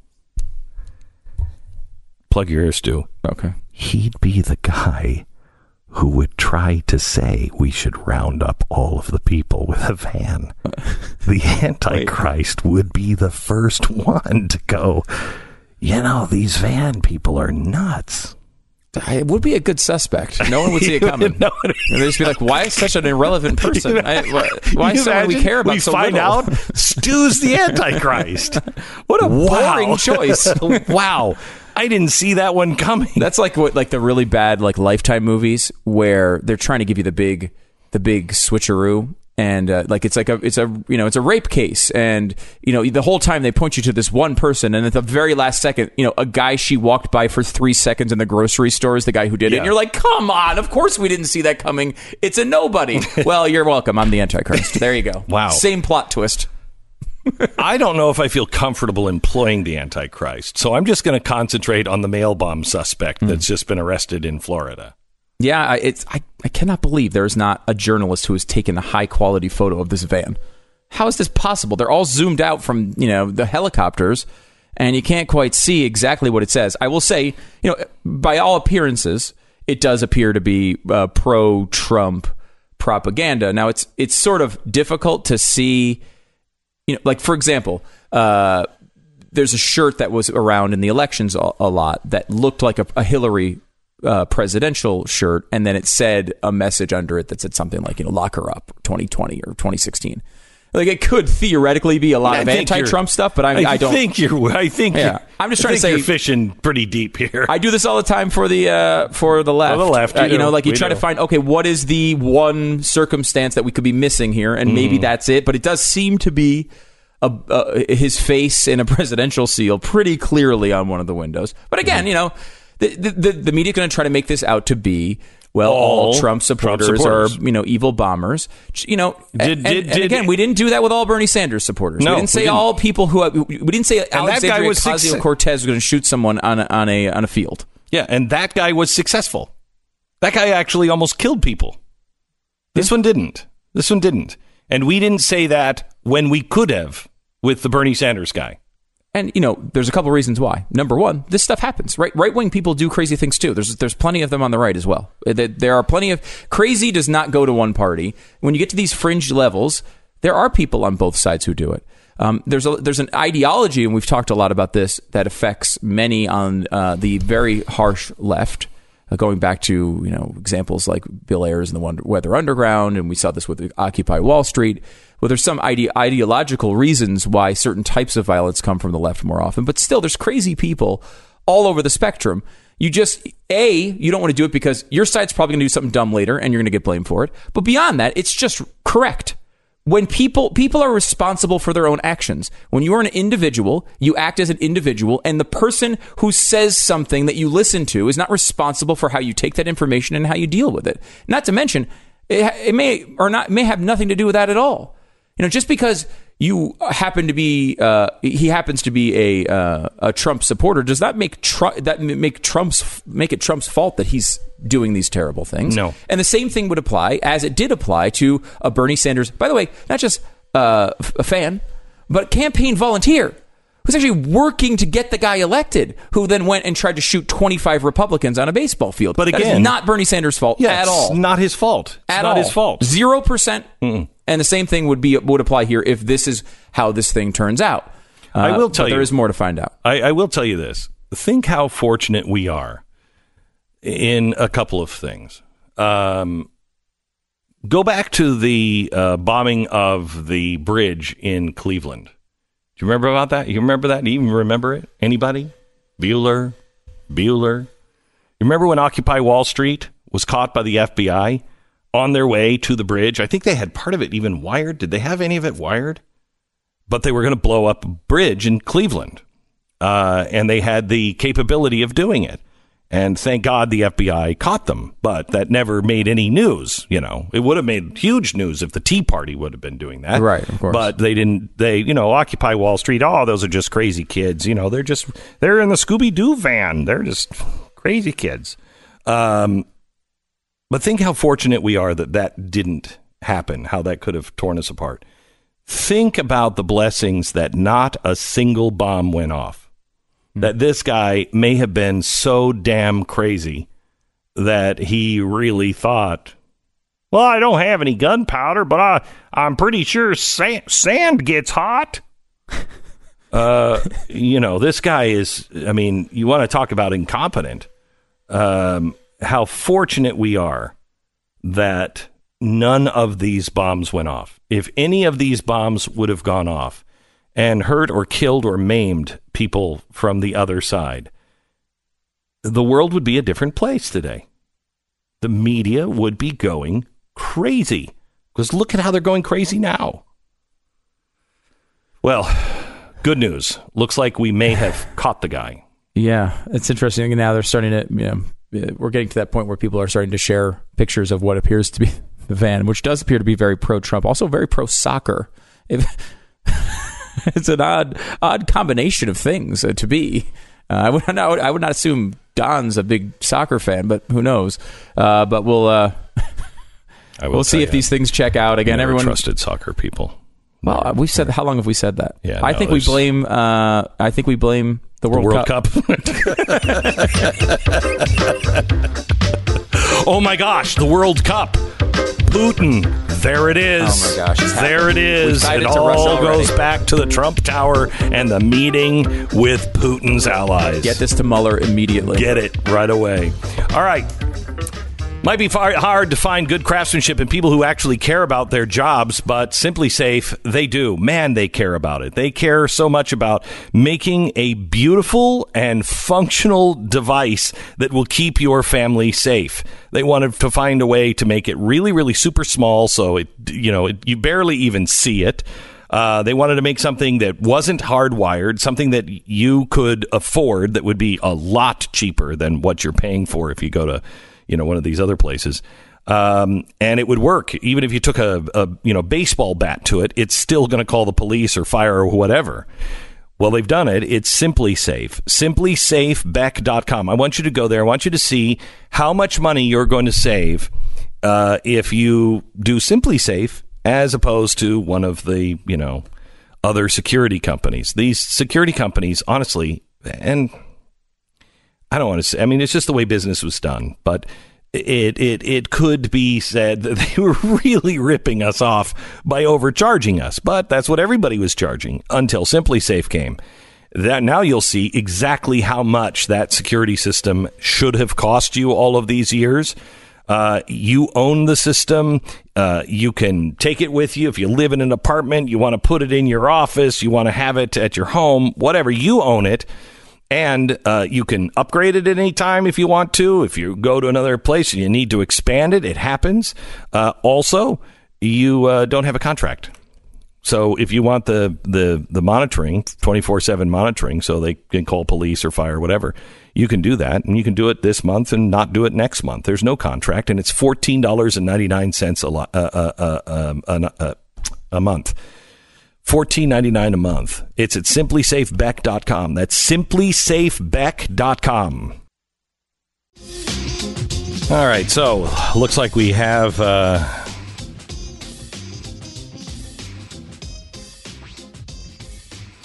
Speaker 2: Plug your ears, Stu.
Speaker 3: Okay.
Speaker 2: He'd be the guy who would try to say we should round up all of the people with a van. The Antichrist would be the first one to go, you know, these van people are nuts.
Speaker 3: It would be a good suspect. No one would see it coming.
Speaker 2: No,
Speaker 3: They'd just be like, why is such an irrelevant person? I, why why is someone we care about
Speaker 2: we
Speaker 3: so
Speaker 2: find
Speaker 3: little?
Speaker 2: out Stu's the Antichrist.
Speaker 3: What a
Speaker 2: Wow.
Speaker 3: boring choice.
Speaker 2: Wow. I didn't see that one coming.
Speaker 3: That's like what, like the really bad like Lifetime movies where they're trying to give you the big, the big switcheroo, and uh, like it's like a, it's a, you know, it's a rape case, and you know the whole time they point you to this one person, and at the very last second, you know, a guy she walked by for three seconds in the grocery store is the guy who did it,
Speaker 2: Yeah.
Speaker 3: and you're like, come on, of course we didn't see that coming. It's a nobody. Well, you're welcome. I'm the Antichrist. There you go.
Speaker 2: Wow.
Speaker 3: Same plot twist.
Speaker 2: I don't know if I feel comfortable employing the Antichrist, so I'm just going to concentrate on the mail bomb suspect that's just been arrested in Florida.
Speaker 3: Yeah, I- it's I, I cannot believe there's not a journalist who has taken a high quality photo of this van. How is this possible? They're all zoomed out from, you know, the helicopters, and you can't quite see exactly what it says. I will say, you know, by all appearances, it does appear to be uh, pro-Trump propaganda. Now, it's it's sort of difficult to see, you know, like for example, uh, there's a shirt that was around in the elections a, a lot that looked like a, a Hillary uh, presidential shirt, and then it said a message under it that said something like, you know, lock her up, twenty twenty or twenty sixteen. Like it could theoretically be a lot
Speaker 2: I
Speaker 3: of
Speaker 2: think
Speaker 3: anti-Trump
Speaker 2: you're-
Speaker 3: stuff, but I, I,
Speaker 2: I
Speaker 3: don't
Speaker 2: think you're. I think.
Speaker 3: Yeah.
Speaker 2: you're-
Speaker 3: I'm just
Speaker 2: I
Speaker 3: trying to
Speaker 2: think
Speaker 3: say-
Speaker 2: you're fishing pretty deep here.
Speaker 3: I do this all the time for the uh, for the left.
Speaker 2: For the left,
Speaker 3: Uh,
Speaker 2: you
Speaker 3: you know,
Speaker 2: do.
Speaker 3: like you
Speaker 2: We
Speaker 3: try
Speaker 2: do.
Speaker 3: to find, okay, what is the one circumstance that we could be missing here, and maybe
Speaker 2: Mm-hmm.
Speaker 3: that's it. But it does seem to be a, uh, his face in a presidential seal pretty clearly on one of the windows. But
Speaker 2: Mm-hmm.
Speaker 3: again, you know, the the, the, the media going to try to make this out to be. Well, all,
Speaker 2: All
Speaker 3: Trump supporters,
Speaker 2: Trump supporters.
Speaker 3: are, you know, evil bombers. You know,
Speaker 2: Did-
Speaker 3: and,
Speaker 2: did-
Speaker 3: and
Speaker 2: did-
Speaker 3: again, we didn't do that with all Bernie Sanders supporters.
Speaker 2: No,
Speaker 3: we didn't say
Speaker 2: we didn't.
Speaker 3: all people who we didn't say
Speaker 2: that guy
Speaker 3: Alexandria
Speaker 2: was success-
Speaker 3: Ocasio-Cortez was going to shoot someone on a, on a on a field.
Speaker 2: Yeah, and that guy was successful. That guy actually almost killed people. This one didn't. This one didn't. And we didn't say that when we could have with the Bernie Sanders guy.
Speaker 3: And, you know, there's a couple reasons why. Number one, this stuff happens. Right right wing people do crazy things too. There's there's plenty of them on the right as well. There there are plenty of crazy does not go to one party. When you get to these fringe levels, there are people on both sides who do it. Um, there's a there's an ideology, and we've talked a lot about this, that affects many on uh, the very harsh left. Uh, going back to, you know, examples like Bill Ayers and the Wonder- Weather Underground, and we saw this with Occupy Wall Street. Well, there's some ide- ideological reasons why certain types of violence come from the left more often, but still, there's crazy people all over the spectrum. You just, A, you don't want to do it because your side's probably going to do something dumb later, and you're going to get blamed for it. But beyond that, it's just correct. When people people are responsible for their own actions. When you are an individual, you act as an individual, and the person who says something that you listen to is not responsible for how you take that information and how you deal with it. Not to mention, it, it may or not may have nothing to do with that at all. You know, just because you happen to be uh, he happens to be a uh, a Trump supporter does not make Tru- that make Trump's make it Trump's fault that he's doing these terrible things.
Speaker 2: No.
Speaker 3: And the same thing would apply, as it did apply to a Bernie Sanders, by the way, not just uh, a fan, but campaign volunteer who's actually working to get the guy elected, who then went and tried to shoot twenty-five Republicans on a baseball field.
Speaker 2: But again,
Speaker 3: that is not Bernie Sanders' fault
Speaker 2: yeah,
Speaker 3: at all.
Speaker 2: It's not his fault. It's
Speaker 3: at
Speaker 2: not
Speaker 3: all.
Speaker 2: his fault.
Speaker 3: Zero percent. And the same thing would be would apply here if this is how this thing turns out. Uh,
Speaker 2: I will tell
Speaker 3: but
Speaker 2: you.
Speaker 3: There is more to find out.
Speaker 2: I, I will tell you this. Think how fortunate we are in a couple of things. Um, go back to the uh, bombing of the bridge in Cleveland. Do you remember about that? You remember that? Do you even remember it? Anybody? Bueller? Bueller? You remember when Occupy Wall Street was caught by the F B I on their way to the bridge? I think they had part of it even wired. Did they have any of it wired? But they were going to blow up a bridge in Cleveland. Uh, and they had the capability of doing it. And thank God the F B I caught them. But that never made any news. You know, it would have made huge news if the Tea Party would have been doing that.
Speaker 3: Right, of course.
Speaker 2: But they didn't. They, you know, Occupy Wall Street. Oh, those are just crazy kids. You know, they're just, they're in the Scooby-Doo van. They're just crazy kids. Um, but think how fortunate we are that that didn't happen, how that could have torn us apart. Think about the blessings that not a single bomb went off. That this guy may have been so damn crazy that he really thought, well, I don't have any gunpowder, but I, I'm pretty sure sand, sand gets hot. uh, you know, this guy is, I mean, you want to talk about incompetent. Um, how fortunate we are that none of these bombs went off. If any of these bombs would have gone off and hurt or killed or maimed people from the other side, the world would be a different place today. The media would be going crazy. Because look at how they're going crazy now. Well, good news. Looks like we may have caught the guy.
Speaker 3: Yeah, it's interesting. Now they're starting to, you know, we're getting to that point where people are starting to share pictures of what appears to be the van, which does appear to be very pro-Trump, also very pro-soccer. If It's an odd, odd combination of things uh, to be. Uh, I would not, I would not assume Don's a big soccer fan, but who knows? Uh, but we'll, uh, we'll see if you, these things check out again.
Speaker 2: Never
Speaker 3: Everyone
Speaker 2: trusted soccer people.
Speaker 3: Well, uh, we've said how long have we said that?
Speaker 2: Yeah,
Speaker 3: I
Speaker 2: no,
Speaker 3: think we blame. Uh, I think we blame the World,
Speaker 2: the World
Speaker 3: Cup.
Speaker 2: Cup. Oh my gosh, the World Cup. Putin. There it is.
Speaker 3: Oh my gosh.
Speaker 2: There it is. It all goes back to the Trump Tower and the meeting with Putin's allies.
Speaker 3: Get this to Mueller immediately.
Speaker 2: Get it right away. All right. Might be far, hard to find good craftsmanship in people who actually care about their jobs, but Simply Safe, they do. Man, they care about it. They care so much about making a beautiful and functional device that will keep your family safe. They wanted to find a way to make it really, really super small, so it, you know, it, you barely even see it. Uh, they wanted to make something that wasn't hardwired, something that you could afford that would be a lot cheaper than what you're paying for if you go to, you know, one of these other places. Um, and it would work. Even if you took a, a you know, baseball bat to it, it's still going to call the police or fire or whatever. Well, they've done it. It's Simply Safe. simply safe beck dot com. I want you to go there. I want you to see how much money you're going to save uh, if you do Simply Safe as opposed to one of the, you know, other security companies. These security companies, honestly, and I don't want to say, I mean, it's just the way business was done, but it it it could be said that they were really ripping us off by overcharging us. But that's what everybody was charging until Simply Safe came. That now you'll see exactly how much that security system should have cost you all of these years. Uh, you own the system. Uh, you can take it with you. If you live in an apartment, you want to put it in your office, you want to have it at your home, whatever, you own it. And uh, you can upgrade it at any time if you want to. If you go to another place and you need to expand it, it happens. Uh, also, you uh, don't have a contract. So if you want the, the, the monitoring, twenty-four seven monitoring, so they can call police or fire or whatever, you can do that. And you can do it this month and not do it next month. There's no contract. And it's fourteen dollars and ninety-nine cents a, lo- uh, uh, uh, um, uh, uh, a month. fourteen ninety-nine a month. It's at simply safe beck dot com. That's simply safe beck dot com. All right, so looks like we have uh,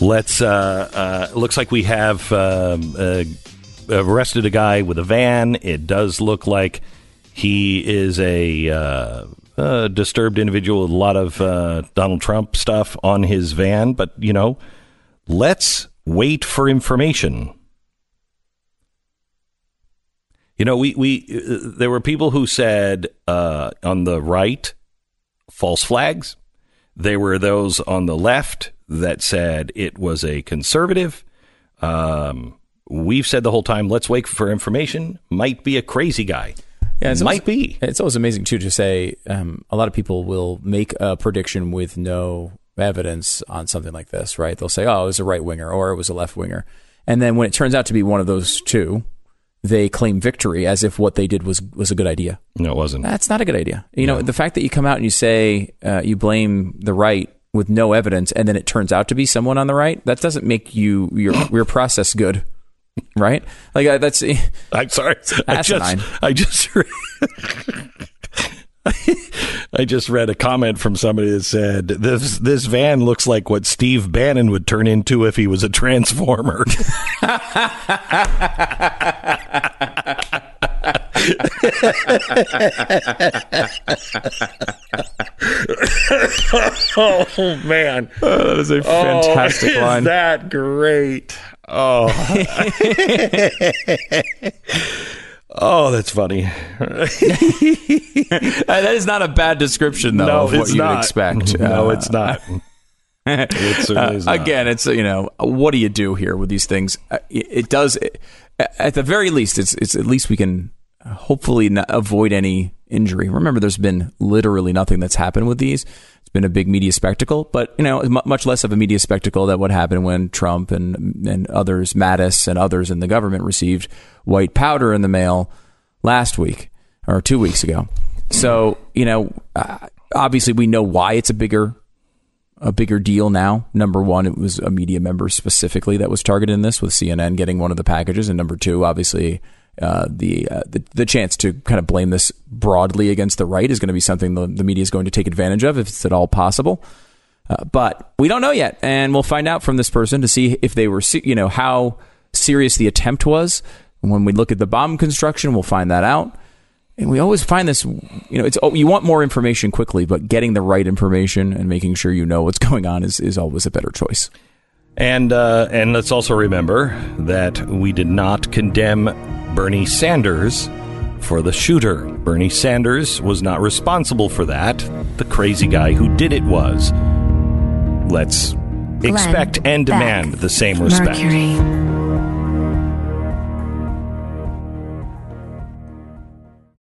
Speaker 2: Let's. Uh, uh, looks like we have um, uh, arrested a guy with a van. It does look like he is a uh, uh, disturbed individual with a lot of uh, Donald Trump stuff on his van. But you know, let's wait for information. You know, we we uh, there were people who said uh, on the right, false flags. There were those on the left that said it was a conservative. Um, we've said the whole time, let's wait for information. Might be a crazy guy. Yeah, it might
Speaker 3: always,
Speaker 2: be.
Speaker 3: It's always amazing, too, to say um, a lot of people will make a prediction with no evidence on something like this, right? They'll say, oh, it was a right winger or it was a left winger. And then when it turns out to be one of those two, they claim victory as if what they did was, was a good idea.
Speaker 2: No, it wasn't.
Speaker 3: That's not a good idea. You
Speaker 2: no.
Speaker 3: know, the fact that you come out and you say uh, you blame the right with no evidence, and then it turns out to be someone on the right, that doesn't make you your your process good, right? Like uh, that's.
Speaker 2: I'm sorry. I just I just read, I just read a comment from somebody that said this this van looks like what Steve Bannon would turn into if he was a transformer. Oh man,
Speaker 3: oh, that is a fantastic
Speaker 2: oh,
Speaker 3: line.
Speaker 2: Is that great? Oh, oh, that's funny.
Speaker 3: That is not a bad description, though,
Speaker 2: no,
Speaker 3: of what you would expect.
Speaker 2: No,
Speaker 3: uh,
Speaker 2: it's not. It certainly is
Speaker 3: uh,
Speaker 2: not.
Speaker 3: Again, it's you know, what do you do here with these things? It, it does, it, at the very least, it's it's at least we can hopefully not avoid any injury. Remember, there's been literally nothing that's happened with these. It's been a big media spectacle, but you know, much less of a media spectacle that what happened when Trump and and others, Mattis and others in the government received white powder in the mail last week or two weeks ago. So you know, uh, obviously, we know why it's a bigger. a bigger deal now. Number one, it was a media member specifically that was targeted in this, with C N N getting one of the packages. And number two, obviously, uh, the, uh, the the chance to kind of blame this broadly against the right is going to be something the, the media is going to take advantage of if it's at all possible. Uh, but we don't know yet. And we'll find out from this person to see if they were, you know, how serious the attempt was. When we look at the bomb construction, we'll find that out. And we always find this, you know, it's oh, you want more information quickly, but getting the right information and making sure you know what's going on is, is always a better choice.
Speaker 2: And uh, and let's also remember that we did not condemn Bernie Sanders for the shooter. Bernie Sanders was not responsible for that. The crazy guy who did it was. Let's Glenn expect and demand Beck, the same respect.
Speaker 1: Mercury.